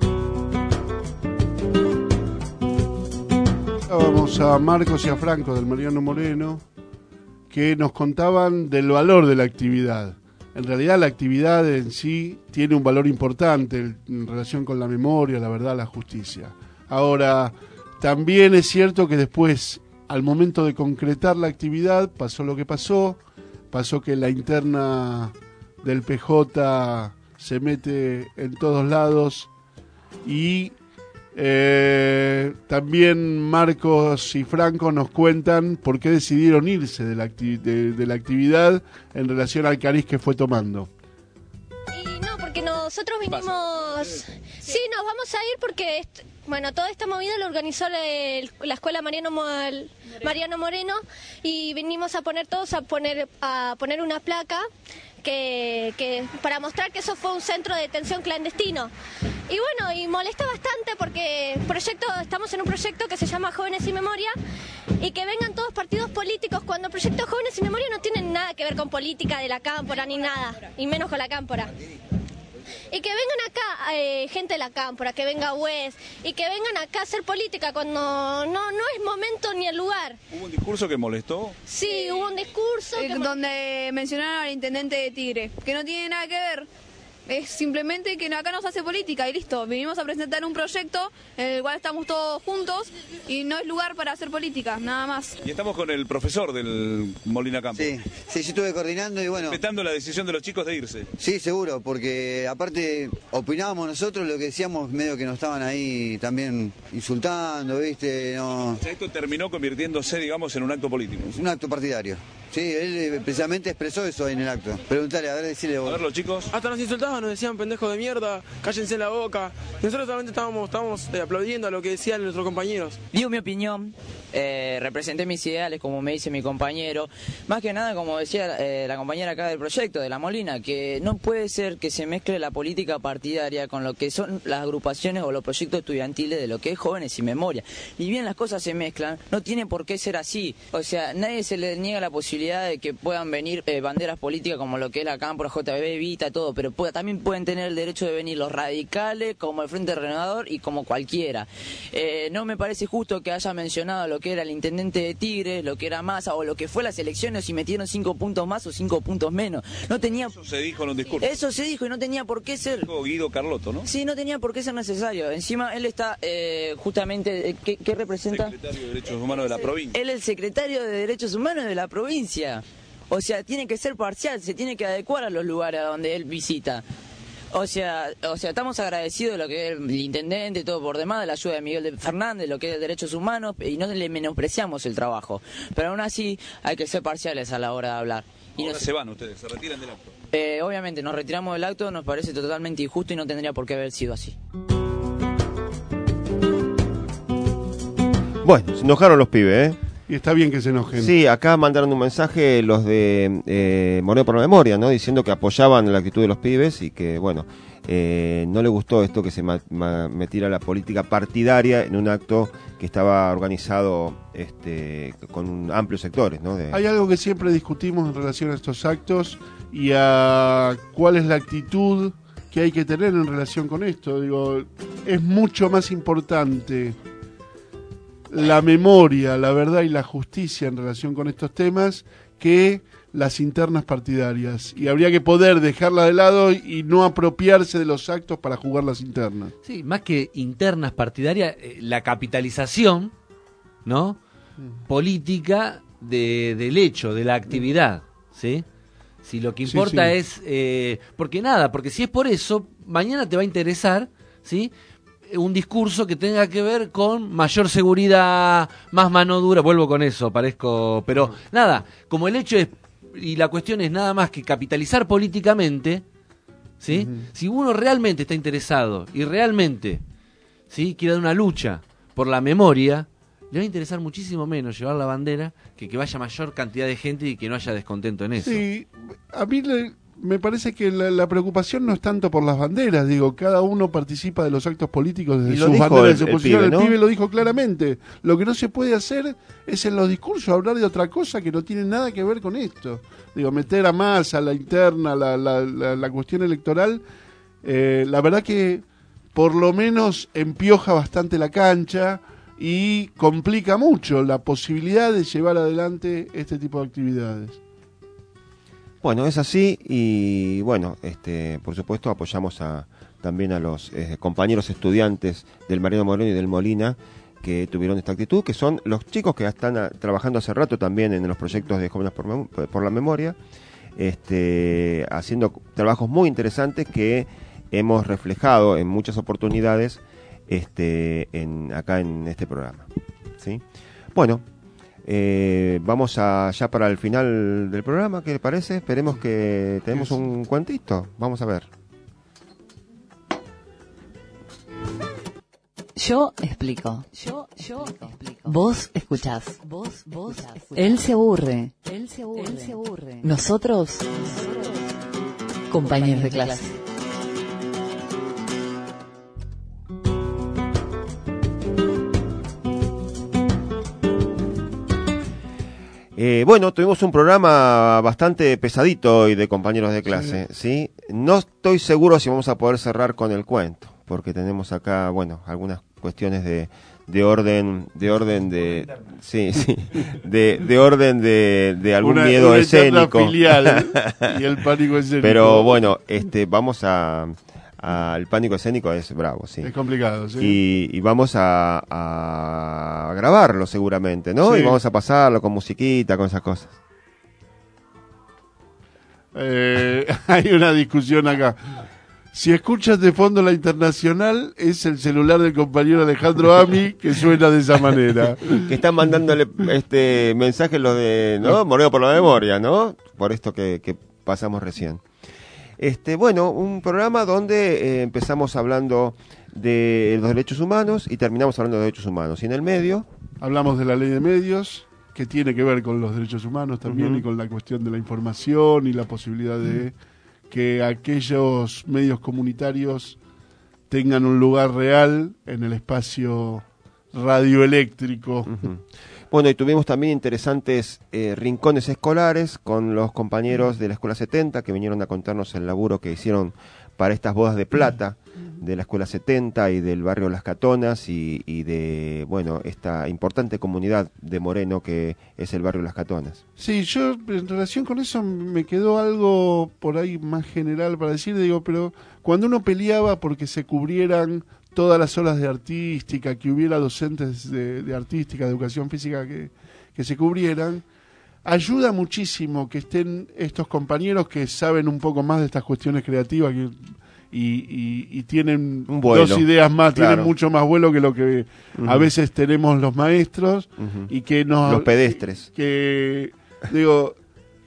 Vamos a Marcos y a Franco del Mariano Moreno, que nos contaban del valor de la actividad. En realidad la actividad en sí tiene un valor importante en relación con la memoria, la verdad, la justicia. Ahora, también es cierto que después, al momento de concretar la actividad, pasó lo que pasó, pasó que la interna del P J se mete en todos lados y... Eh, también Marcos y Franco nos cuentan por qué decidieron irse de la, acti- de, de la actividad en relación al cariz que fue tomando. Y no, porque nosotros vinimos... Sí, nos vamos a ir porque, est- bueno, toda esta movida lo organizó el- la escuela Mariano, Mo- Mariano Moreno, y vinimos a poner todos a poner, a poner una placa que, que para mostrar que eso fue un centro de detención clandestino. Y bueno, y molesta bastante porque proyecto, estamos en un proyecto que se llama Jóvenes y Memoria, y que vengan todos partidos políticos cuando el proyecto Jóvenes y Memoria no tiene nada que ver con política de la cámpora ni nada, y menos con la cámpora. Y que vengan acá eh, gente de la cámpora, que venga Wes, y que vengan acá a hacer política cuando no, no es momento ni el lugar. ¿Hubo un discurso que molestó? Sí, hubo un discurso eh, donde mencionaron al intendente de Tigre, que no tiene nada que ver. Es simplemente que acá no se hace política y listo. Vinimos a presentar un proyecto en el cual estamos todos juntos y no es lugar para hacer política, nada más. Y estamos con el profesor del Molina Campo. Sí, sí, yo estuve coordinando y bueno... Respetando la decisión de los chicos de irse. Sí, seguro, porque aparte opinábamos nosotros, lo que decíamos medio que nos estaban ahí también insultando, ¿viste? No... O sea, esto terminó convirtiéndose, digamos, en un acto político. Un acto partidario. Sí, él precisamente expresó eso ahí en el acto. Preguntale, a ver, decirle vos. A ver, los chicos. Hasta nos insultaban, nos decían pendejos de mierda, cállense la boca. Nosotros solamente estábamos, estábamos eh, aplaudiendo a lo que decían nuestros compañeros. Digo mi opinión, eh, representé mis ideales, como me dice mi compañero. Más que nada, como decía eh, la compañera acá del proyecto, de La Molina, que no puede ser que se mezcle la política partidaria con lo que son las agrupaciones o los proyectos estudiantiles de lo que es Jóvenes y Memoria. Y bien las cosas se mezclan, no tiene por qué ser así. O sea, nadie se le niega la posibilidad de que puedan venir eh, banderas políticas como lo que es la Cámpora, J B, Vita, todo, pero pueda, también pueden tener el derecho de venir los radicales, como el Frente Renovador y como cualquiera. Eh, no me parece justo que haya mencionado lo que era el intendente de Tigre, lo que era Massa o lo que fue las elecciones, si metieron cinco puntos más o cinco puntos menos. No tenía... Eso se dijo en un discurso. Eso se dijo y no tenía por qué ser... Dijo Guido Carlotto, ¿no? Sí, no tenía por qué ser necesario. Encima él está eh, justamente... Eh, ¿qué, ¿Qué representa? Secretario de Derechos Humanos de la provincia. Él es el secretario de Derechos Humanos de la provincia. O sea, tiene que ser parcial, se tiene que adecuar a los lugares a donde él visita. O sea, o sea, estamos agradecidos de lo que es el intendente, todo por demás, de la ayuda de Miguel de Fernández, lo que es derechos humanos, y no le menospreciamos el trabajo. Pero aún así hay que ser parciales a la hora de hablar. Y ahora no se van ustedes, se retiran del acto. Eh, obviamente nos retiramos del acto, nos parece totalmente injusto y no tendría por qué haber sido así. Bueno, se enojaron los pibes, ¿eh? Y está bien que se enojen. Sí, acá mandaron un mensaje los de eh, Moreno por la Memoria, ¿no? Diciendo que apoyaban la actitud de los pibes y que, bueno, eh, no le gustó esto que se ma ma metiera la política partidaria en un acto que estaba organizado este, con amplios sectores, ¿no? De... Hay algo que siempre discutimos en relación a estos actos y a cuál es la actitud que hay que tener en relación con esto. Digo, es mucho más importante la memoria, la verdad y la justicia en relación con estos temas que las internas partidarias. Y habría que poder dejarla de lado y no apropiarse de los actos para jugar las internas. Sí, más que internas partidarias, eh, la capitalización, ¿no? Mm. Política de, del hecho, de la actividad, ¿sí? Si lo que importa sí, sí. es... Eh, porque nada, porque si es por eso, mañana te va a interesar, ¿sí?, un discurso que tenga que ver con mayor seguridad, más mano dura, vuelvo con eso, parezco, pero nada, como el hecho es, y la cuestión es nada más que capitalizar políticamente, ¿sí? Uh-huh. Si uno realmente está interesado y realmente, ¿sí?, quiere dar una lucha por la memoria, le va a interesar muchísimo menos llevar la bandera que que vaya mayor cantidad de gente y que no haya descontento en eso. Sí, a mí le... me parece que la, la preocupación no es tanto por las banderas, digo, cada uno participa de los actos políticos desde sus banderas de su posición, el, ¿no? El pibe lo dijo claramente, lo que no se puede hacer es en los discursos hablar de otra cosa que no tiene nada que ver con esto, digo, meter a más a la interna, la, la, la, la cuestión electoral, eh, la verdad que por lo menos empioja bastante la cancha y complica mucho la posibilidad de llevar adelante este tipo de actividades. Bueno, es así y bueno, este, por supuesto apoyamos a, también a los eh, compañeros estudiantes del Mariano Moreno y del Molina que tuvieron esta actitud, que son los chicos que están a, trabajando hace rato también en los proyectos de Jóvenes por, por la Memoria, este, haciendo trabajos muy interesantes que hemos reflejado en muchas oportunidades este, en, acá en este programa, ¿sí? Bueno, Eh, vamos a, ya para el final del programa, ¿qué le parece? Esperemos que tenemos un cuentito. Vamos a ver. Yo explico. Yo, yo explico. Vos escuchás. Vos, vos escuchás. Él se aburre. Él se aburre. Él se aburre. Nosotros, compañeros de clase. Eh, bueno, tuvimos un programa bastante pesadito hoy de compañeros de clase, ¿sí? ¿sí? No estoy seguro si vamos a poder cerrar con el cuento, porque tenemos acá, bueno, algunas cuestiones de, de orden, de orden de, sí, sí, de, de orden de, de algún una, miedo una escénico. Filial y el pánico escénico. Pero bueno, este, vamos a... el pánico escénico es bravo, sí. Es complicado, sí. Y, y vamos a, a grabarlo seguramente, ¿no? Sí. Y vamos a pasarlo con musiquita, con esas cosas. Eh, hay una discusión acá. Si escuchas de fondo la Internacional, es el celular del compañero Alejandro Ami que suena de esa manera. Que están mandándole este mensajes los de, ¿no? Moreno por la Memoria, ¿no? Por esto que, que pasamos recién. Este, bueno, un programa donde eh, empezamos hablando de los derechos humanos y terminamos hablando de derechos humanos. Y en el medio... hablamos de la ley de medios, que tiene que ver con los derechos humanos también, uh-huh. y con la cuestión de la información y la posibilidad de uh-huh. que aquellos medios comunitarios tengan un lugar real en el espacio radioeléctrico. Uh-huh. Bueno, y tuvimos también interesantes eh, rincones escolares con los compañeros de la Escuela setenta que vinieron a contarnos el laburo que hicieron para estas bodas de plata de la Escuela setenta y del barrio Las Catonas y, y de, bueno, esta importante comunidad de Moreno que es el barrio Las Catonas. Sí, yo en relación con eso me quedó algo por ahí más general para decir, digo, pero cuando uno peleaba porque se cubrieran todas las horas de artística, que hubiera docentes de, de artística, de educación física que, que se cubrieran, ayuda muchísimo que estén estos compañeros que saben un poco más de estas cuestiones creativas que, y, y, y tienen dos ideas más, claro. Tienen mucho más vuelo que lo que uh-huh. a veces tenemos los maestros uh-huh. y que nos... Los pedestres. Que, digo...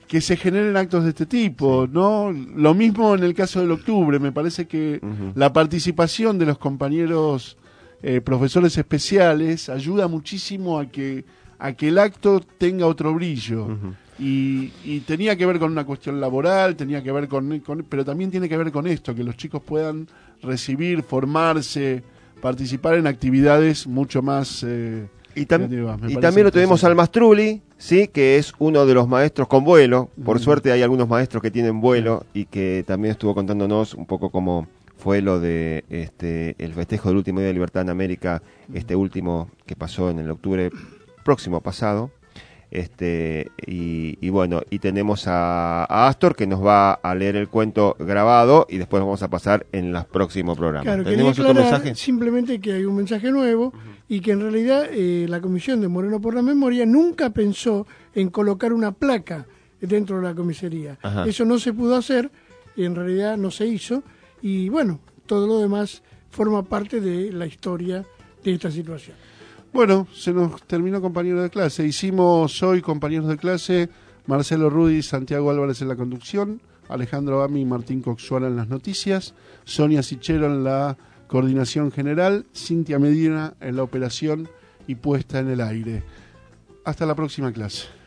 que se generen actos de este tipo, ¿no? Lo mismo en el caso del octubre, me parece que uh-huh. la participación de los compañeros eh, profesores especiales ayuda muchísimo a que a que el acto tenga otro brillo. Uh-huh. y, y tenía que ver con una cuestión laboral, tenía que ver con, con pero también tiene que ver con esto, que los chicos puedan recibir, formarse, participar en actividades mucho más eh, y, tam y también lo tuvimos al Mastrulli, sí, que es uno de los maestros con vuelo. Por uh-huh. suerte hay algunos maestros que tienen vuelo uh-huh. y que también estuvo contándonos un poco cómo fue lo de este el festejo del último día de libertad en América, uh-huh. este último que pasó en el octubre próximo pasado. Este y, y bueno, y tenemos a, a Astor que nos va a leer el cuento grabado y después vamos a pasar en los próximos programas. Claro, ¿Tenemos otro mensaje? Simplemente que hay un mensaje nuevo uh-huh. y que en realidad eh, la Comisión de Moreno por la Memoria nunca pensó en colocar una placa dentro de la comisaría. Ajá. Eso no se pudo hacer, y en realidad no se hizo, y bueno, todo lo demás forma parte de la historia de esta situación. Bueno, se nos terminó compañero de clase. Hicimos hoy compañeros de clase, Marcelo Rudi, Santiago Álvarez en la conducción, Alejandro Ami y Martín Coxuara en las noticias, Sonia Sichero en la coordinación general, Cintia Medina en la operación y puesta en el aire. Hasta la próxima clase.